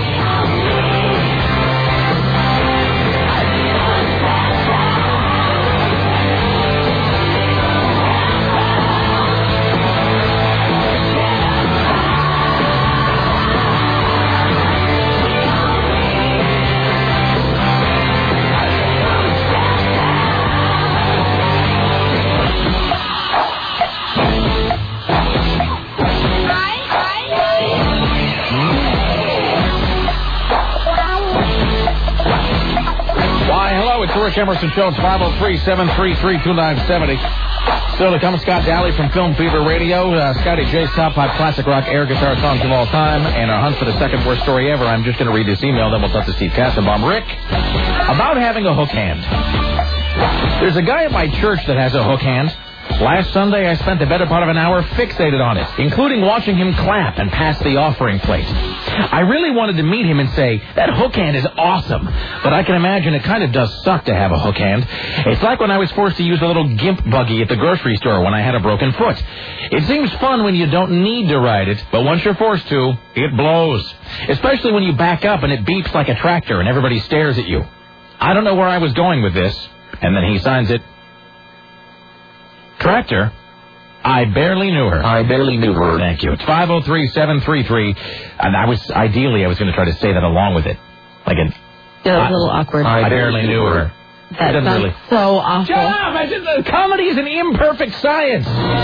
Rick Emerson Show. It's five oh three, seven three three, two nine seven oh. Still to come, Scott Daly from Film Fever Radio. Uh, Scotty J's top five classic rock air guitar songs of all time. And our hunt for the second worst story ever. I'm just going to read this email, then we'll talk to Steve Kastenbaum. Rick, about having a hook hand. There's a guy at my church that has a hook hand. Last Sunday, I spent the better part of an hour fixated on it, including watching him clap and pass the offering plate. I really wanted to meet him and say, that hook hand is awesome, but I can imagine it kind of does suck to have a hook hand. It's like when I was forced to use a little gimp buggy at the grocery store when I had a broken foot. It seems fun when you don't need to ride it, but once you're forced to, it blows. Especially when you back up and it beeps like a tractor and everybody stares at you. I don't know where I was going with this, and then he signs it. Tractor, I barely knew her. I barely knew her. Thank you. It's five oh three, seven three three, and I was, ideally, I was going to try to say that along with it. Like an... Yeah, that was a little awkward. I, I barely knew her. That sounds really... so awful. Shut up! I just, uh, comedy is an imperfect science.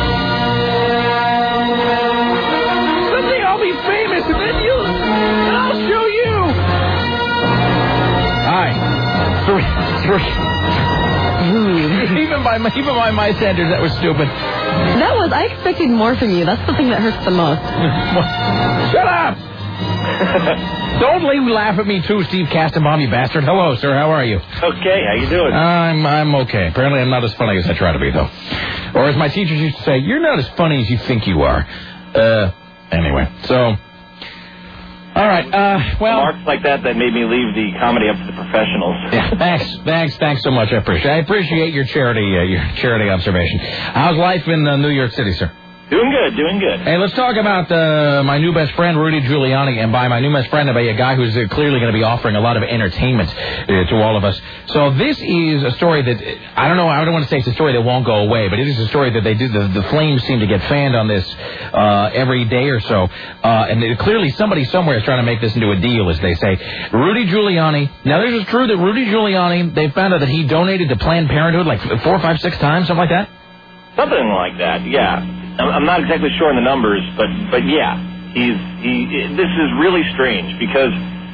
Someday I'll be famous, and then you... and I'll show you. Hi. Three, three. even by my, even by my standards, that was stupid. That was, I expected more from you. That's the thing that hurts the most. Shut up! Don't leave laugh at me too, Steve Castenbaum, you bastard. Hello, sir. How are you? Okay. How you doing? I'm I'm okay. Apparently, I'm not as funny as I try to be, though. Or as my teachers used to say, you're not as funny as you think you are. Uh, anyway, so. All right, uh, well... Remarks like that that made me leave the comedy up to the professionals. Yeah, thanks, thanks, thanks so much. I appreciate I appreciate your charity, uh, your charity observation. How's life in uh, New York City, sir? Doing good, doing good. Hey, let's talk about uh, my new best friend, Rudy Giuliani. And by my new best friend, I mean a guy who's uh, clearly going to be offering a lot of entertainment uh, to all of us. So this is a story that, I don't know, I don't want to say it's a story that won't go away, but it is a story that they did, the, the flames seem to get fanned on this uh, every day or so. Uh, and it, clearly somebody somewhere is trying to make this into a deal, as they say. Rudy Giuliani. Now, this is true that Rudy Giuliani, they found out that he donated to Planned Parenthood like four, five, six times, something like that? Something like that, yeah. I'm not exactly sure on the numbers, but but yeah, he's he. This is really strange because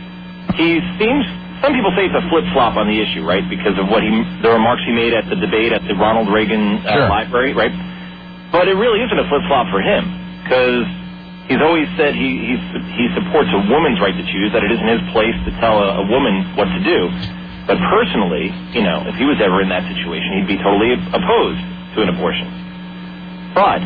he seems. Some people say it's a flip flop on the issue, right? Because of what he, the remarks he made at the debate at the Ronald Reagan uh, sure. Library, right? But it really isn't a flip flop for him because he's always said he he he supports a woman's right to choose. That it isn't his place to tell a, a woman what to do. But personally, you know, if he was ever in that situation, he'd be totally opposed to an abortion. But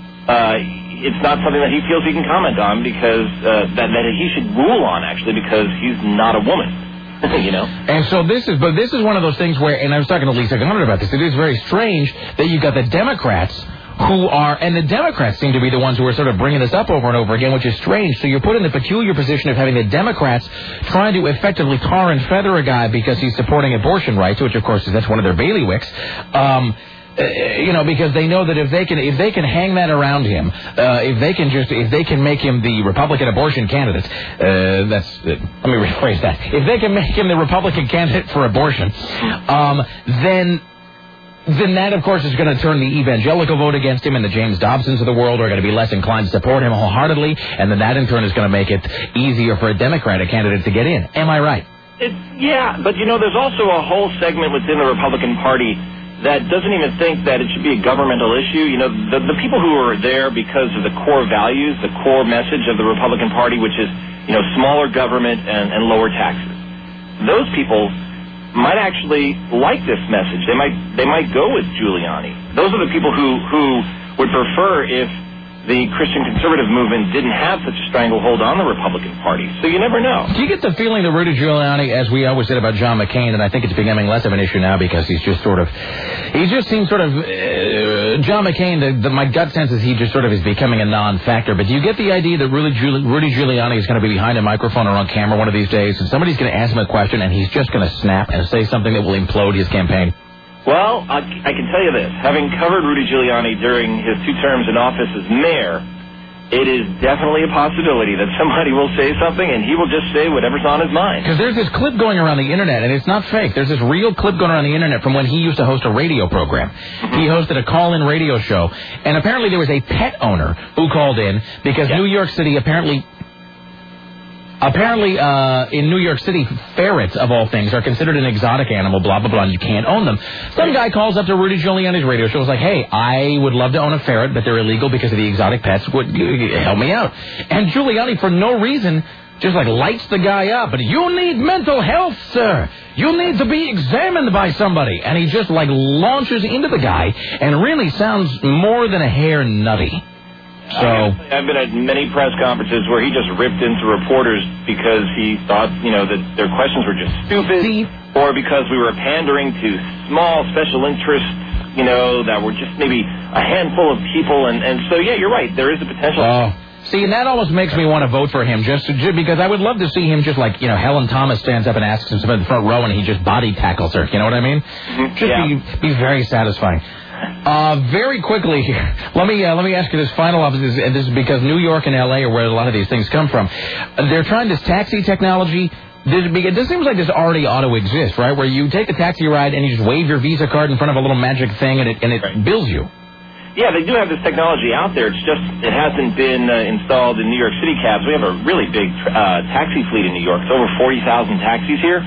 Uh, it's not something that he feels he can comment on because uh, that, that he should rule on, actually, because he's not a woman, you know? And so this is, but this is one of those things where, and I was talking to Lisa Gunnar about this, it is very strange that you got the Democrats who are, and the Democrats seem to be the ones who are sort of bringing this up over and over again, which is strange. So you're put in the peculiar position of having the Democrats trying to effectively tar and feather a guy because he's supporting abortion rights, which, of course, is that's one of their bailiwicks. Um... Uh, you know, because they know that if they can, if they can hang that around him, uh, if they can just, if they can make him the Republican abortion candidate, uh, that's, uh, let me rephrase that. If they can make him the Republican candidate for abortion, um, then, then that, of course, is going to turn the evangelical vote against him, and the James Dobsons of the world are going to be less inclined to support him wholeheartedly, and then that, in turn, is going to make it easier for a Democratic candidate to get in. Am I right? It's, yeah, but, you know, there's also a whole segment within the Republican Party that doesn't even think that it should be a governmental issue. You know, the, the people who are there because of the core values, the core message of the Republican Party, which is, you know, smaller government and, and lower taxes. Those people might actually like this message. They might they might go with Giuliani. Those are the people who, who would prefer if the Christian conservative movement didn't have such a stranglehold on the Republican Party. So you never know. Do you get the feeling that Rudy Giuliani, as we always said about John McCain, and I think it's becoming less of an issue now because he's just sort of, he just seems sort of, uh, John McCain, the, the, my gut sense is he just sort of is becoming a non-factor. But do you get the idea that Rudy, Giul- Rudy Giuliani is going to be behind a microphone or on camera one of these days, and somebody's going to ask him a question, and he's just going to snap and say something that will implode his campaign? Well, I, I can tell you this. Having covered Rudy Giuliani during his two terms in office as mayor, it is definitely a possibility that somebody will say something and he will just say whatever's on his mind. Because there's this clip going around the internet, and it's not fake. There's this real clip going around the internet from when he used to host a radio program. Mm-hmm. He hosted a call-in radio show, and apparently there was a pet owner who called in because yeah. New York City apparently... Apparently, uh, in New York City, ferrets, of all things, are considered an exotic animal, blah, blah, blah, and you can't own them. Some guy calls up to Rudy Giuliani's radio show and is like, hey, I would love to own a ferret, but they're illegal because of the exotic pets. Would you help me out? And Giuliani, for no reason, just like lights the guy up. And you need mental health, sir. You need to be examined by somebody. And he just like launches into the guy and really sounds more than a hair nutty. So I've been at many press conferences where he just ripped into reporters because he thought, you know, that their questions were just stupid, See? or because we were pandering to small special interests, you know, that were just maybe a handful of people. And, and so, yeah, you're right. There is a potential. Oh. See, and that almost makes me want to vote for him, just, to, just because I would love to see him just like, you know, Helen Thomas stands up and asks him in the front row and he just body tackles her. You know what I mean? Mm-hmm. Just yeah. be, be very satisfying. Uh, very quickly here, let me uh, let me ask you this final option, and this is because New York and L A are where a lot of these things come from. They're trying this taxi technology. This, this seems like this already ought to exist, right? Where you take a taxi ride and you just wave your Visa card in front of a little magic thing, and it and it right. bills you. Yeah, they do have this technology out there. It's just it hasn't been uh, installed in New York City cabs. We have a really big uh, taxi fleet in New York. It's over forty thousand taxis here.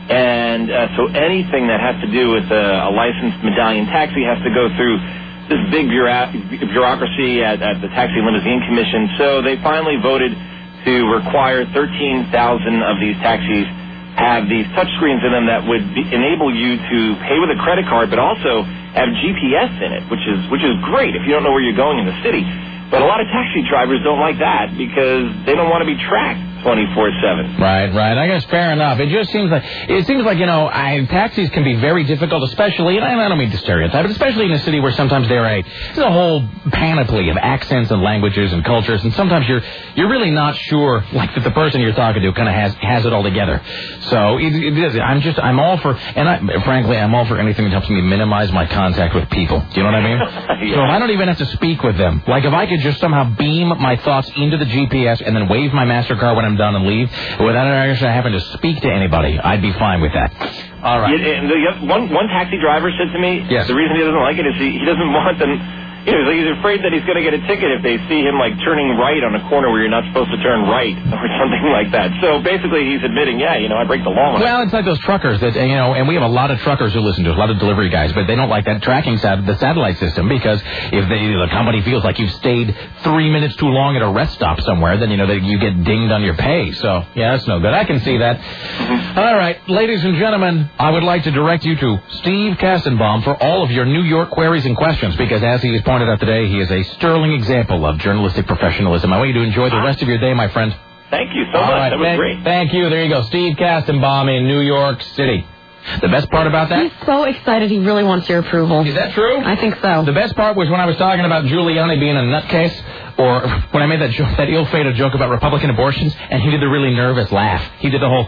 And uh, so anything that has to do with a, a licensed medallion taxi has to go through this big bureau- bureaucracy at, at the Taxi Limousine Commission. So they finally voted to require thirteen thousand of these taxis have these touch screens in them that would be, enable you to pay with a credit card, but also have G P S in it, which is which is great if you don't know where you're going in the city. But a lot of taxi drivers don't like that because they don't want to be tracked twenty-four seven. Right, right. I guess fair enough. It just seems like, it seems like, you know, I, taxis can be very difficult, especially, and I don't mean to stereotype, but especially in a city where sometimes there are a, there's a whole panoply of accents and languages and cultures, and sometimes you're you're really not sure, like, that the person you're talking to kind of has has it all together. So it, it is. I'm just, I'm all for, and I, frankly, I'm all for anything that helps me minimize my contact with people. Do you know what I mean? Yeah. So if I don't even have to speak with them, like if I could just somehow beam my thoughts into the G P S and then wave my MasterCard when I'm done and leave without actually having to speak to anybody, I'd be fine with that. All right. Yeah, and the, one one taxi driver said to me, yes. the reason he doesn't like it is he, he doesn't want them. You know, he's afraid that he's going to get a ticket if they see him, like, turning right on a corner where you're not supposed to turn right or something like that. So basically he's admitting, yeah, you know, I break the law. When well, I... it's like those truckers that, you know, and we have a lot of truckers who listen to us, a lot of delivery guys, but they don't like that tracking sat- the satellite system because if they, the company feels like you've stayed three minutes too long at a rest stop somewhere, then, you know, that you get dinged on your pay. So, yeah, that's no good. I can see that. Mm-hmm. All right, ladies and gentlemen, I would like to direct you to Steve Kastenbaum for all of your New York queries and questions because, as he has pointed out today, he is a sterling example of journalistic professionalism. I want you to enjoy the rest of your day, my friend. Thank you so All much. right, that was thank, great. Thank you. There you go. Steve Kastenbaum in New York City. The best part about that? He's so excited he really wants your approval. Is that true? I think so. The best part was when I was talking about Giuliani being a nutcase, or when I made that joke, that ill-fated joke about Republican abortions, and he did the really nervous laugh. He did the whole...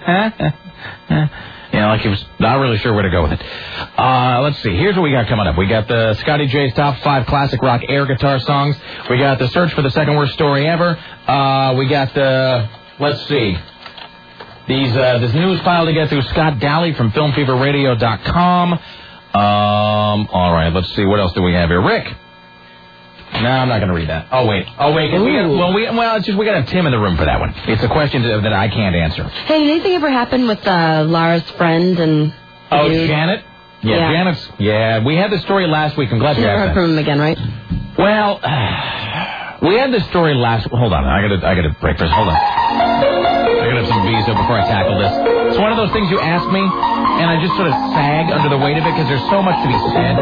You know, like he was not really sure where to go with it. Uh, let's see. Here's what we got coming up. We got the Scotty J's top five classic rock air guitar songs. We got the search for the second worst story ever. Uh, we got the, let's see, these uh, this news file to get through. Scott Daly from film fever radio dot com. Um, all right, let's see. What else do we have here? Rick. No, I'm not going to read that. Oh, wait. Oh, wait. We got, well, we, well, it's just we got to have Tim in the room for that one. It's a question that, that I can't answer. Hey, did anything ever happen with uh, Lara's friend and... Oh, dude? Janet? Yeah, yeah, Janet's... Yeah, we had the story last week. I'm glad you never asked heard that. from him again, right? Well, uh, we had this story last... Hold on. I got to I gotta break this. Hold on. I got to have some Visa before I tackle this. It's one of those things you ask me, and I just sort of sag under the weight of it because there's so much to be said.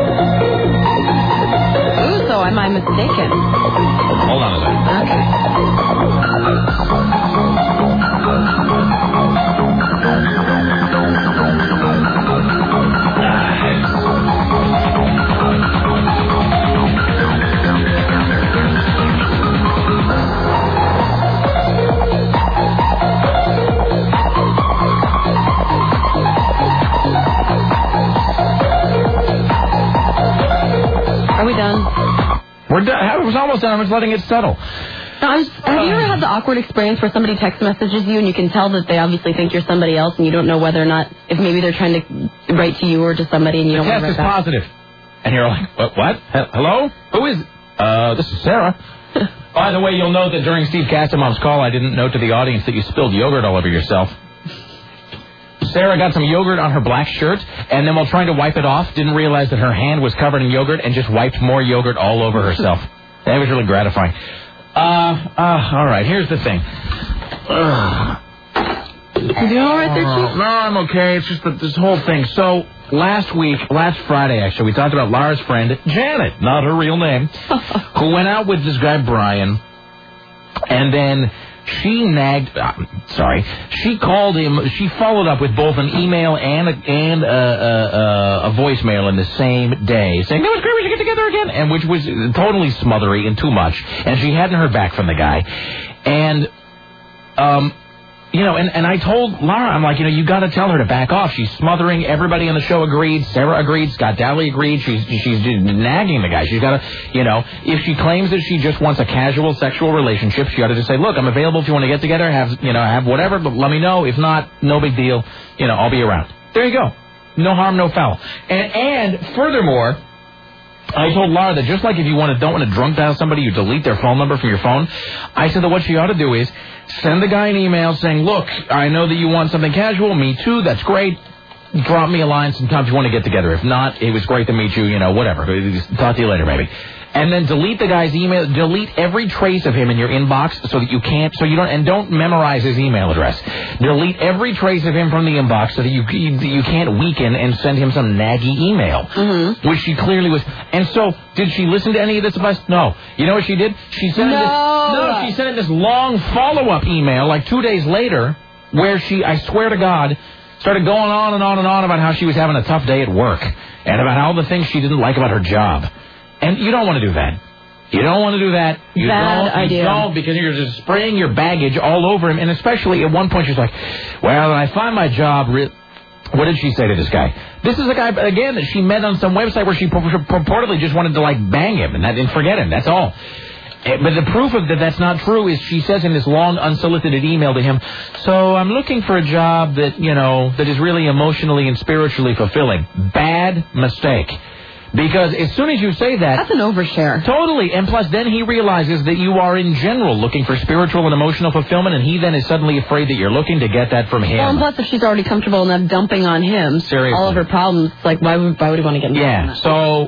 Ooh, so am I mistaken? Hold on a second. Are we done? We're done. It was almost done. I was letting it settle. No, I was, have you ever had the awkward experience where somebody text messages you and you can tell that they obviously think you're somebody else and you don't know whether or not, if maybe they're trying to write to you or to somebody and you the don't want to test write is back? positive. And you're like, what? what? He- Hello? Who is... Uh, this is Sarah. By the way, you'll note that during Steve Kastenbaum's call, I didn't note to the audience that you spilled yogurt all over yourself. Sarah got some yogurt on her black shirt, and then while trying to wipe it off, didn't realize that her hand was covered in yogurt and just wiped more yogurt all over herself. That was really gratifying. Uh, uh, all right, here's the thing. Ugh. You all right there, Chief? No, I'm okay. It's just that this whole thing. So, last week, last Friday, actually, we talked about Lara's friend, Janet, not her real name, who went out with this guy, Brian, and then she nagged, uh, sorry, she called him, she followed up with both an email and a, and a, a, a voicemail in the same day, saying, no, it's great, we should get together again, and which was totally smothery and too much, and she hadn't heard back from the guy. And, um... You know, and, and I told Lara, I'm like, you know, you got to tell her to back off. She's smothering. Everybody on the show agreed. Sarah agreed. Scott Dowley agreed. She's she's nagging the guy. She's got to, you know, if she claims that she just wants a casual sexual relationship, she ought to just say, look, I'm available if you want to get together, have, you know, have whatever, but let me know. If not, no big deal. You know, I'll be around. There you go. No harm, no foul. And, and furthermore, I told Lara that just like if you want to, don't want to drunk dial somebody, you delete their phone number from your phone. I said that what she ought to do is send the guy an email saying, look, I know that you want something casual. Me too. That's great. Drop me a line sometimes you want to get together. If not, it was great to meet you. You know, whatever. Talk to you later, maybe. And then delete the guy's email. Delete every trace of him in your inbox so that you can't, so you don't, and don't memorize his email address. Delete every trace of him from the inbox so that you you, you can't weaken and send him some naggy email, mm-hmm. which she clearly was. And so, did she listen to any of this advice? No. You know what she did? She sent no. him this. No, she sent him this long follow-up email, like two days later, where she, I swear to God, started going on and on and on about how she was having a tough day at work and about all the things she didn't like about her job. And you don't want to do that. You don't want to do that. You Bad don't. idea. You don't, because you're just spraying your baggage all over him. And especially at one point, she's like, well, when I find my job... Re- what did she say to this guy? This is a guy, again, that she met on some website where she purportedly just wanted to, like, bang him and, that, and forget him. That's all. But the proof of that that's not true is she says in this long, unsolicited email to him, so I'm looking for a job that, you know, that is really emotionally and spiritually fulfilling. Bad mistake. Because as soon as you say that... That's an overshare. Totally. And plus, then he realizes that you are in general looking for spiritual and emotional fulfillment, and he then is suddenly afraid that you're looking to get that from him. Well, and plus, if she's already comfortable enough dumping on him Seriously. all of her problems, like, why would, why would he want to get involved in Yeah, that? so,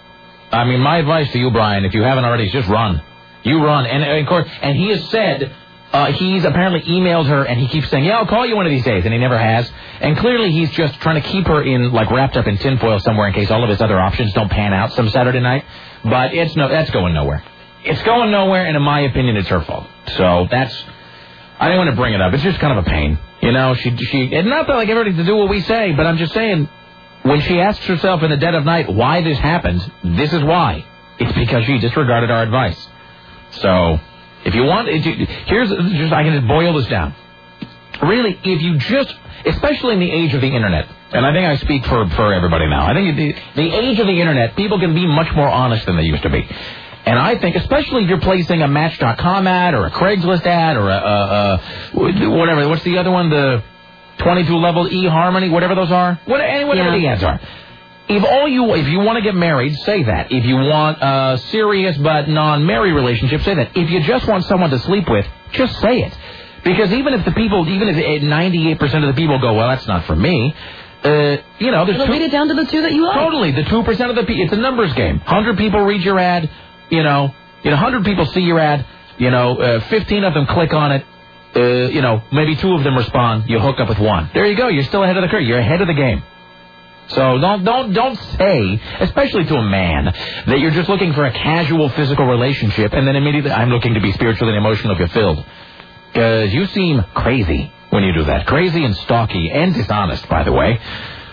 I mean, my advice to you, Brian, if you haven't already, is just run. You run. And, and of course, and he has said... Uh, he's apparently emailed her, and he keeps saying, yeah, I'll call you one of these days, and he never has. And clearly he's just trying to keep her in, like, wrapped up in tinfoil somewhere in case all of his other options don't pan out some Saturday night. But it's no, that's going nowhere. It's going nowhere, and in my opinion, it's her fault. So that's, I didn't want to bring it up. It's just kind of a pain. You know, she, she, and not that like everybody to do what we say, but I'm just saying, when she asks herself in the dead of night why this happened, this is why. It's because she disregarded our advice. So... If you want, it, here's just, I can just boil this down. Really, if you just, especially in the age of the internet, and I think I speak for, for everybody now, I think the, the age of the internet, people can be much more honest than they used to be. And I think, especially if you're placing a Match dot com ad or a Craigslist ad or a, a, a whatever, what's the other one, the twenty-two level eHarmony, whatever those are, what, whatever yeah. the ads are. If all you, if you want to get married, say that. If you want a serious but non-married relationship, say that. If you just want someone to sleep with, just say it. Because even if the people, even if ninety-eight percent of the people go, well, that's not for me, uh, you know, there's It'll two... lead it down to the two that you like. Totally. The two percent of the people, it's a numbers game. one hundred people read your ad, you know, you know, one hundred people see your ad, you know, uh, fifteen of them click on it, uh, you know, maybe two of them respond, you hook up with one. There you go. You're still ahead of the curve. You're ahead of the game. So don't don't don't say, especially to a man, that you're just looking for a casual physical relationship and then immediately I'm looking to be spiritually and emotionally fulfilled. Because you seem crazy when you do that. Crazy and stalky and dishonest, by the way.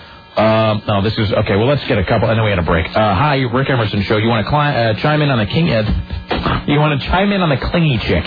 Um, no, this is okay. Well, let's get a couple. I know we had a break. Uh, hi, Rick Emerson Show. You want to cli- uh, chime in on the king? Uh, you want to chime in on the clingy chick?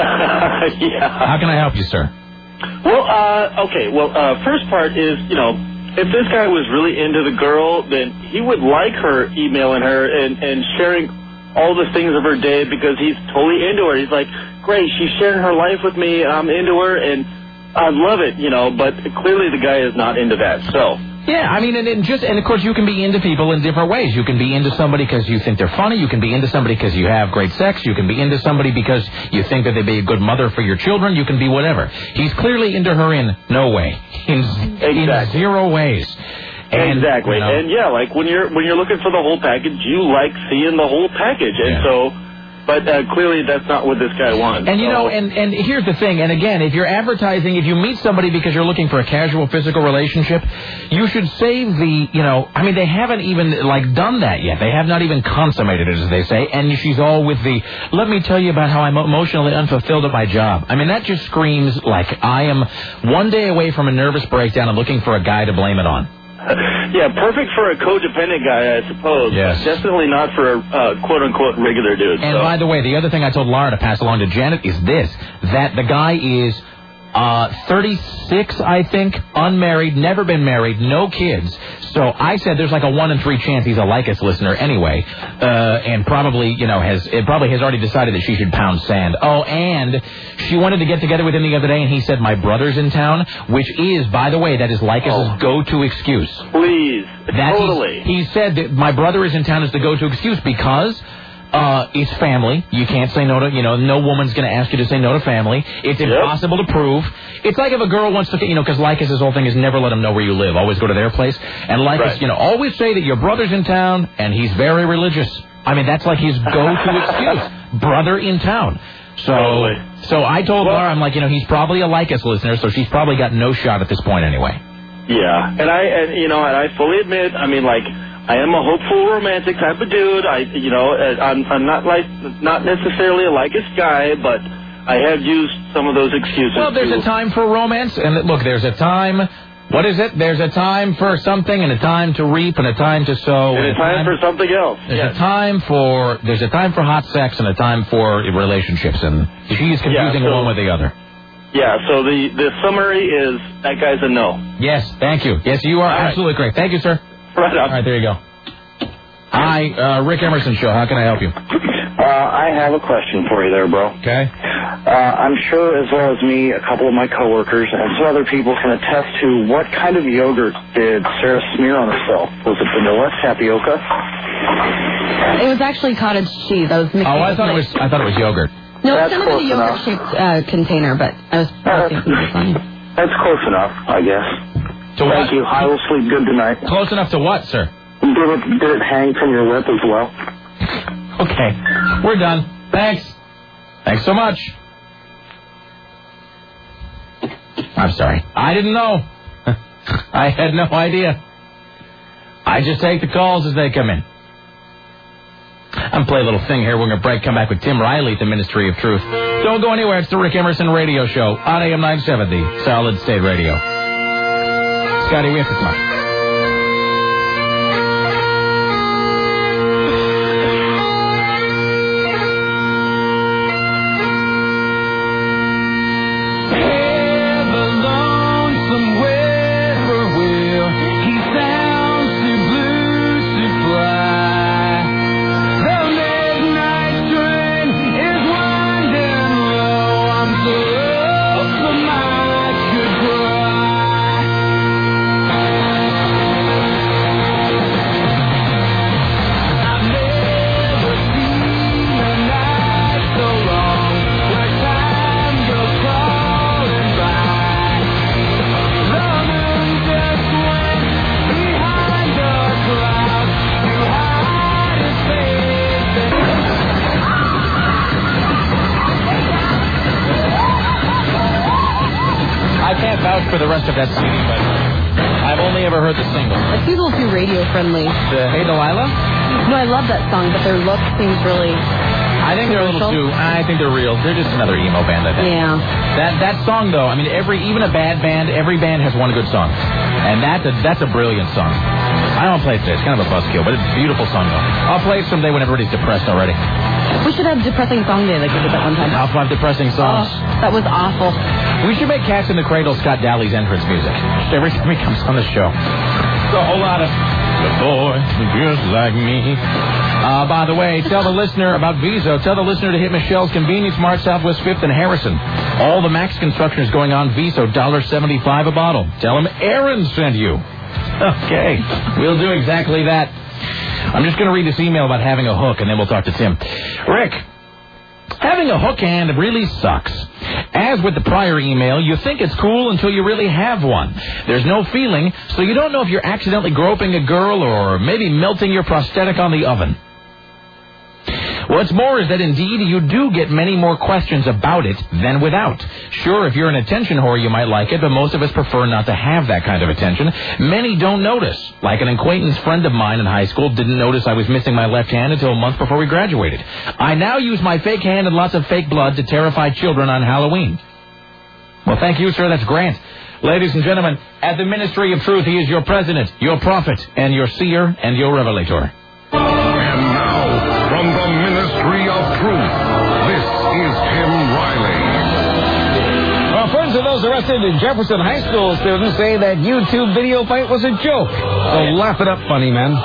Yeah. How can I help you, sir? Well, uh, okay. Well, uh, first part is, you know, if this guy was really into the girl, then he would like her emailing her and, and sharing all the things of her day because he's totally into her. He's like, great, she's sharing her life with me, I'm into her, and I love it, you know, but clearly the guy is not into that, so... Yeah, I mean, and, and just, and of course you can be into people in different ways. You can be into somebody because you think they're funny. You can be into somebody because you have great sex. You can be into somebody because you think that they'd be a good mother for your children. You can be whatever. He's clearly into her in no way. In, exactly. in zero ways. And, exactly. You know, and yeah, like when you're when you're looking for the whole package, you like seeing the whole package. And yeah. so But uh, clearly that's not what this guy wants. And, you know, and, and here's the thing. And, again, if you're advertising, if you meet somebody because you're looking for a casual physical relationship, you should save the, you know, I mean, they haven't even, like, done that yet. They have not even consummated it, as they say. And she's all with the, let me tell you about how I'm emotionally unfulfilled at my job. I mean, that just screams like I am one day away from a nervous breakdown and looking for a guy to blame it on. Yeah, perfect for a codependent guy, I suppose. Yes. Definitely not for a uh, quote-unquote regular dude. And so. by the way, the other thing I told Laura to pass along to Janet is this, that the guy is uh, thirty-six, I think, unmarried, never been married, no kids. So I said there's like a one in three chance he's a Lycus listener anyway, uh, and probably, you know, has it probably has already decided that she should pound sand. Oh, and she wanted to get together with him the other day, and he said, my brother's in town, which is, by the way, that is Lycus's oh. go-to excuse. Please, that totally. He said that my brother is in town is the go-to excuse because... Uh, it's family. You can't say no to, you know, no woman's going to ask you to say no to family. It's yep. impossible to prove. It's like if a girl wants to, you know, because Lycus' whole thing is never let them know where you live. Always go to their place. And Lycus, right. you know, always say that your brother's in town and he's very religious. I mean, that's like his go-to excuse. Brother in town. So, totally. so I told well, Laura, I'm like, you know, he's probably a Lycus listener, so she's probably got no shot at this point anyway. Yeah. And I, and, you know, and I fully admit, I mean, like, I am a hopeful, romantic type of dude. I, you know, I'm, I'm not like, not necessarily a Lycus guy, but I have used some of those excuses. Well, there's too. a time for romance, and look, there's a time. What is it? There's a time for something, and a time to reap, and a time to sow, and, and a time, time for something else. There's yes. a time for there's a time for hot sex, and a time for relationships, and she's confusing yeah, so, one with the other. Yeah. So the the summary is that guy's a no. Yes. Thank you. Yes, you are All absolutely right. correct. Thank you, sir. Right on. All right, there you go. Hi, uh, Rick Emerson Show. How can I help you? Uh, I have a question for you there, bro. Okay. Uh, I'm sure as well as me, a couple of my coworkers, and some other people can attest to what kind of yogurt did Sarah smear on herself? Was it vanilla, tapioca? It was actually cottage cheese. I was mixing Oh, I thought it was. I thought it was yogurt. No, That's it's kind of a yogurt-shaped uh, container, but I was thinking it was funny. That's close enough, I guess. To Thank what? you. I will sleep good tonight. Close enough to what, sir? Did it, did it hang from your lip as well? Okay. We're done. Thanks. Thanks so much. I'm sorry. I didn't know. I had no idea. I just take the calls as they come in. I'm going to play a little thing here. We're going to break, come back with Tim Riley at the Ministry of Truth. Don't go anywhere. It's the Rick Emerson Radio Show on A M nine seventy, Solid State Radio. Scotty, we have to talk. For the rest of that C D, but I've only ever heard the single. It seems a little too radio friendly. The Hey Delilah? No, I love that song, but their look seems really. I think they're a little too. I think they're real. They're just another emo band, I think. Yeah. That that song though, I mean, every even a bad band, every band has one good song, and that's a that's a brilliant song. I don't play it today. It's kind of a buzzkill, but it's a beautiful song though. I'll play it someday when everybody's depressed already. We should have depressing song day like we did that one time. Top five depressing songs. Oh, that was awful. We should make Cats in the Cradle Scott Daly's entrance music every time he comes on the show. It's a whole lot of the boy just like me. Uh, by the way, tell the listener about Viso. Tell the listener to hit Michelle's Convenience Mart, Southwest fifth and Harrison. All the Max construction is going on. Viso, one dollar seventy-five a bottle. Tell them Aaron sent you. Okay, we'll do exactly that. I'm just going to read this email about having a hook, and then we'll talk to Tim. Rick, having a hook hand really sucks. As with the prior email, you think it's cool until you really have one. There's no feeling, so you don't know if you're accidentally groping a girl or maybe melting your prosthetic on the oven. What's more is that indeed you do get many more questions about it than without. Sure, if you're an attention whore, you might like it, but most of us prefer not to have that kind of attention. Many don't notice. Like an acquaintance friend of mine in high school didn't notice I was missing my left hand until a month before we graduated. I now use my fake hand and lots of fake blood to terrify children on Halloween. Well, thank you, sir. That's Grant. Ladies and gentlemen, at the Ministry of Truth, he is your president, your prophet, and your seer, and your revelator. And now, from the Ministry of Truth, this is Tim Riley. Well, friends of those arrested in Jefferson High School students say that YouTube video fight was a joke. So laugh it up, funny men.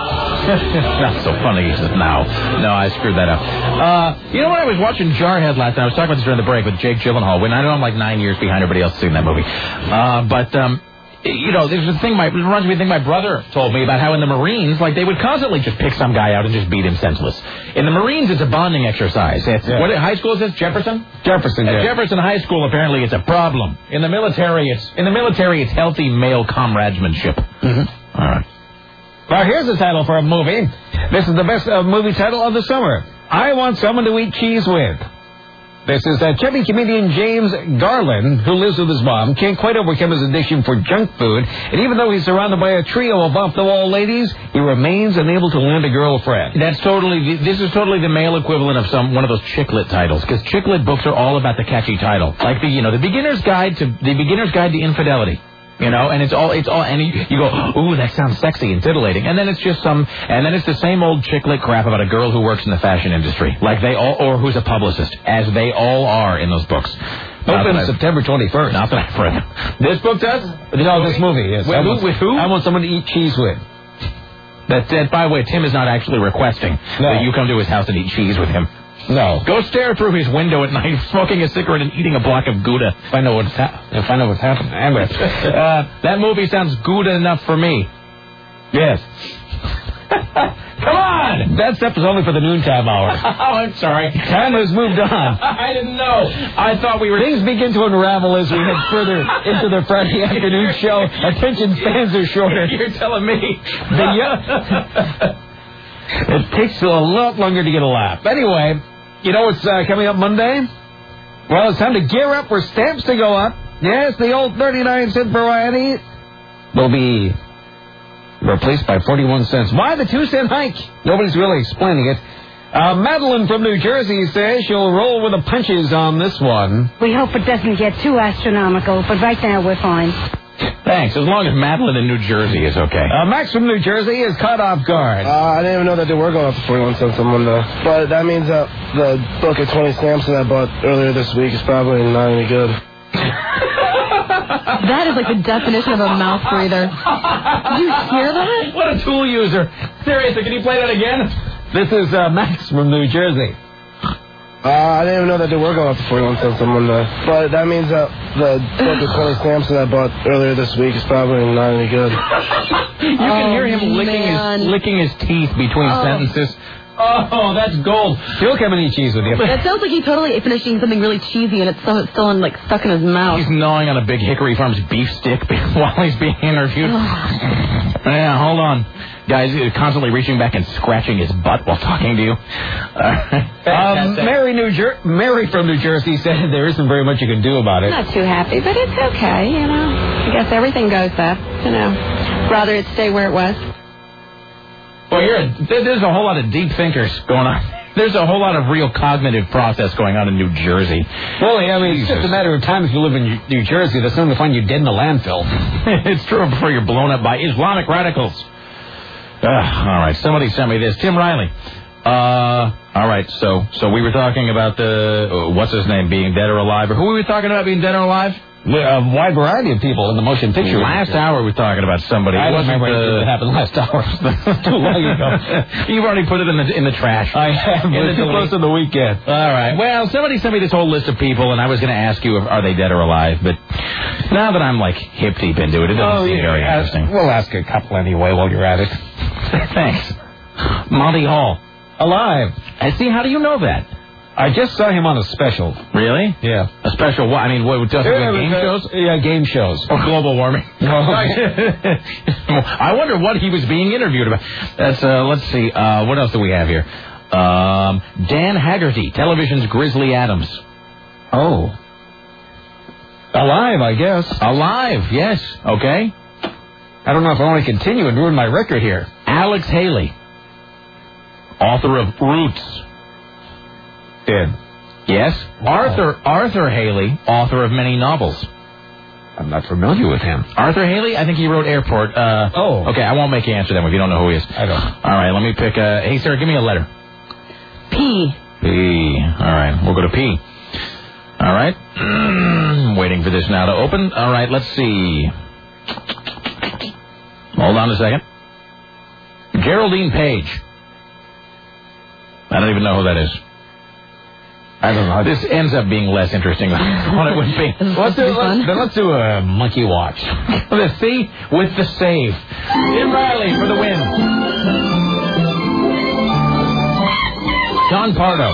Not so funny now. No, I screwed that up. Uh, you know what? I was watching Jarhead last night. I was talking about this during the break with Jake Gyllenhaal. When I know I'm like nine years behind everybody else seeing that movie. Uh, but, um, you know, there's a thing, my, it reminds me of a thing my brother told me about how in the Marines, like, they would constantly just pick some guy out and just beat him senseless. In the Marines, it's a bonding exercise. It's, yeah. What high school is this? Jefferson? Jefferson, At yeah. Jefferson High School, apparently, it's a problem. In the military, it's in the military, it's healthy male comradeship. Mm-hmm. All right. Well, here's the title for a movie. This is the best uh, movie title of the summer. I Want Someone to Eat Cheese With. This is uh, chubby comedian James Garland, who lives with his mom, can't quite overcome his addiction for junk food, and even though he's surrounded by a trio of off-the-wall ladies, he remains unable to land a girlfriend. That's totally, this is totally the male equivalent of some one of those chick lit titles, because chick lit books are all about the catchy title, like the, you know, the beginner's guide to the beginner's guide to infidelity. You know, and it's all, it's all, and you, you go, ooh, that sounds sexy and titillating. And then it's just some, and then it's the same old chick-lit crap about a girl who works in the fashion industry. Like they all, or who's a publicist, as they all are in those books. Open September twenty-first. Not that I've read them. This book does? No, this movie, yes. With, I who, want, with who? I Want Someone to Eat Cheese With. That, that, by the way, Tim is not actually requesting no. that you come to his house and eat cheese with him. No. Go stare through his window at night, smoking a cigarette and eating a block of Gouda. If I know what's happening. If I know what's happening. Anyway, uh, that movie sounds Gouda enough for me. Yes. Come on! That step is only for the noontime hour. Oh, I'm sorry. Time has moved on. I didn't know. I thought we were... Things begin to unravel as we head further into the Friday afternoon show. Attention spans are shorter. You're telling me. The young... It takes a lot longer to get a laugh. Anyway, you know what's uh, coming up Monday? Well, it's time to gear up for stamps to go up. Yes, the old thirty-nine cent variety will be replaced by forty-one cents. Why the two cent hike? Nobody's really explaining it. Uh, Madeline from New Jersey says she'll roll with the punches on this one. We hope it doesn't get too astronomical, but right now we're fine. Thanks, as long as Madeline in New Jersey is okay. Uh, Max from New Jersey is caught off guard. Uh, I didn't even know that they were going up to forty-one cents on Monday. But that means that the book of twenty stamps that I bought earlier this week is probably not any good. That is like the definition of a mouth breather. Did you hear that? What a tool user. Seriously, can you play that again? This is uh, Max from New Jersey. Uh, I didn't even know that they were going up to forty-one cents on Monday. But that means that the book of twenty stamps that I bought earlier this week is probably not any good. You can oh, hear him licking man. his licking his teeth between oh. sentences. Oh, that's gold. He'll come and eat cheese with you. That sounds like he's totally finishing something really cheesy and it's still, it's still in, like stuck in his mouth. He's gnawing on a big Hickory Farms beef stick while he's being interviewed. Yeah, hold on. Guys, he's constantly reaching back and scratching his butt while talking to you. Uh, um, Mary, New Jer- Mary from New Jersey said there isn't very much you can do about it. Not too happy, but it's okay, you know. I guess everything goes up, you know. Rather it stay where it was. Well, you're a, there's a whole lot of deep thinkers going on. There's a whole lot of real cognitive process going on in New Jersey. Well, yeah, I mean, it's just a matter of time if you live in New Jersey. They're going to find you dead in a landfill. It's true before you're blown up by Islamic radicals. Uh, all right, somebody sent me this. Tim Riley. Uh, all right, so so we were talking about the, uh, what's his name, being dead or alive. Or who were we talking about being dead or alive? A wide variety of people in the motion picture Last industry. hour we were talking about somebody. I don't remember the... anything that happened last hour. Too long ago. You've already put it in the in the trash. I have. We're too close to the weekend. All right. Well, somebody sent me this whole list of people, and I was going to ask you, if, are they dead or alive? But now that I'm like hip deep into it, it doesn't oh, seem yeah, very ask, interesting. We'll ask a couple anyway while you're at it. Thanks. Monty Hall. Alive. I see. How do you know that? I just saw him on a special. Really? Yeah. A special what? I mean, what, does yeah, game uh, shows? Yeah, game shows. Or global warming. No. I wonder what he was being interviewed about. That's, uh, let's see, uh, what else do we have here? Um, Dan Haggerty, television's Grizzly Adams. Oh. Alive, I guess. Alive, yes. Okay. I don't know if I want to continue and ruin my record here. Alex Haley, author of Roots. Dead. Yes. Arthur Arthur Haley, author of many novels. I'm not familiar with him. Arthur Haley? I think he wrote Airport. Uh, oh. Okay, I won't make you answer them if you don't know who he is. I don't. All right, let me pick a... Hey, Sarah, give me a letter. P. P. All right, we'll go to P. All right. Waiting for this now to open. All right, let's see. Hold on a second. Geraldine Page. I don't even know who that is. I don't know. This ends up being less interesting than I thought it would be. Let's do, let's, then let's do a monkey watch. The C with the save. Tim Riley for the win. John Pardo.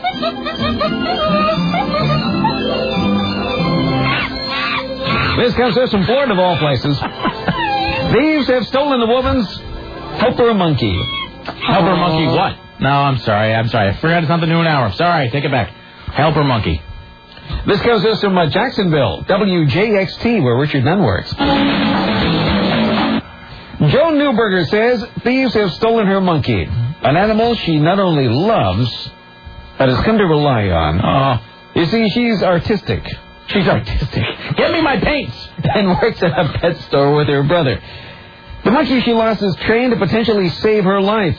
This comes to us from Florida, of all places. Thieves have stolen the woman's helper monkey. Helper monkey what? No, I'm sorry. I'm sorry. I forgot it's not the noon hour. Sorry. Take it back. Helper monkey. This comes to us from uh, Jacksonville, W J X T, where Richard Nunn works. Joan Newberger says thieves have stolen her monkey, an animal she not only loves, but has come to rely on. Oh. You see, she's artistic. She's artistic. Get me my paints! And works at a pet store with her brother. The monkey she lost is trained to potentially save her life.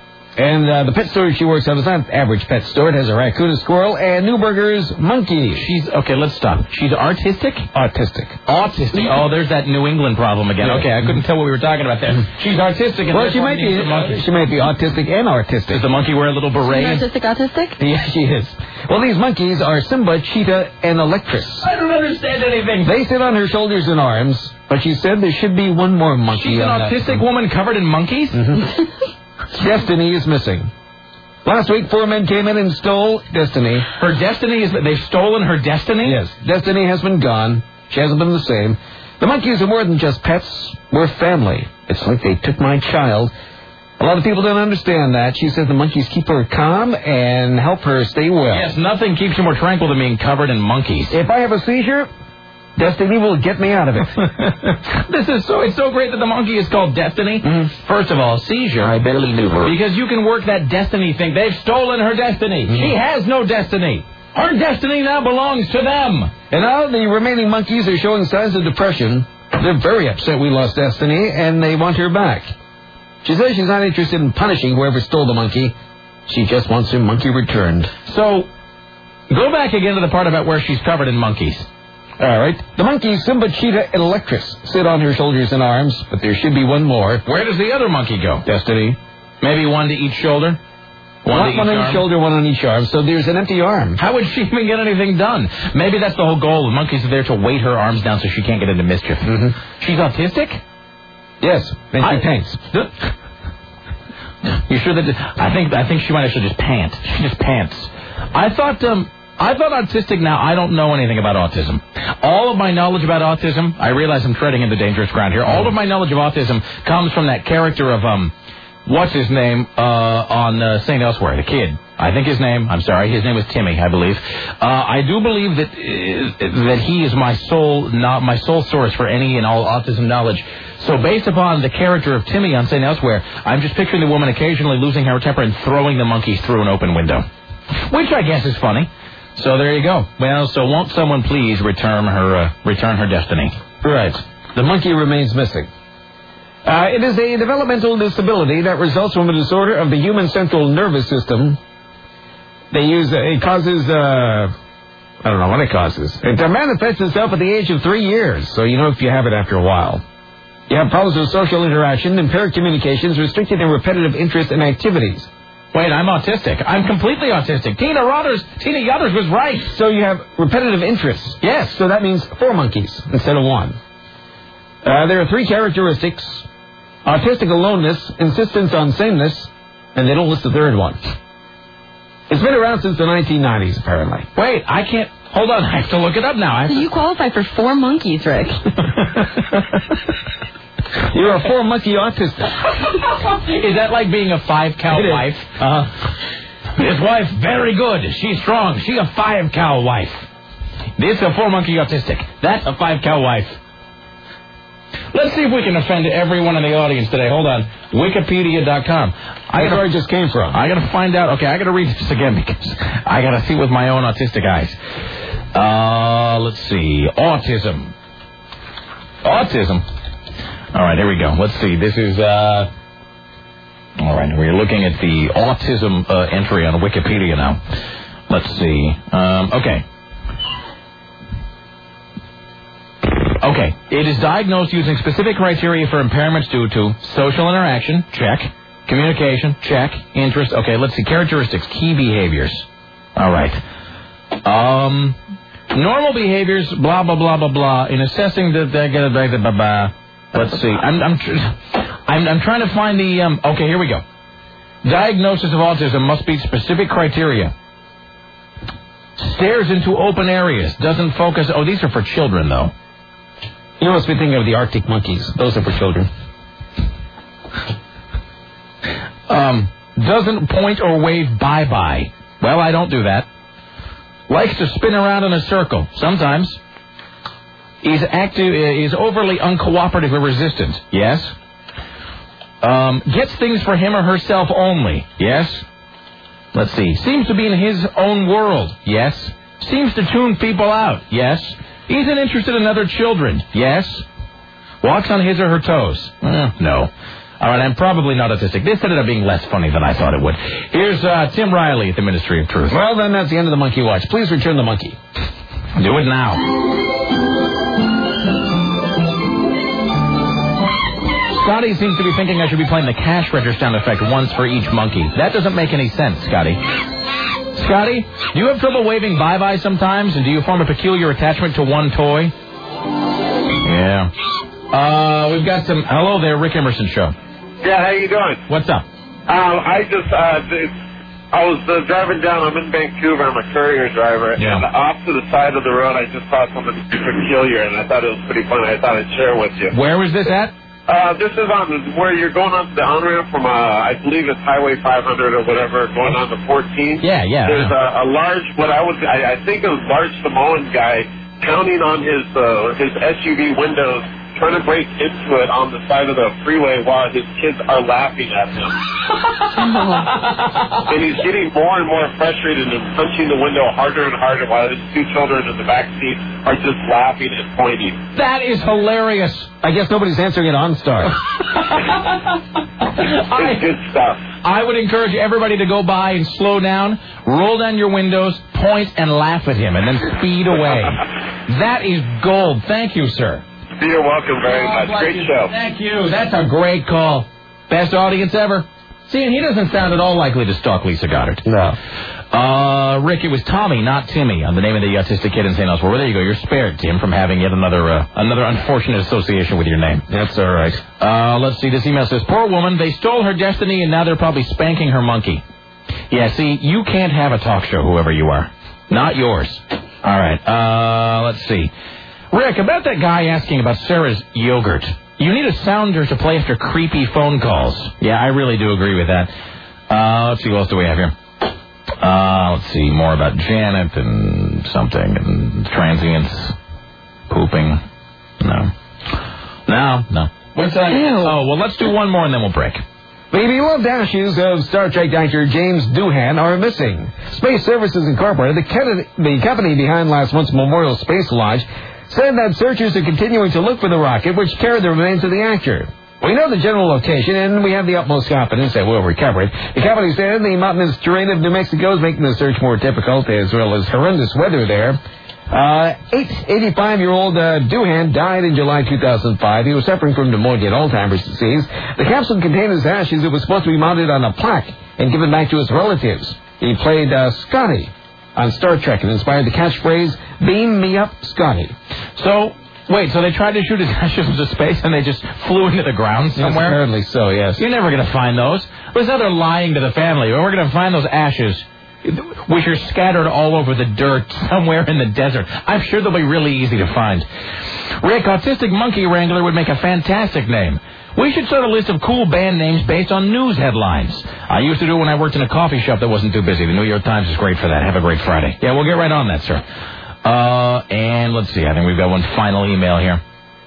And uh, the pet store she works at is not an average pet store. It has a raccoon, a squirrel, and Newberger's monkey. She's, okay, let's stop. She's artistic? Autistic. Autistic. Oh, there's that New England problem again. Okay, I couldn't tell what we were talking about there. She's artistic. And well, she might be uh, she might be autistic and artistic. Does the monkey wear a little beret? She's autistic, autistic? Yeah, she is. Well, these monkeys are Simba, Cheetah, and Electress. I don't understand anything. They sit on her shoulders and arms, but she said there should be one more monkey. She's an on autistic that. woman covered in monkeys? Mm-hmm. Destiny is missing. Last week, four men came in and stole Destiny. Her destiny is... They've stolen her destiny? Yes. Destiny has been gone. She hasn't been the same. The monkeys are more than just pets. We're family. It's like they took my child. A lot of people don't understand that. She says the monkeys keep her calm and help her stay well. Yes, nothing keeps you more tranquil than being covered in monkeys. If I have a seizure, Destiny will get me out of it. This is so, it's so great that the monkey is called Destiny. Mm-hmm. First of all, seizure. I barely knew her. Because you can work that destiny thing. They've stolen her destiny. Mm-hmm. She has no destiny. Her destiny now belongs to them. And now the remaining monkeys are showing signs of depression. They're very upset we lost Destiny, and they want her back. She says she's not interested in punishing whoever stole the monkey. She just wants her monkey returned. So, go back again to the part about where she's covered in monkeys. All right. The monkeys, Simba, Cheetah, and Electress, sit on her shoulders and arms, but there should be one more. Where does the other monkey go? Destiny. Maybe one to each shoulder? One, one, to each one on arm? each shoulder, one on each arm, so there's an empty arm. How would she even get anything done? Maybe that's the whole goal. The monkeys are there to weight her arms down so she can't get into mischief. Mm-hmm. She's autistic? Yes, and she I, paints. You sure that... I think I think she might actually just pant. She just pants. I thought... um. I thought autistic. Now, I don't know anything about autism. All of my knowledge about autism, I realize I'm treading into dangerous ground here. All of my knowledge of autism comes from that character of, um, what's his name, uh, on uh, Saint Elsewhere, the kid. I think his name, I'm sorry, his name is Timmy, I believe. Uh, I do believe that uh, that he is my sole, not my sole source for any and all autism knowledge. So based upon the character of Timmy on Saint Elsewhere, I'm just picturing the woman occasionally losing her temper and throwing the monkeys through an open window. Which I guess is funny. So there you go. Well, so won't someone please return her uh, return her destiny? Right. The monkey remains missing. Uh, it is a developmental disability that results from a disorder of the human central nervous system. They use uh, it causes uh, I don't know what it causes. It uh, manifests itself at the age of three years. So you know if you have it after a while. You have problems with social interaction, impaired communications, restricted and repetitive interest in activities. Wait, I'm autistic. I'm completely autistic. Tina Rothers, Tina Yothers was right. So you have repetitive interests. Yes. So that means four monkeys instead of one. Uh, there are three characteristics. Autistic aloneness, insistence on sameness, and they don't list the third one. It's been around since the nineteen nineties, apparently. Wait, I can't... Hold on, I have to look it up now. I have so to... you qualify for four monkeys, Rick. You're a four-monkey autistic. Is that like being a five-cow wife? Uh, His wife, very good. She's strong. She a five-cow wife. This a four-monkey autistic. That a five-cow wife. Let's see if we can offend everyone in the audience today. Hold on. Wikipedia dot com. That's where it just came from. I got to find out. Okay, I got to read this again because I got to see with my own autistic eyes. Uh, let's see. Autism. Autism. All right, here we go. Let's see. This is, uh... all right, we're looking at the autism uh, entry on Wikipedia now. Let's see. Um, okay. Okay. It is diagnosed using specific criteria for impairments due to social interaction, check. Communication, check. Interest, okay. Let's see. Characteristics, key behaviors. All right. Um, normal behaviors, blah, blah, blah, blah, blah. In assessing the... the, the, the, the, the let's see. I'm, I'm, I'm, I'm trying to find the... Um, okay, here we go. Diagnosis of autism must meet specific criteria. Stares into open areas. Doesn't focus... Oh, these are for children, though. You must be thinking of the Arctic monkeys. Those are for children. Um, doesn't point or wave bye-bye. Well, I don't do that. Likes to spin around in a circle. Sometimes. He's active. Is overly uncooperative or resistant. Yes. Um, gets things for him or herself only. Yes. Let's see. Seems to be in his own world. Yes. Seems to tune people out. Yes. Isn't interested in other children. Yes. Walks on his or her toes. Eh, no. All right, I'm probably not autistic. This ended up being less funny than I thought it would. Here's uh, Tim Riley at the Ministry of Truth. Well, then that's the end of the Monkey Watch. Please return the monkey. Do it now. Scotty seems to be thinking I should be playing the cash register sound effect once for each monkey. That doesn't make any sense, Scotty. Scotty, do you have trouble waving bye-bye sometimes? And do you form a peculiar attachment to one toy? Yeah. Uh, we've got some... Hello there, Rick Emerson Show. Yeah, how you doing? What's up? Um, I just... Uh, it's, I was uh, driving down. I'm in Vancouver. I'm a courier driver. Yeah. And off to the side of the road, I just saw something peculiar, and I thought it was pretty funny. I thought I'd share with you. Where was this at? Uh, this is on where you're going on to the on-ramp from, uh, I believe it's Highway five hundred or whatever, going on to fourteen. Yeah, yeah. There's a, a large, what I would, I, I think it was large Samoan guy pounding on his uh, his S U V windows, trying to break into it on the side of the freeway while his kids are laughing at him. And he's getting more and more frustrated and punching the window harder and harder while his two children in the back seat are just laughing and pointing. That is hilarious. I guess nobody's answering it on Star. It's good stuff. I would encourage everybody to go by and slow down, roll down your windows, point, and laugh at him, and then speed away. That is gold. Thank you, sir. You're welcome very much. Great show. Thank you. That's a great call. Best audience ever. See, and he doesn't sound at all likely to stalk Lisa Goddard. No. Uh, Rick, it was Tommy, not Timmy, on the name of the autistic kid in Saint Elsewhere. Well, there you go. You're spared, Tim, from having yet another uh, another unfortunate association with your name. That's all right. Uh, let's see. This email says, poor woman, they stole her destiny and now they're probably spanking her monkey. Yeah, see, you can't have a talk show, whoever you are. Not yours. All right. Uh, let's see. Rick, about that guy asking about Sarah's yogurt. You need a sounder to play after creepy phone calls. Yeah, I really do agree with that. Uh, let's see, what else do we have here? Uh, let's see, more about Janet and something, and transients, pooping. No. No, no. What's that? Oh, well, let's do one more and then we'll break. The beloved ashes of Star Trek actor James Doohan are missing. Space Services Incorporated, the, Kennedy, the company behind last month's Memorial Space Launch, said that searchers are continuing to look for the rocket which carried the remains of the actor. We know the general location, and we have the utmost confidence that we'll recover it. The company said the mountainous terrain of New Mexico is making the search more difficult, as well as horrendous weather there. Uh, eighty-five-year-old uh, Doohan died in July two thousand five. He was suffering from pneumonia and Alzheimer's disease. The capsule contained his ashes. It was supposed to be mounted on a plaque and given back to his relatives. He played uh, Scotty on Star Trek and inspired the catchphrase, "Beam me up, Scotty." So, wait, so they tried to shoot his ashes into space and they just flew into the ground somewhere? Yes, apparently so, yes. You're never going to find those. What's how they're lying to the family? We're going to find those ashes, which are scattered all over the dirt somewhere in the desert. I'm sure they'll be really easy to find. Rick, Autistic Monkey Wrangler would make a fantastic name. We should start a list of cool band names based on news headlines. I used to do it when I worked in a coffee shop that wasn't too busy. The New York Times is great for that. Have a great Friday. Yeah, we'll get right on that, sir. Uh, and let's see. I think we've got one final email here.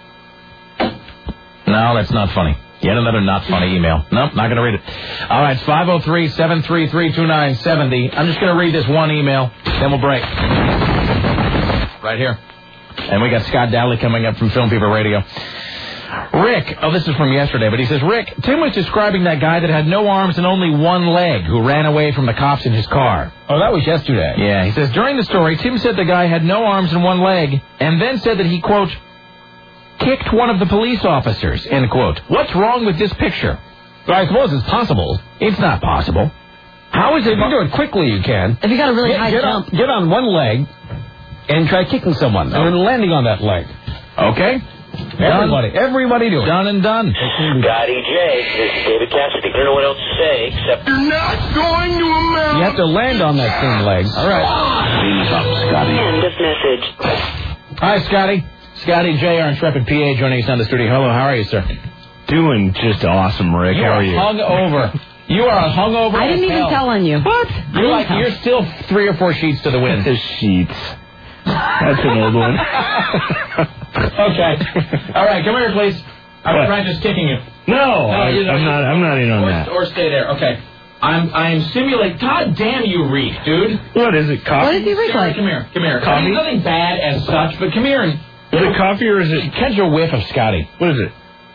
No, that's not funny. Yet another not funny email. Nope, not going to read it. All right, it's five oh three, seven three three, two nine seven oh. I'm just going to read this one email, then we'll break. Right here. And we got Scott Dowley coming up from Film Fever Radio. Rick, oh, this is from yesterday, but he says, Rick, Tim was describing that guy that had no arms and only one leg who ran away from the cops in his car. Oh, that was yesterday. Yeah, he says, during the story, Tim said the guy had no arms and one leg, and then said that he, quote, kicked one of the police officers, end quote. What's wrong with this picture? Well, I suppose it's possible. It's not possible. How is it? If you do it quickly, you can. If you got a really get, high get jump. On, get on one leg and try kicking someone, and then landing on that leg. Okay. Everybody, done. everybody do it. Done and done. Scotty J, this is David Cassidy. I don't know what else to say except you're not going to amount. You have to land on that same leg. All right. Ease up, Scotty. End of message. Hi, Scotty. Scotty J, our intrepid P A, joining us on the studio. Hello, how are you, sir? Doing just awesome, Rick. You how are, are you? hung over. You are hung over. I didn't even hell. tell on you. What? You're like you're still three or four sheets to the wind. The sheets. That's an old one. Okay. All right, come here, please. I'm going to practice kicking you. No, no I, you know, I'm not. I'm not in on or, that. Or stay there. Okay. I'm I'm simulating. God damn you, reek, dude. What is it? Coffee? What does he reek like? Come here. Come here. Coffee? It's nothing bad as such, but come here and. Is it coffee or is it? Catch a whiff of Scotty. What is it?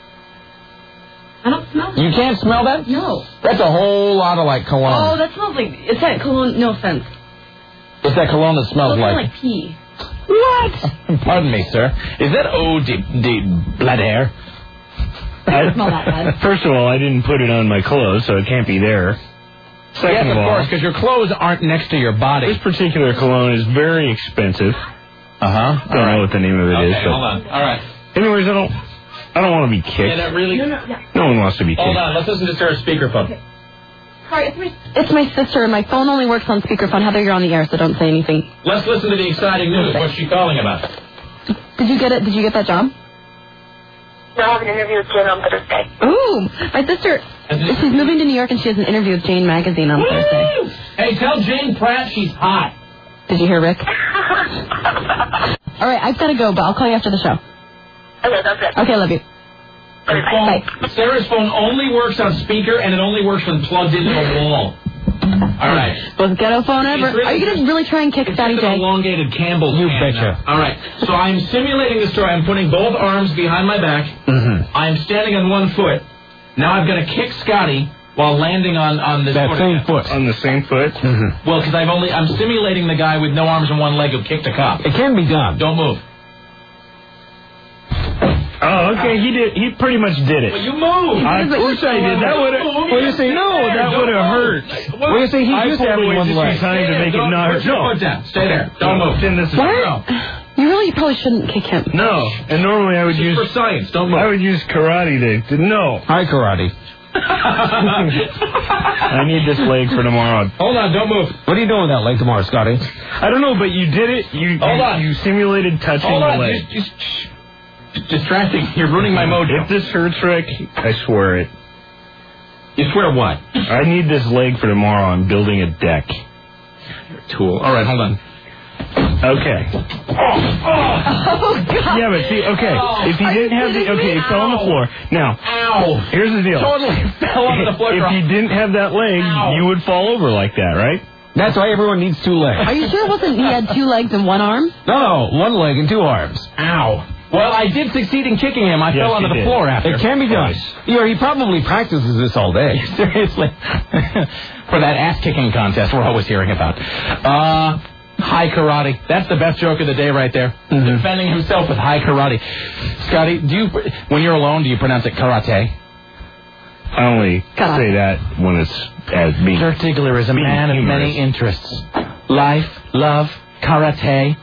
I don't smell that. You can't smell that? No. That's a whole lot of like cologne. Oh, that smells like it's that cologne. No offense. It's that cologne that smells It smells like. like pee. What? Pardon me, sir. Is that eau de, de blood hair? I smell that bad. First of all, I didn't put it on my clothes, so it can't be there. Second yes, of, of all, course, because your clothes aren't next to your body. This particular cologne is very expensive. Uh huh. Don't right. know what the name of it okay, is. Hold on. All right. Anyways, I don't. I don't want to be kicked. Yeah, that really. No, no, yeah. No one wants to be kicked. Hold on. Let's listen to Sarah's speakerphone. Okay. Sorry, it's my, it's my sister, and my phone only works on speakerphone. Heather, you're on the air, so don't say anything. Let's listen to the exciting news. What's she calling about? Did you get it? Did you get that job? No, I have an interview with Jen on Thursday. Ooh, my sister, she's moving to New York, and she has an interview with Jane Magazine on Woo! Thursday. Hey, tell Jane Pratt she's hot. Did you hear Rick? All right, I've got to go, but I'll call you after the show. Okay, that's it. Okay, I love you. Her phone, Bye. Sarah's phone only works on speaker, and it only works when plugged into a wall. All right. Most ghetto phone ever. Really, Are you going to really try and kick it's Scotty just an J? elongated Campbell's You can betcha. now. All right. So I'm simulating the story. I'm putting both arms behind my back. Mm-hmm. I'm standing on one foot. Now I've got to kick Scotty while landing on, on this That foot same again. foot. On the same foot? Mm-hmm. Well, because I've only I'm simulating the guy with no arms and one leg who kicked a cop. It can be done. Don't move. Oh, okay. He did. He pretty much did it. Well, you moved. I, of course I did. That would have. Well, you say no. That would have hurt. Well, you say he I used pulled having away one just leg. in time to make it not hurt. Put your No. foot down. Stay there. Don't move. Then this is What? You really probably shouldn't kick him. No. And normally I would use for science. Don't move. I would use karate to, to no. Hi, karate. I need this leg for tomorrow. Hold on. Don't move. What are you doing with that leg tomorrow, Scotty? I don't know, but you did it. You Hold you, on. you simulated touching Hold the on. leg. Just, just, just distracting. You're ruining my mojo. If this hurts, Rick, I swear it. You swear what? I need this leg for tomorrow. I'm building a deck. You're a tool. All right. Hold on. Okay. Oh, Oh, God. Yeah, but see, okay, Oh, if he didn't have the, okay, it fell on the floor. Now, Ow. here's the deal. Totally fell on the floor. If you didn't have that leg, Ow. you would fall over like that, right? That's why everyone needs two legs. Are you sure it wasn't he had two legs and one arm? No, no, one leg and two arms. Ow. Well, I did succeed in kicking him. I Yes, fell onto you the did. floor after. It can be done. You know, he probably practices this all day. Seriously. For that ass-kicking contest we're always hearing about. Uh... High karate. That's the best joke of the day right there. Mm-hmm. Defending himself with high karate. Scotty, do you, when you're alone, do you pronounce it karate? I only Karate. say that when it's as being. Dirk Diggler is a being man of humorous. many interests. Life, love, karate.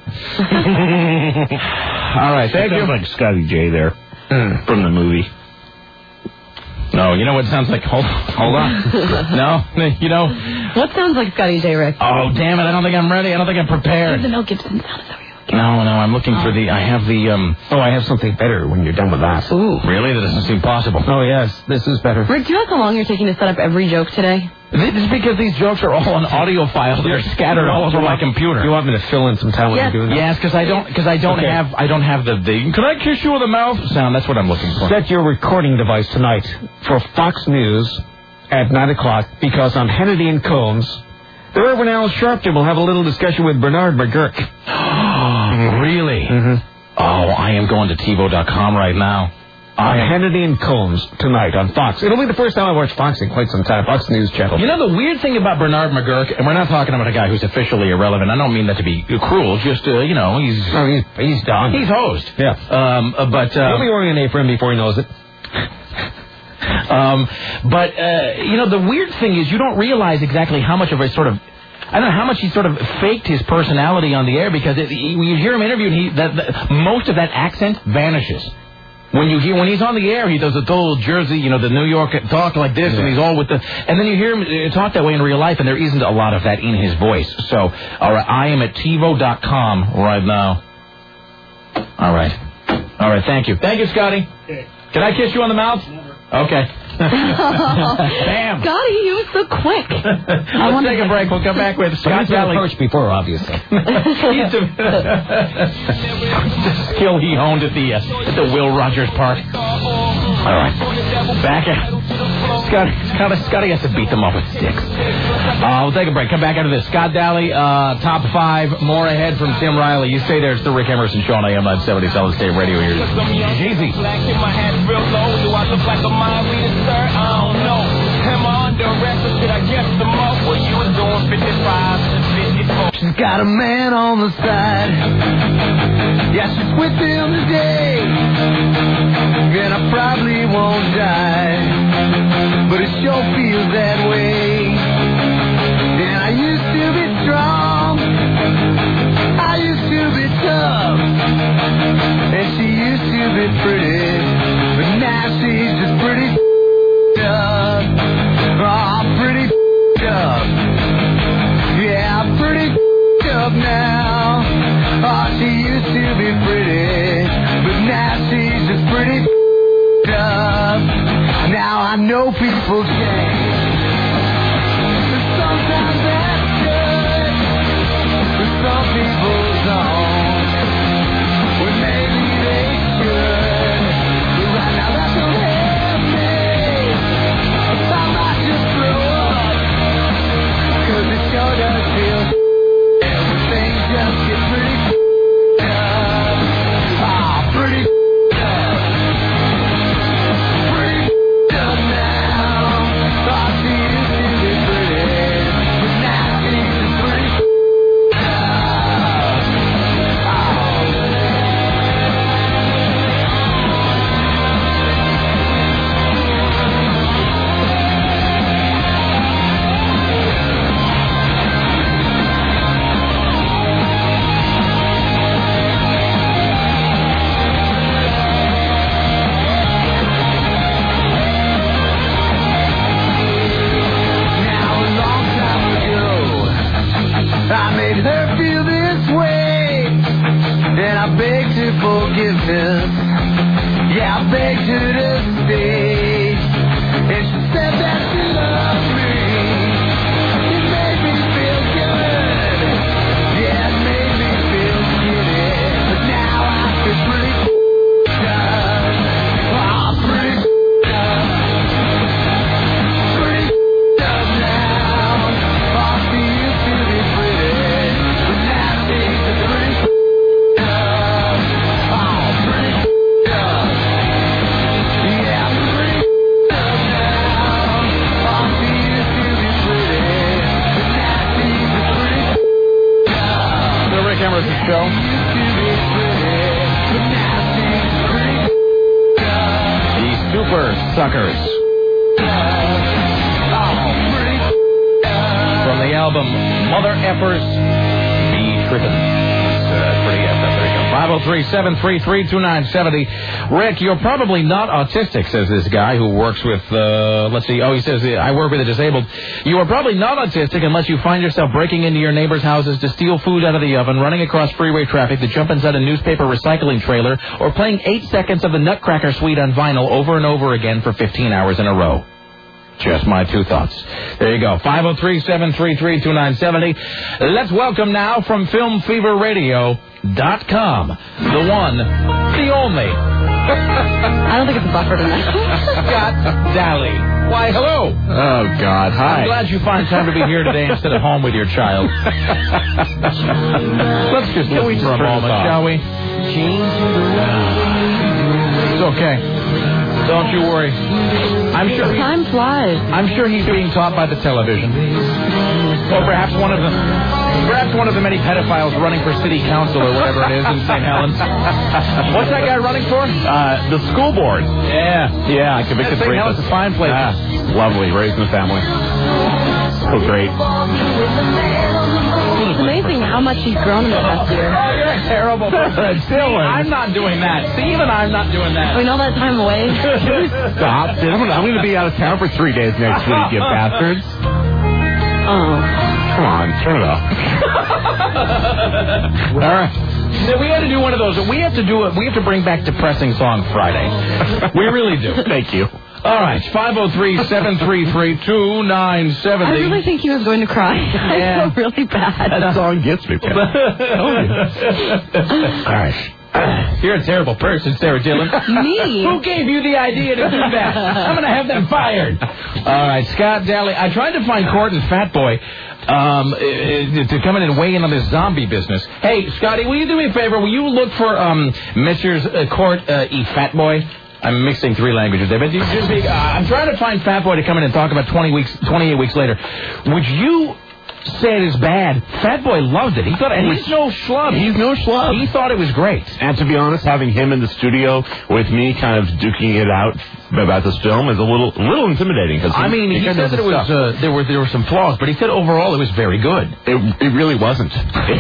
All right, thank That you. sounds like Scotty J there Mm. from the movie. No, you know what it sounds like? Hold, hold on. No, you know. What sounds like Scotty J. Rick? Oh, damn it. I don't think I'm ready. I don't think I'm prepared. The Mel Gibson sound. Is that what you No, no, I'm looking for the, I have the, um... Oh, I have something better when you're done with that. Ooh. Really? That doesn't seem possible. Oh, yes, this is better. Rick, do you know how long you're taking to set up every joke today? This is because these jokes are all on audio files. They're scattered all over my computer. You want me to fill in some time when Yes. you're doing that? Yes, because I don't, because I don't Okay. have, I don't have the, the, can I kiss you with a mouth sound? That's what I'm looking for. Set your recording device tonight for Fox News at nine o'clock, because on Hannity and Combs, the Reverend Al Sharpton will have a little discussion with Bernard McGurk. Really? Mm-hmm. Oh, I am going to TiVo dot com right now. On Hannity and Combs tonight on Fox. It'll be the first time I watch Fox in quite some time. Fox News Channel. You know, the weird thing about Bernard McGurk, and we're not talking about a guy who's officially irrelevant. I don't mean that to be cruel. Just, uh, you know, he's... Oh, he's, he's done. He's host. Yeah. Um, uh, but... He'll Um, be wearing an apron before he knows it. um, but, uh, you know, the weird thing is you don't realize exactly how much of a sort of... I don't know how much he sort of faked his personality on the air, because it, he, when you hear him interviewed, he, that, that, most of that accent vanishes. When you hear, when he's on the air, he does a total Jersey, you know, the New York talk like this, Yeah. and he's all with the, and then you hear him talk that way in real life, and there isn't a lot of that in his voice. So, all right, I am at TiVo dot com right now. All right, all right, thank you, thank you, Scotty. Okay. Can I kiss you on the mouth? Okay. Bam. Scotty, you was so quick. Let's take a break. We'll come back with Scott He's been Daly. approached before, obviously. He's the, the skill he honed at the uh, at the Will Rogers Park. All right, back at Scotty. Scotty, Scotty has to beat them up with sticks. Uh, we'll take a break. Come back after this. Scott Daly, uh, top five. More ahead from Tim Riley. You stay there. It's the Rick Emerson Show on A M nine seventy Solid State Radio. Here's Jeezy. I don't know. Am I under arrest or should I guess the up? Well, you was doing fifty-five and fifty-four. She's got a man on the side. Yeah, she's with him today. And I probably won't die, but it sure feels that way. And I used to be strong, I used to be tough, and she used to be pretty, but now she's just pretty up. Oh, pretty up. Yeah, pretty up now. Oh, she used to be pretty, but now she's just pretty up. Now I know people change, but sometimes that's good, but some people don't. Well, maybe they should, but right now that don't help me. I might just throw up, 'cause it sure does feel everything just gets pretty up. Ah, pretty up. Pretty up now. Oh, she used to be pretty, but now she's just pretty up. I made her feel this way, and I begged her forgiveness. Yeah, I begged her to stay, and she said that she loved me. It made me feel good. Yeah, it made me feel giddy. But now I feel pretty up. Oh, pretty up. Pretty up now. Oh, she used to be pretty, but now she's just pretty up. Oh, pretty up. Yeah, pretty up now. Oh, she used to be pretty, but now she's just pretty up. The Rick Emerson Show. The Super Suckers. From the album Mother Effers Be Trippin'. It's uh, pretty effed up. There you go. five oh three, seven three three, two nine seven oh. Rick, you're probably not autistic, says this guy who works with, uh, let's see, oh, he says, I work with the disabled. You are probably not autistic unless you find yourself breaking into your neighbor's houses to steal food out of the oven, running across freeway traffic, to jump inside a newspaper recycling trailer, or playing eight seconds of the Nutcracker Suite on vinyl over and over again for fifteen hours in a row. Just my two thoughts. There you go. five oh three, seven three three, two nine seven oh. Let's welcome now from film fever radio dot com, the one, the only. I don't think it's a buffer tonight. Scott Daly. Why, hello. Oh, God. Hi. I'm glad you find time to be here today instead of home with your child. Let's just listen for a moment, shall we? It's okay. Don't you worry. I'm sure time flies. I'm sure he's being taught by the television, or perhaps one of the, perhaps one of the many pedophiles running for city council or whatever it is in Saint Helens. What's that guy running for? Uh, the school board. Yeah, yeah. Convicted Saint Helens is a fine place. Ah, lovely, raised in the family. So great. It's amazing how much he's grown in the past year. Oh, you're a terrible person. See, I'm not doing that. See, even I'm not doing that. We know that time away. Stop. I'm going to be out of town for three days next week, you bastards. Oh. Come on, turn it off. All right. We had to do one of those. We have to do it. We have to bring back Depressing Song Friday. We really do. Thank you. All right, five oh three, seven three three, two nine seven oh. I really think he was going to cry. Yeah. I feel really bad. That song gets me. All right. You're a terrible person, Sarah Dillon. Me? Who gave you the idea to do that? I'm going to have them fired. All right, Scott Daly. I tried to find Court and Fat Boy um, to come in and weigh in on this zombie business. Hey, Scotty, will you do me a favor? Will you look for um, Mister Court uh, E. Fat Boy? I'm mixing three languages there, but you just be, uh, I'm trying to find Fat Boy to come in and talk about twenty weeks, twenty-eight weeks later. Would you say it is bad? Fat Boy loved it. He thought, and he's no schlub. He's no schlub. He thought it was great. And to be honest, having him in the studio with me, kind of duking it out about this film, is a little, a little intimidating. Cause I mean, he, he said that it was uh, there were there were some flaws, but he said overall it was very good. It it really wasn't.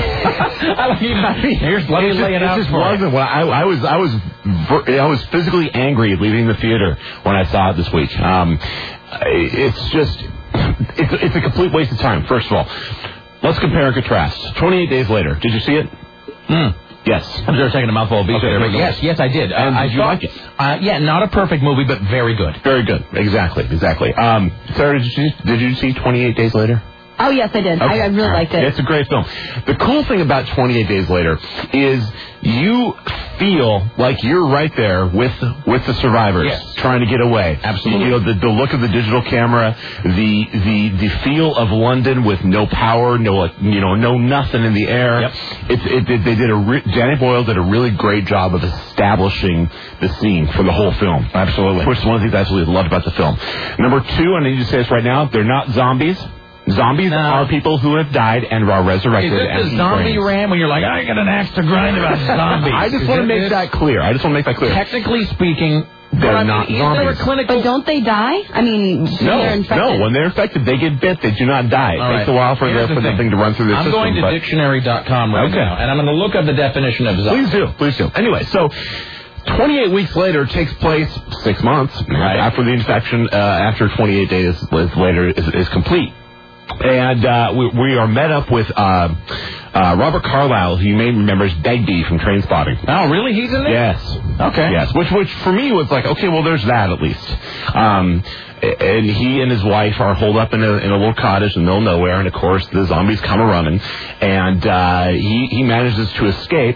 I mean, here's let me lay it out. It just for wasn't. Well, I, I was I was I was physically angry leaving the theater when I saw it this week. Um, it's just. It's a, it's a complete waste of time, first of all. Let's compare and contrast. twenty-eight days later. Did you see it? Mm. Yes. I'm just taking a mouthful of beef okay, there, but yes, yes, I did. And uh, did I you thought, like it? Uh, yeah, not a perfect movie, but very good. Very good. Exactly, exactly. Um, Sarah, did you, did you see twenty-eight days later? Oh, yes, I did. Okay. I, I really liked it. It's a great film. The cool thing about twenty-eight days later is you feel like you're right there with with the survivors, yes, trying to get away. Absolutely. You know, the, the look of the digital camera, the the the feel of London with no power, no you know, no nothing in the air. Yep. It's it, it, they did a re- Danny Boyle did a really great job of establishing the scene for the whole film. Absolutely. Which is one of the things I absolutely loved about the film. Number two, I need to say this right now, they're not zombies. Zombies no. are people who have died and are resurrected. Is this the zombie brains. ram when you're like, I got an axe to grind about zombies? I just Is want to make this? that clear. I just want to make that clear. Technically speaking, they're I mean, not is zombies. There a clinical... But don't they die? I mean, when no, they're infected. no. When they're infected, they get bit. They do not die. It All takes right. a while for, the, the for the thing to run through the I'm system. I'm going to but... dictionary dot com right okay. now, and I'm going to look up the definition of zombie. Please do. Please do. Anyway, so... twenty-eight weeks later takes place six months right. after the infection, uh, after twenty-eight days later is, is complete. And uh, we, we are met up with uh, uh, Robert Carlyle, who you may remember as Begbie from Trainspotting. Oh, really? He's in there? Yes. Okay. Yes, which which for me was like, okay, well, there's that at least. Um, and he and his wife are holed up in a in a little cottage in the middle of nowhere, and of course the zombies come a-running, and uh, he he manages to escape.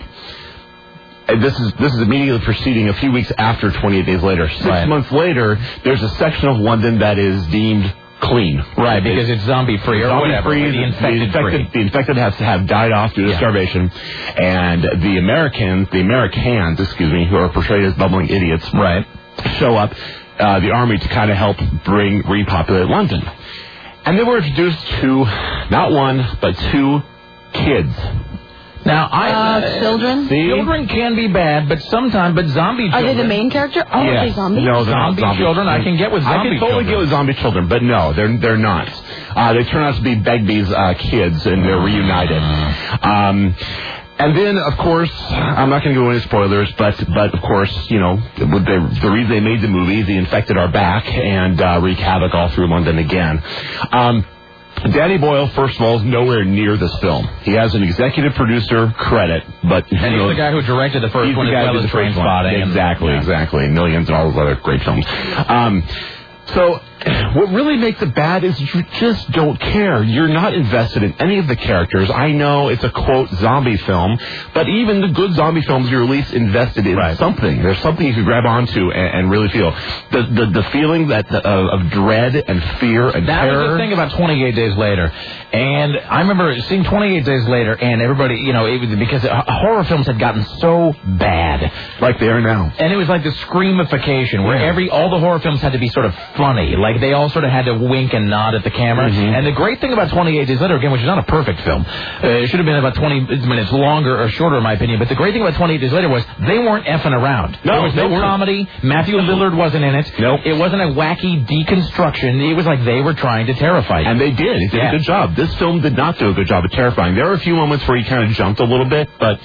And this is this is immediately preceding a few weeks after twenty-eight days later. Six right. months later, there's a section of London that is deemed clean. Right, because it's zombie-free or zombie whatever. Free, the infected, the infected free. The infected has to have died off due to yeah. starvation. And the Americans, the Americans, excuse me, who are portrayed as bumbling idiots, right, show up, uh, the army, to kind of help bring, repopulate London. And they were introduced to not one, but two kids. Now, I uh, children. See? Children can be bad, but sometimes, but zombie children. Are they the main character? Oh, yes. are they zombies? No, they're zombie, not zombie children. I can get with zombie I can totally children. get with zombie children, but no, they're they're not. Uh, they turn out to be Begbie's uh, kids, and they're reunited. Um, And then, of course, I'm not going to go into spoilers, but but of course, you know, the, the reason they made the movie, the infected are back and uh, wreak havoc all through London again. Um, Danny Boyle, first of all, is nowhere near this film. He has an executive producer credit, but... And he's know, the guy who directed the first he's one the as guy well who as did the first Trainspotting. one. Exactly, and, yeah. exactly. Millions and all those other great films. Um, so... What really makes it bad is you just don't care. You're not invested in any of the characters. I know it's a, quote, zombie film, but even the good zombie films, you're at least invested in right. something. There's something you can grab onto and, and really feel. The the, the feeling that the, uh, of dread and fear and that terror. That was the thing about twenty-eight Days Later. And I remember seeing twenty-eight Days Later, and everybody, you know, it was because horror films had gotten so bad. Like they are now. And it was like the screamification, where yeah. every all the horror films had to be sort of funny. Like they all sort of had to wink and nod at the camera. Mm-hmm. And the great thing about twenty-eight Days Later, again, which is not a perfect film, uh, it should have been about twenty minutes longer or shorter, in my opinion. But the great thing about twenty-eight Days Later was they weren't effing around. No, there was no weren't. comedy. Matthew Lillard wasn't in it. Nope. It wasn't a wacky deconstruction. It was like they were trying to terrify you. And they did. It did yeah. a good job. This film did not do a good job of terrifying. There were a few moments where he kind of jumped a little bit, but...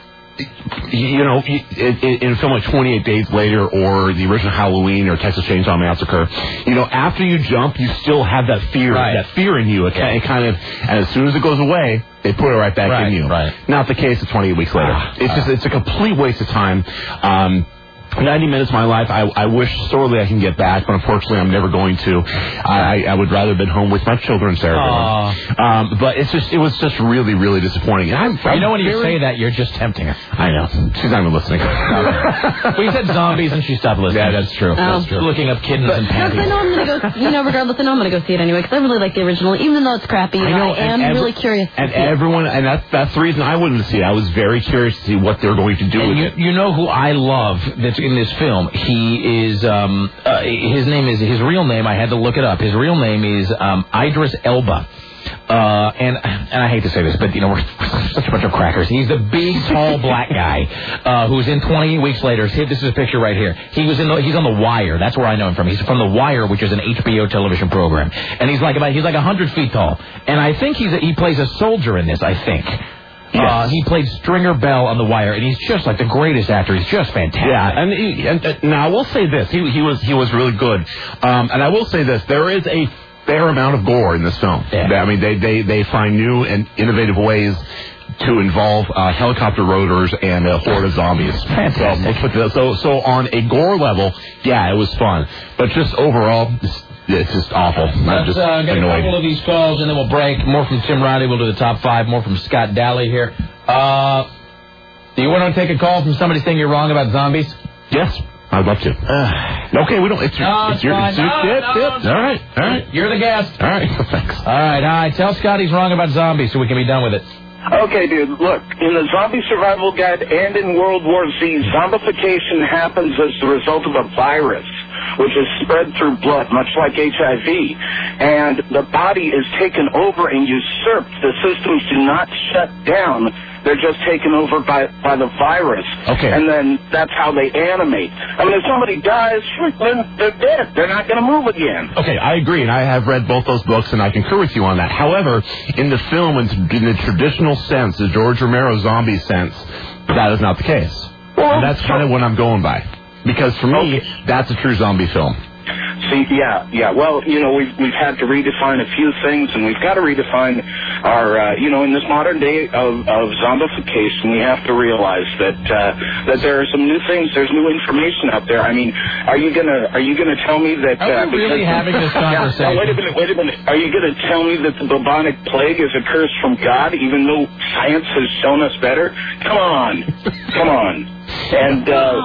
You know, in a film like twenty-eight Days Later or the original Halloween or Texas Chainsaw Massacre, you know, after you jump, you still have that fear, right. that fear in you. It kind, of, it kind of, and as soon as it goes away, they put it right back right, in you. Right. Not the case of twenty-eight weeks later. Ah, it's ah. just, it's a complete waste of time. Um, ninety minutes of my life, I, I wish sorely I can get back, but unfortunately I'm never going to. I, I would rather have been home with my children, Sarah. Um, but it's just, it was just really, really disappointing. And I'm, I'm you know when very... you say that, you're just tempting her. I know. She's not even listening. Well, you said zombies and she stopped listening. Yeah, that's true. Oh. That's true. Looking up kittens but, and panties. I know I'm going to go, you know, regardless, I know I'm going to go see it anyway, because I really like the original, even though it's crappy. I know. I am every, really curious. And everyone, and that's, that's the reason I wanted to see it. I was very curious to see what they're going to do and with you, it. You know who I love that's in this film? He is, um, uh, his name is, his real name, I had to look it up. His real name is um, Idris Elba. Uh, and and I hate to say this, but, you know, we're such a bunch of crackers. He's the big, tall, black guy uh, who's in twenty-eight Weeks Later. This is a picture right here. He was in the, he's on The Wire. That's where I know him from. He's from The Wire, which is an H B O television program. And he's like about, he's like one hundred feet tall. And I think he's a, he plays a soldier in this, I think. Yes. Uh, he played Stringer Bell on The Wire, and he's just like the greatest actor. He's just fantastic. Yeah, and, he, and uh, now I will say this: he he was he was really good. Um, and I will say this: there is a fair amount of gore in this film. Yeah. I mean, they they they find new and innovative ways to involve uh, helicopter rotors and a horde of zombies. Fantastic. So, let's put this, so so on a gore level, yeah, it was fun, but just overall. Just, It's just awful. I'm Let's just uh, get annoyed. a couple of these calls, and then we'll break. More from Tim Riley. We'll do the top five. More from Scott Daly here. Uh, do you want to take a call from somebody saying you're wrong about zombies? Yes, I'd love to. Uh, okay, we don't. It's your. No, it's your. fine. It's your No, tip, no, tip. no. All right. All right. You're the guest. All right. Thanks. All right. Hi. Tell Scott he's wrong about zombies so we can be done with it. Okay, dude, look, in the Zombie Survival Guide and in World War Z, zombification happens as the result of a virus, which is spread through blood, much like H I V. And the body is taken over and usurped. The systems do not shut down. They're just taken over by, by the virus. Okay. And then that's how they animate. I mean, if somebody dies, then they're dead. They're not going to move again. Okay, I agree, and I have read both those books, and I concur with you on that. However, in the film, in the traditional sense, the George Romero zombie sense, that is not the case. Well, and that's kind of what I'm going by. Because for me, okay. that's a true zombie film. See, yeah, yeah. Well, you know, we've we've had to redefine a few things, and we've got to redefine our, uh, you know, in this modern day of, of zombification, we have to realize that uh, that there are some new things. There's new information out there. I mean, are you gonna are you gonna tell me that? Are uh, we really having this conversation? Yeah, wait a minute, wait a minute. Are you gonna tell me that the bubonic plague is a curse from God, even though science has shown us better? Come on, come on, and.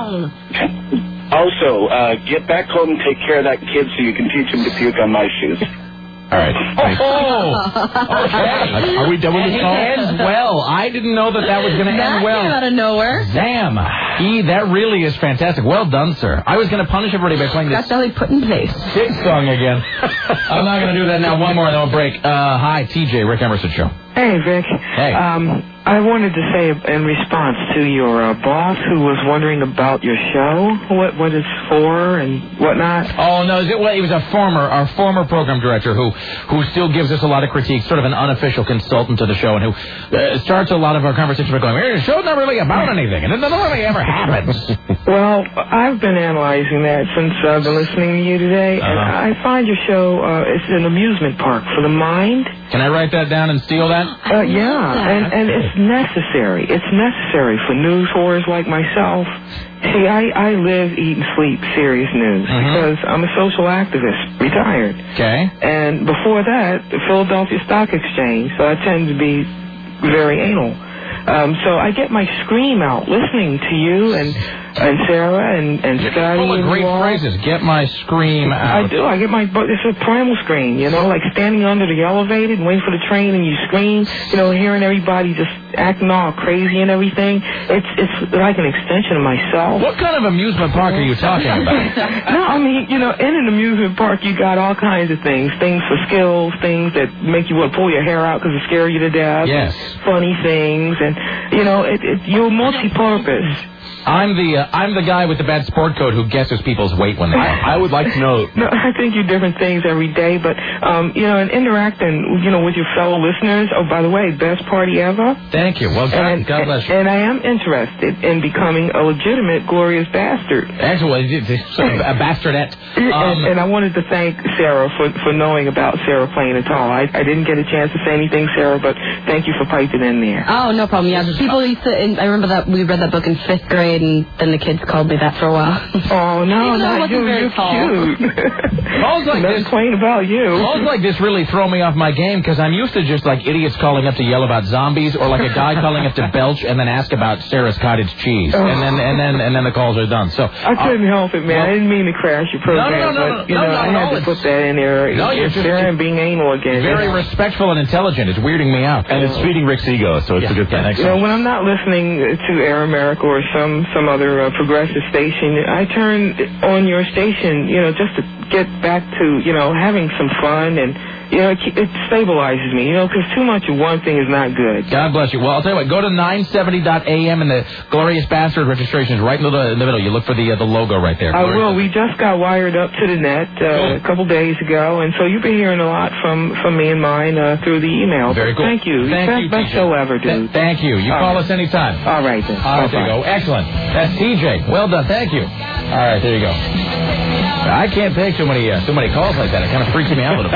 Uh, Also, uh, get back home and take care of that kid so you can teach him to puke on my shoes. All right. Thanks. Oh, okay. Are we done with and this he call? ends well. I didn't know that that was going to end well. That came out of nowhere. Damn. He, that really is fantastic. Well done, sir. I was going to punish everybody by playing this. That's how they put in place. Sick song again. I'm not going to do that now. One more and then we'll break. Uh, hi, T J, Rick Emerson Show. Hey, Rick. Hey. Um, I wanted to say in response to your uh, boss who was wondering about your show, what what it's for and whatnot. Oh no, it, well, he was a former, our former program director who who still gives us a lot of critiques, sort of an unofficial consultant to the show, and who uh, starts a lot of our conversations by going, "Your show's not really about anything, and it doesn't really ever happens." Well, I've been analyzing that since I've been listening to you today, and Uh-huh. I find your show uh, it's an amusement park for the mind. Can I write that down and steal that? Uh, yeah, and, and it's necessary. It's necessary for news whores like myself. See, I, I live, eat, and sleep serious news Mhm. because I'm a social activist, retired. Okay. And before that, the Philadelphia Stock Exchange, so I tend to be very anal. Um, so I get my scream out listening to you and and Sarah and, and Scotty. Full of and great you all. phrases. Get my scream out. I do. I get my, but it's a primal scream, you know, like standing under the elevator and waiting for the train and you scream, you know, hearing everybody just acting all crazy and everything. It's it's like an extension of myself. What kind of amusement park are you talking about? No, I mean, you know, in an amusement park, you got all kinds of things. Things for skills, things that make you want to pull your hair out because it scare you to death. Yes. Funny things, and, you know, it, it, you're multi-purpose. I'm the uh, I'm the guy with the bad sport coat who guesses people's weight when they. I, I would like to know. No, I think you do different things every day, but um, you know, and interacting, you know, with your fellow listeners. Oh, by the way, best party ever. Thank you. Well, God, and, God bless you. And I am interested in becoming a legitimate glorious bastard. Actually, a bastardette. Um, and, and I wanted to thank Sarah for for knowing about Sarah playing at all. I I didn't get a chance to say anything, Sarah, but thank you for piping in there. Oh, no problem. Yeah, people used to. And I remember that we read that book in fifth grade, and then the kids called me that for a while. Oh no, Even though I not wasn't you. very You're tall. cute. Calls like Nothing this. quaint about you. Calls like this really throw me off my game because I'm used to just like idiots calling up to yell about zombies, or like a guy calling up to belch and then ask about Sarah's cottage cheese, Oh. and then and then and then the calls are done. So I couldn't help it, man. well- I didn't mean to crash your program, No, no, no, no, but you no, know, no, I no, had to it's- put that in there. No, you're It's just- Sarah and being anal again. very respectful and intelligent. It's weirding me out, And it's feeding Rick's ego, so it's Yeah, a good thing. yeah, You know, when I'm not listening to Air America or some some other uh, progressive station, I turn on your station, you know, just to get back to, you know, having some fun, and you know, it, it stabilizes me, you know, because too much of one thing is not good. God bless you. Well, I'll tell you what. Go to nine seventy dot A M and the Glorious Bastard registration is right in the, in the middle. You look for the uh, the logo right there. I Glorious- will. We just got wired up to the net uh, a couple days ago, and so you've been hearing a lot from, from me and mine uh, through the email. Very cool. Thank you. Thank best, you, best T J. show ever, dude. Th- thank you. You All call right. us anytime. All right, then. All right, there you go. Excellent. That's T J. Well done. Thank you. All right, there you go. I can't take too many uh, too many calls like that. It kind of freaks me out a little bit.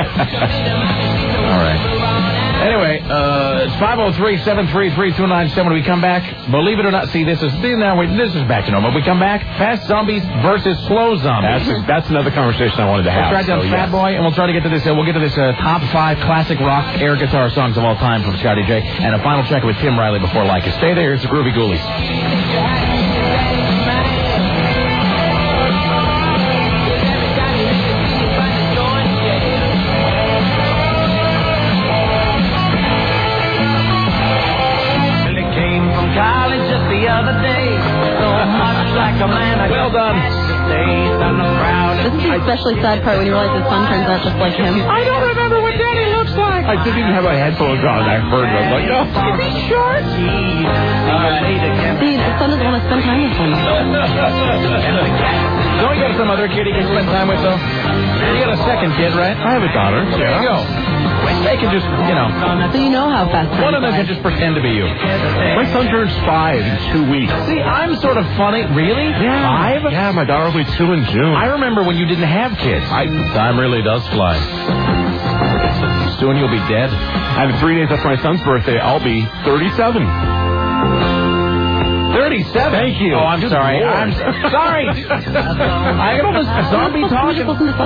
All right. Anyway, uh, it's five oh three, seven three three, two nine seven. We come back. Believe it or not, see, this is now we, this is back to normal. We come back. Fast zombies versus slow zombies. That's, that's another conversation I wanted to We'll have. track down so, Fat yes. Boy, and we'll try to get to this. Uh, we'll get to this uh, top five classic rock air guitar songs of all time from Scotty J, and a final check with Tim Riley before like it. Stay there. It's the Groovy Ghoulies. College just the other day, so much like a man. I Well done. This is the especially sad part when you realize his son turns out just like him. I don't remember what Daddy looks like. I didn't even have my headphones on. I heard it. I was like, no. Is he short? See, the son doesn't want to spend time with him. Don't you got some other kid he can spend time with, though? You got a second kid, right? I have a daughter. There you go. They can just, you know. So you know how fast One time of them flies. can just pretend to be you. My son turns five in two weeks. See, I'm sort of funny. Really? Five? Yeah, my daughter will be two in June. I remember when you didn't have kids. I, time really does fly. Soon you'll be dead. I have three days after my son's birthday. I'll be thirty-seven. thirty-seven? Thank you. Oh, I'm Good sorry. Lord. I'm so- sorry. I got all this zombie talking.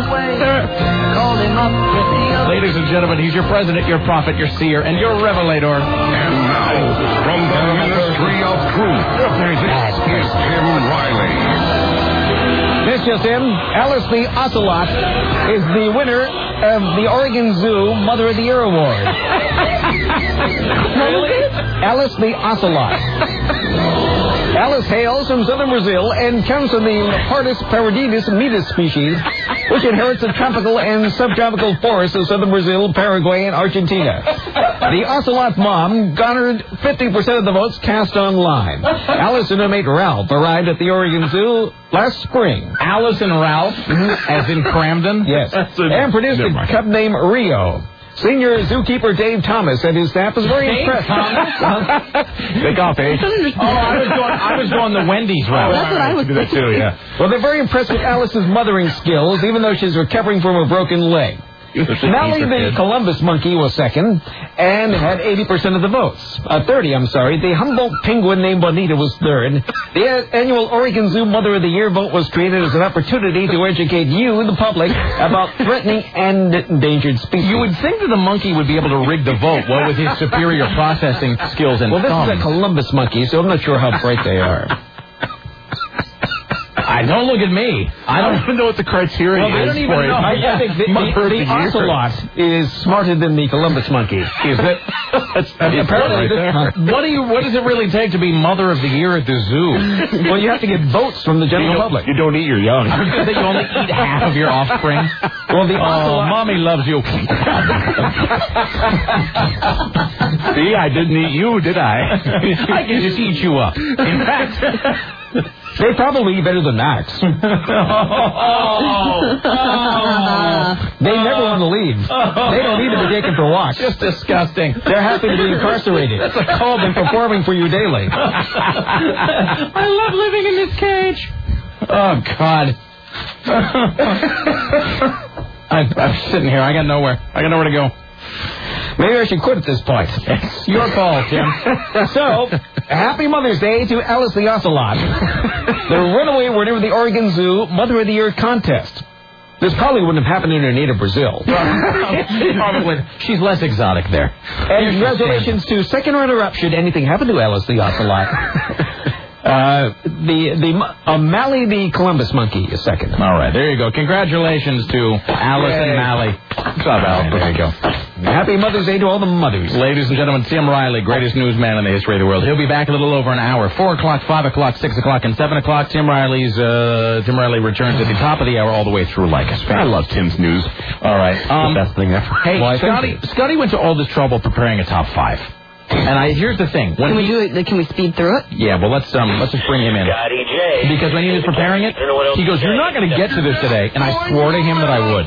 Ladies and gentlemen, he's your president, your prophet, your seer, and your revelator. And now, from the Ministry of Truth, this is Tim Riley. This just in, Alice the Ocelot is the winner of the Oregon Zoo Mother of the Year Award. Really? Alice the Ocelot. Alice hails from southern Brazil and comes from the Leopardus parodius metis species, which inherits the tropical and subtropical forests of southern Brazil, Paraguay, and Argentina. The ocelot mom garnered fifty percent of the votes cast online. Alice and her mate Ralph arrived at the Oregon Zoo last spring. Alice and Ralph, as in Cramden? Yes. And produced a cub named Rio. Senior zookeeper Dave Thomas and his staff was very Dave impressed. Thomas? Big off, eh? Oh, I was going, I was going the Wendy's route. That's what I was do that too, yeah. Well, they're very impressed with Alice's mothering skills, even though she's recovering from a broken leg. Mally the Columbus monkey was second and had eighty percent of the votes. Uh, thirty, I'm sorry. The Humboldt penguin named Bonita was third. The a- annual Oregon Zoo Mother of the Year vote was created as an opportunity to educate you, the public, about threatening and endangered species. You would think that the monkey would be able to rig the vote, what with his superior processing skills and Well, this thumbs. is a Columbus monkey, so I'm not sure how bright they are. I don't look at me. I don't even know what the criteria well, I is don't even for know. it. I think the, the, the ocelot is smarter than the Columbus monkey. Is it? That's, apparently, right this, what do you? What does it really take to be Mother of the Year at the zoo? Well, you have to get votes from the general you public. You don't eat your young. I was going to say you only eat half of your offspring. Well, the oh, ocelot... mommy loves you. See, I didn't eat you, did I? I can just eat you up. In fact. They probably eat better than Max. oh, oh, they never want to leave. They don't need to be taken for walks. Just disgusting. They're happy to be incarcerated. That's a call they're performing for you daily. I love living in this cage. Oh, God. I, I'm sitting here. I got nowhere. I got nowhere to go. Maybe I should quit at this point. It's your call, Tim. So, happy Mother's Day to Alice the Ocelot, the runaway winner of the Oregon Zoo Mother of the Year contest. This probably wouldn't have happened in her native Brazil. Probably. She's less exotic there. And congratulations to second runner-up should anything happen to Alice the Ocelot. Uh, the the uh, Mally the Columbus monkey is second. All right, there you go. Congratulations to Alice Yay. and Mally. What's up, Alice? There you go. Happy Mother's Day to all the mothers. Ladies and gentlemen, Tim Riley, greatest newsman in the history of the world. He'll be back a little over an hour. Four o'clock, five o'clock, six o'clock, and seven o'clock. Tim Riley's uh, Tim Riley returns at the top of the hour all the way through like a span. I love Tim's news. All right. Um, the best thing ever. Hey, well, Scotty, Scotty went to all this trouble preparing a top five. And I here's the thing. When can we he, do it? Can we speed through it? Yeah, well, let's um, let's just bring him in. Scotty J. Because when he was preparing it, he goes, "You're not going to get to this today," and I swore to him that I would.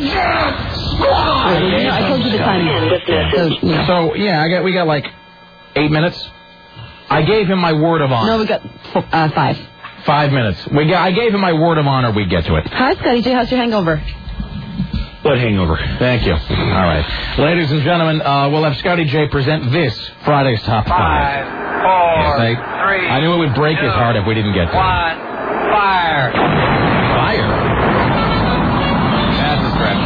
No, I told you the time. So, yeah. So yeah, I got we got like eight minutes. I gave him my word of honor. No, we got uh, five. Five minutes. We got. I gave him my word of honor. We'd get to it. Hi, Scotty J. How's your hangover? What hangover? Thank you. All right. Ladies and gentlemen, uh, we'll have Scotty J present this Friday's Top Five. Five, four, yes, I, three, I knew it would break two, his heart if we didn't get to it. One, fire. Fire? That's a stretch.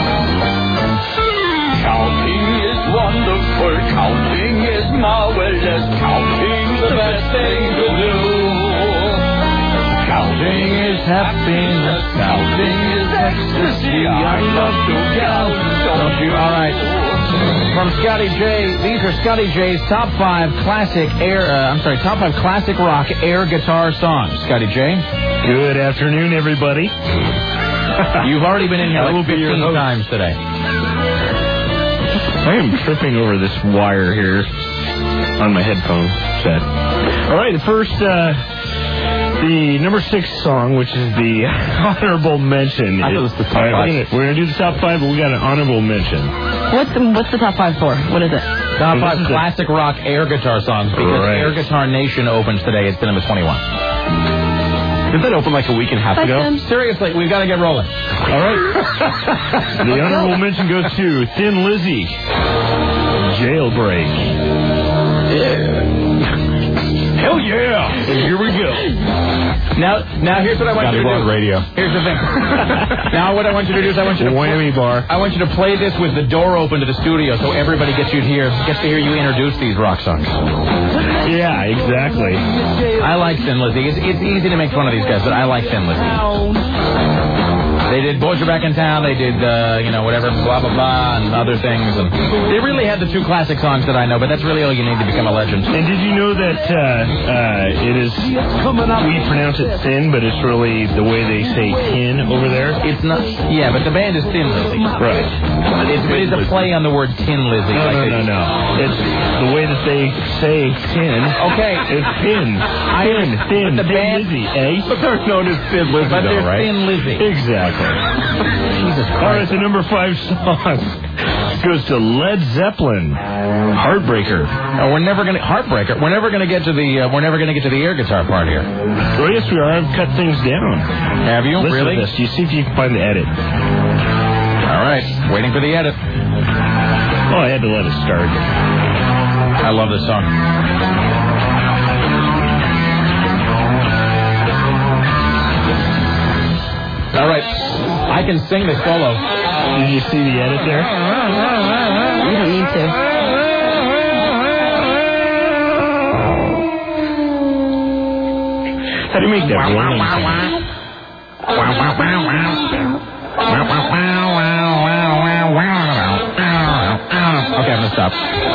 Counting is wonderful. Counting is marvelous. Counting the best thing to do. Counting is happiness. Counting is ecstasy. I love to count. Don't you? All right. From Scotty J, these are Scotty J's top five classic air. Uh, I'm sorry, top five classic rock air guitar songs. Scotty J. Good afternoon, everybody. You've already been in here like fifteen times today. I am tripping over this wire here on my headphone set. All right, the first, uh, the number six song, which is the honorable mention. I thought it was the top All right, five. We're gonna, we're gonna do the top five, but we got an honorable mention. What's the, what's the top five for? What is it? Top five classic rock air guitar songs because Right. Air Guitar Nation opens today. It's number twenty-one. Did that open like a week and a half Bye, ago? Tim. Seriously, we've got to get rolling. All right. The honorable mention goes to Thin Lizzy, Jailbreak. Hell yeah! And here we go. Now, now here's what I want Got you it to on do. radio. Here's the thing. Now what I want you to do is I want you to Whammy bar. I want you to play this with the door open to the studio so everybody gets you to hear gets to hear you introduce these rock songs. Yeah, exactly. I like Thin Lizzy. It's, it's easy to make fun of these guys, but I like Thin Lizzy. They did Boys Are Back in Town. They did, uh, you know, whatever, blah, blah, blah, and other things. And they really had the two classic songs that I know, but that's really all you need to become a legend. And did you know that uh, uh, it is, we pronounce it thin, but it's really the way they say tin over there? It's not, yeah, but the band is Tin Lizzy. Right. It's, it's a play on the word Tin Lizzy. No, like no, no, no. It's the way that they say tin. Okay. It's thin. Thin, thin, the thin band, Lizzy, eh? But they're known as Thin Lizzy, but though, they're right? Thin Lizzy. Exactly. Jesus Christ. All right, the number five song goes to Led Zeppelin, Heartbreaker. Oh, we're never gonna Heartbreaker. We're never gonna get to the. Uh, we're never gonna get to the air guitar part here. Oh yes, we are. I've cut things down. Have you Listen really? to this. You see if you can find the edit. All right, waiting for the edit. Oh, I had to let it start. I love this song. All right, I can sing this solo. Did you see the edit there? You don't need to. How do you make that rolling? Okay, I'm gonna stop.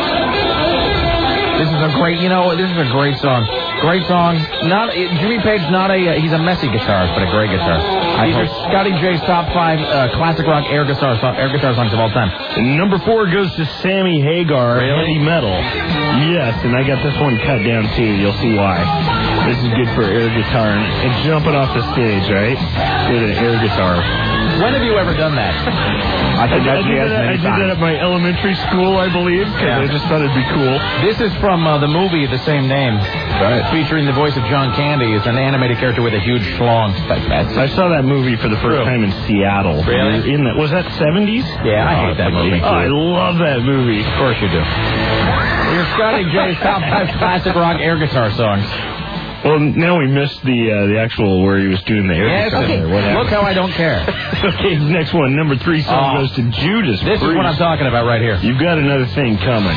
This is a great, you know, this is a great song. Great song. Not Jimmy Page, not a, uh, he's a messy guitarist, but a great guitar. These are Scotty J's top five uh, classic rock air guitar song, air guitar songs of all time. And number four goes to Sammy Hagar, really? Heavy Metal. Yes, and I got this one cut down too. You'll see why. This is good for air guitar and, and jumping off the stage, right? With an air guitar. When have you ever done that? I, I, I, did, that, I did that at my elementary school, I believe, because yeah. I just thought it'd be cool. This is from uh, the movie the same name, right. Featuring the voice of John Candy. It's an animated character with a huge schlong. I saw that movie for the first True. time in Seattle. Really? In the, was that seventies? Yeah, I oh, hate that movie. Oh, I love that movie. Of course you do. You're Scotty J's top five classic rock air guitar songs. Well, now we missed the uh, the actual where he was doing the air yes, guitar. Okay. There. Look how I don't care. Okay, next one, number three song oh, goes to Judas This Priest. is what I'm talking about right here. You've got another thing coming.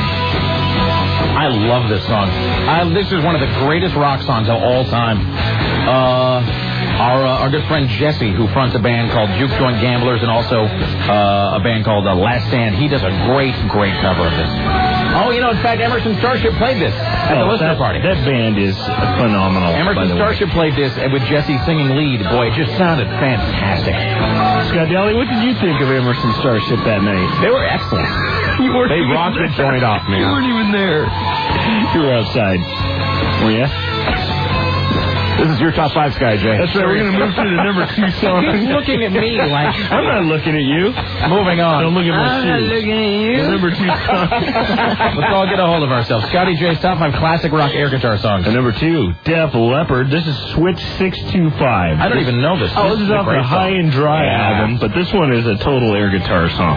I love this song. I, this is one of the greatest rock songs of all time. Uh, our uh, our good friend Jesse, who fronts a band called Juke Joint Gamblers and also uh, a band called uh, Last Stand, he does a great, great cover of this. Oh, you know, in fact, Emerson Starship played this at oh, the listener that, party. That band is phenomenal. Emerson Starship way. played this with Jesse singing lead. Boy, it just sounded fantastic. Scott Daly, what did you think of Emerson Starship that night? They were excellent. You weren't they rocked the joint off, man. You weren't even there. You were outside. Were you? This is your top five, Sky J. That's right. We're going to move to the number two song. He's looking at me like... I'm not looking at you. Moving on. Don't look at my I'm shoes. not looking at you. The number two song. Let's all get a hold of ourselves. Scotty J's top five classic rock air guitar songs. And number two, Def Leppard. This is Switch six two five. I don't even know this. Oh, this, this is off the High and Dry yeah. album, but this one is a total air guitar song.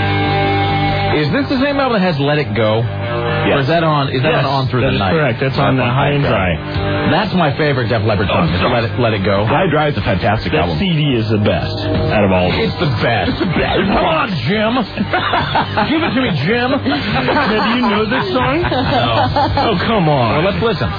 Is this the same album that has Let It Go? Yes. Or is that on? Is that yes, on, on Through that the is Night? Correct. That's on the High and Dry. That's my favorite Def Leppard song. Oh, Let It Let It Go. High and Dry is a fantastic that album. C D is the best out of all of them. It's the best. It's the best. Come on, Jim. Give it to me, Jim. Now, do you know this song? No. Oh, come on. Well, let's listen.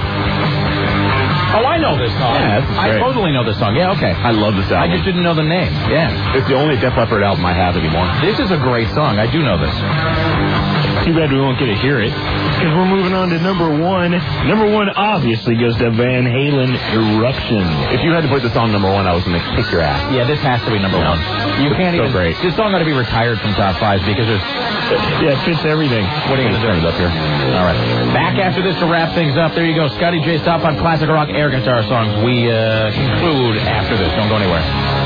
Oh, I know this song. Yeah, that's I great. totally know this song. Yeah, okay. I love this album. I just didn't know the name. Yeah. It's the only Def Leppard album I have anymore. This is a great song. I do know this. Too bad we won't get to hear it. Because we're moving on to number one. Number one obviously goes to Van Halen, Eruption. If you had to put this on number one, I was going to kick your ass. Yeah, this has to be number one. You can't so even. Great. This song ought to be retired from top fives because there's. Yeah, it fits everything. What are you going to do? Up here. All right. Back after this to wrap things up. There you go. Scotty J's top five classic rock air guitar songs. We uh, conclude after this. Don't go anywhere.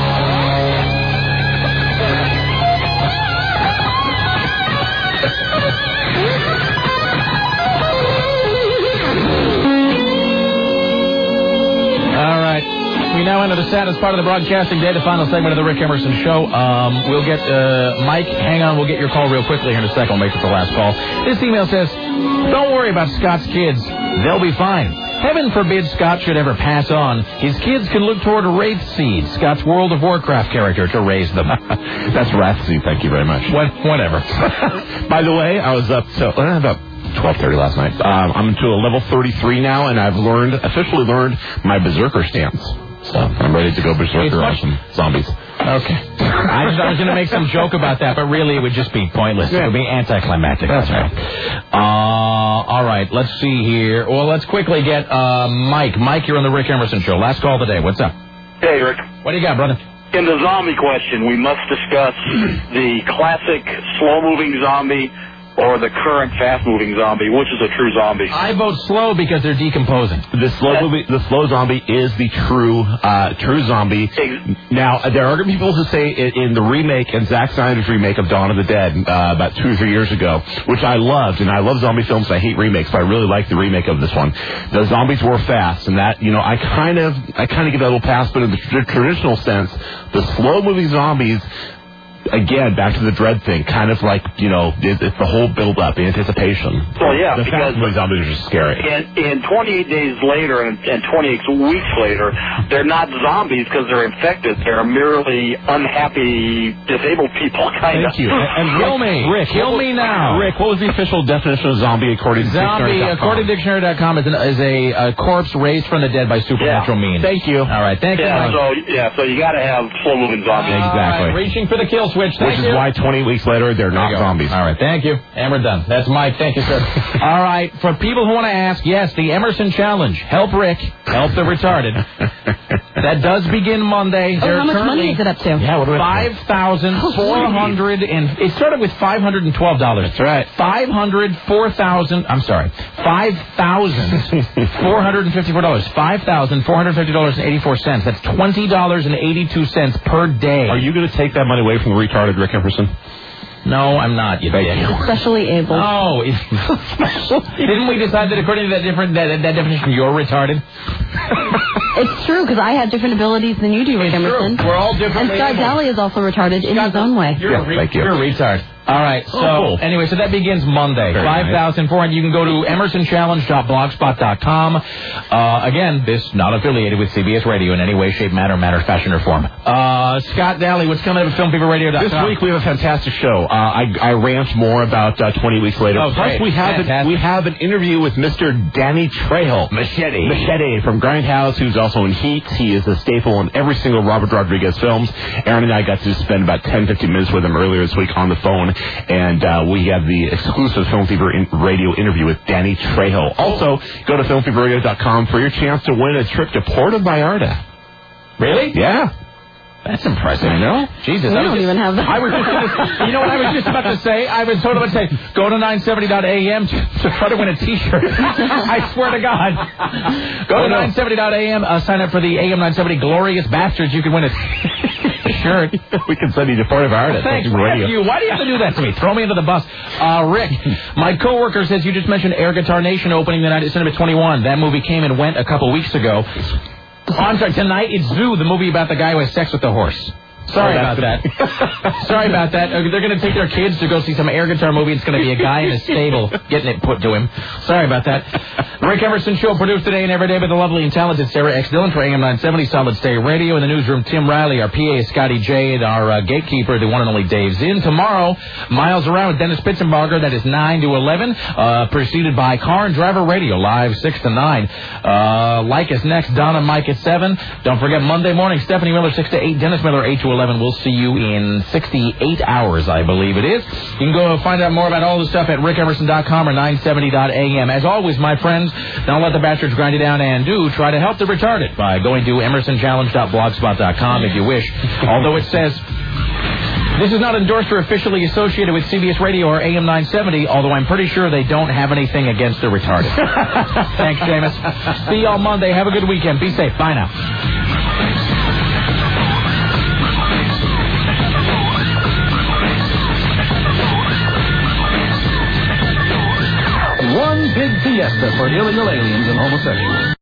We now enter the saddest part of the broadcasting day, the final segment of the Rick Emerson Show. Um, we'll get, uh, Mike, hang on, we'll get your call real quickly here in a second. We'll make it the last call. This email says, don't worry about Scott's kids. They'll be fine. Heaven forbid Scott should ever pass on. His kids can look toward a Wraithseed, Scott's World of Warcraft character, to raise them. That's Wraithseed, thank you very much. What, whatever. By the way, I was up till uh, about twelve thirty last night. Um, I'm to a level thirty-three now, and I've learned, officially learned my Berserker stance. So I'm ready to go Berserker on some zombies. Okay. I, just, I was going to make some joke about that, but really it would just be pointless. Yeah. It would be anticlimactic. That's right. Uh, all right, let's see here. Well, let's quickly get uh, Mike. Mike, you're on the Rick Emerson Show. Last call of the day. What's up? Hey, Rick. What do you got, brother? In the zombie question, we must discuss the classic slow-moving zombie or the current fast-moving zombie. Which is a true zombie? I vote slow because they're decomposing. The slow movie, the slow zombie is the true, uh, true zombie. Now, there are people who say in, in the remake, in Zack Snyder's remake of Dawn of the Dead, uh, about two or three years ago, which I loved, and I love zombie films. I hate remakes, but I really like the remake of this one. The zombies were fast, and that, you know, I kind of, I kind of give that a little pass. But in the tr- traditional sense, the slow-moving zombies. Again, back to the dread thing, kind of like, you know, it, it's the whole build-up, the anticipation. Well, yeah, the because fast-moving zombies are just scary. And, and twenty-eight days later and, and twenty-eight weeks later, they're not zombies because they're infected. They're merely unhappy, disabled people, kind of. Thank you. And, and Kill me. Rick, Kill me now. Rick, what was the official definition of zombie according to Zombie, dictionary dot com? according to dictionary dot com, is, an, is a, a corpse raised from the dead by supernatural Yeah. means. Thank you. All right, thank yeah, you. so, yeah, so you got to have slow-moving zombies. All Exactly. right, reaching for the kill switch. Thank Which you. is why twenty weeks later, they're not zombies. All right, thank you. And we're done. That's Mike. Thank you, sir. All right, for people who want to ask, yes, the Emerson Challenge. Help Rick. Help the retarded. That does begin Monday. Oh, how much money is it up to? Yeah, what do we five thousand four hundred and it started with five hundred and twelve dollars. That's right. Five hundred four thousand. I'm sorry, five thousand four hundred and fifty-four dollars. Five thousand four hundred fifty dollars and eighty-four cents. That's twenty dollars and eighty-two cents per day. Are you going to take that money away from the retarded Rick Emerson? No, I'm not. You dick. Especially able. Oh, it's special. Didn't we decide that according to that different that, that definition, you're retarded? It's true, because I have different abilities than you do, Rick Emerson. We're all different. And Scott Daly is also retarded in his own way. You're, Yeah, a, re- thank you. you're a retard. All right, so Oh, cool. anyway, so that begins Monday. Very five thousand four hundred. You can go to emerson challenge dot blogspot dot com. Uh, again, this not affiliated with C B S Radio in any way, shape, matter, matter, fashion, or form. Uh, Scott Daly, what's coming up at film fever radio dot com? This week we have a fantastic show. Uh, I, I rant more about uh, twenty weeks later. Oh, Plus great. we have an, we have an interview with Mister Danny Trejo. Machete. Machete from Grindhouse, who's also in Heat. He is a staple in every single Robert Rodriguez films. Aaron and I got to spend about ten, fifteen minutes with him earlier this week on the phone, and uh, we have the exclusive Film Fever in- radio interview with Danny Trejo. Also, go to film fever radio dot com for your chance to win a trip to Puerto Vallarta. Really? Yeah. That's impressive. I know. Jesus, We I don't was, even have that. I was just gonna, you know what I was just about to say? I was totally about to say, go to nine seventy dot a m to, to try to win a T-shirt. I swear to God. Go Oh, to no. nine seventy dot a m, uh, sign up for the A M nine seventy Glorious Bastards. You can win a shirt. We can send you to Puerto Vallarta. Thanks, Film Fever Radio. you. Why do you have to do that to me? Throw me into the bus. Uh, Rick, my coworker says you just mentioned Air Guitar Nation opening the night at Cinema twenty-one. That movie came and went a couple weeks ago. Oh, I'm sorry, tonight it's Zoo, the movie about the guy who has sex with the horse. Sorry Oh, about that. Sorry about that. Uh, They're going to take their kids to go see some air guitar movie. It's going to be a guy in a stable getting it put to him. Sorry about that. Rick Emerson Show, produced today and every day by the lovely and talented Sarah X. Dillon for A M nine seventy Solid State Radio. In the newsroom, Tim Riley. Our P A is Scotty J. And our uh, gatekeeper, the one and only Dave Zinn. Tomorrow, Miles Around with Dennis Pitzenbarger. That is nine to eleven. Uh, preceded by Car and Driver Radio, live six to nine. Uh, like us next, Don and Mike at seven. Don't forget, Monday morning, Stephanie Miller, six to eight. Dennis Miller, eight to eleven. We'll see you in sixty-eight hours, I believe it is. You can go find out more about all the stuff at rick emerson dot com or nine seventy dot a m. As always, my friends, don't let the bastards grind you down, and do try to help the retarded by going to emerson challenge dot blogspot dot com if you wish. Although it says, this is not endorsed or officially associated with C B S Radio or A M nine seventy, although I'm pretty sure they don't have anything against the retarded. Thanks, Seamus. See y'all Monday. Have a good weekend. Be safe. Bye now. One big fiesta for illegal aliens and homosexuals.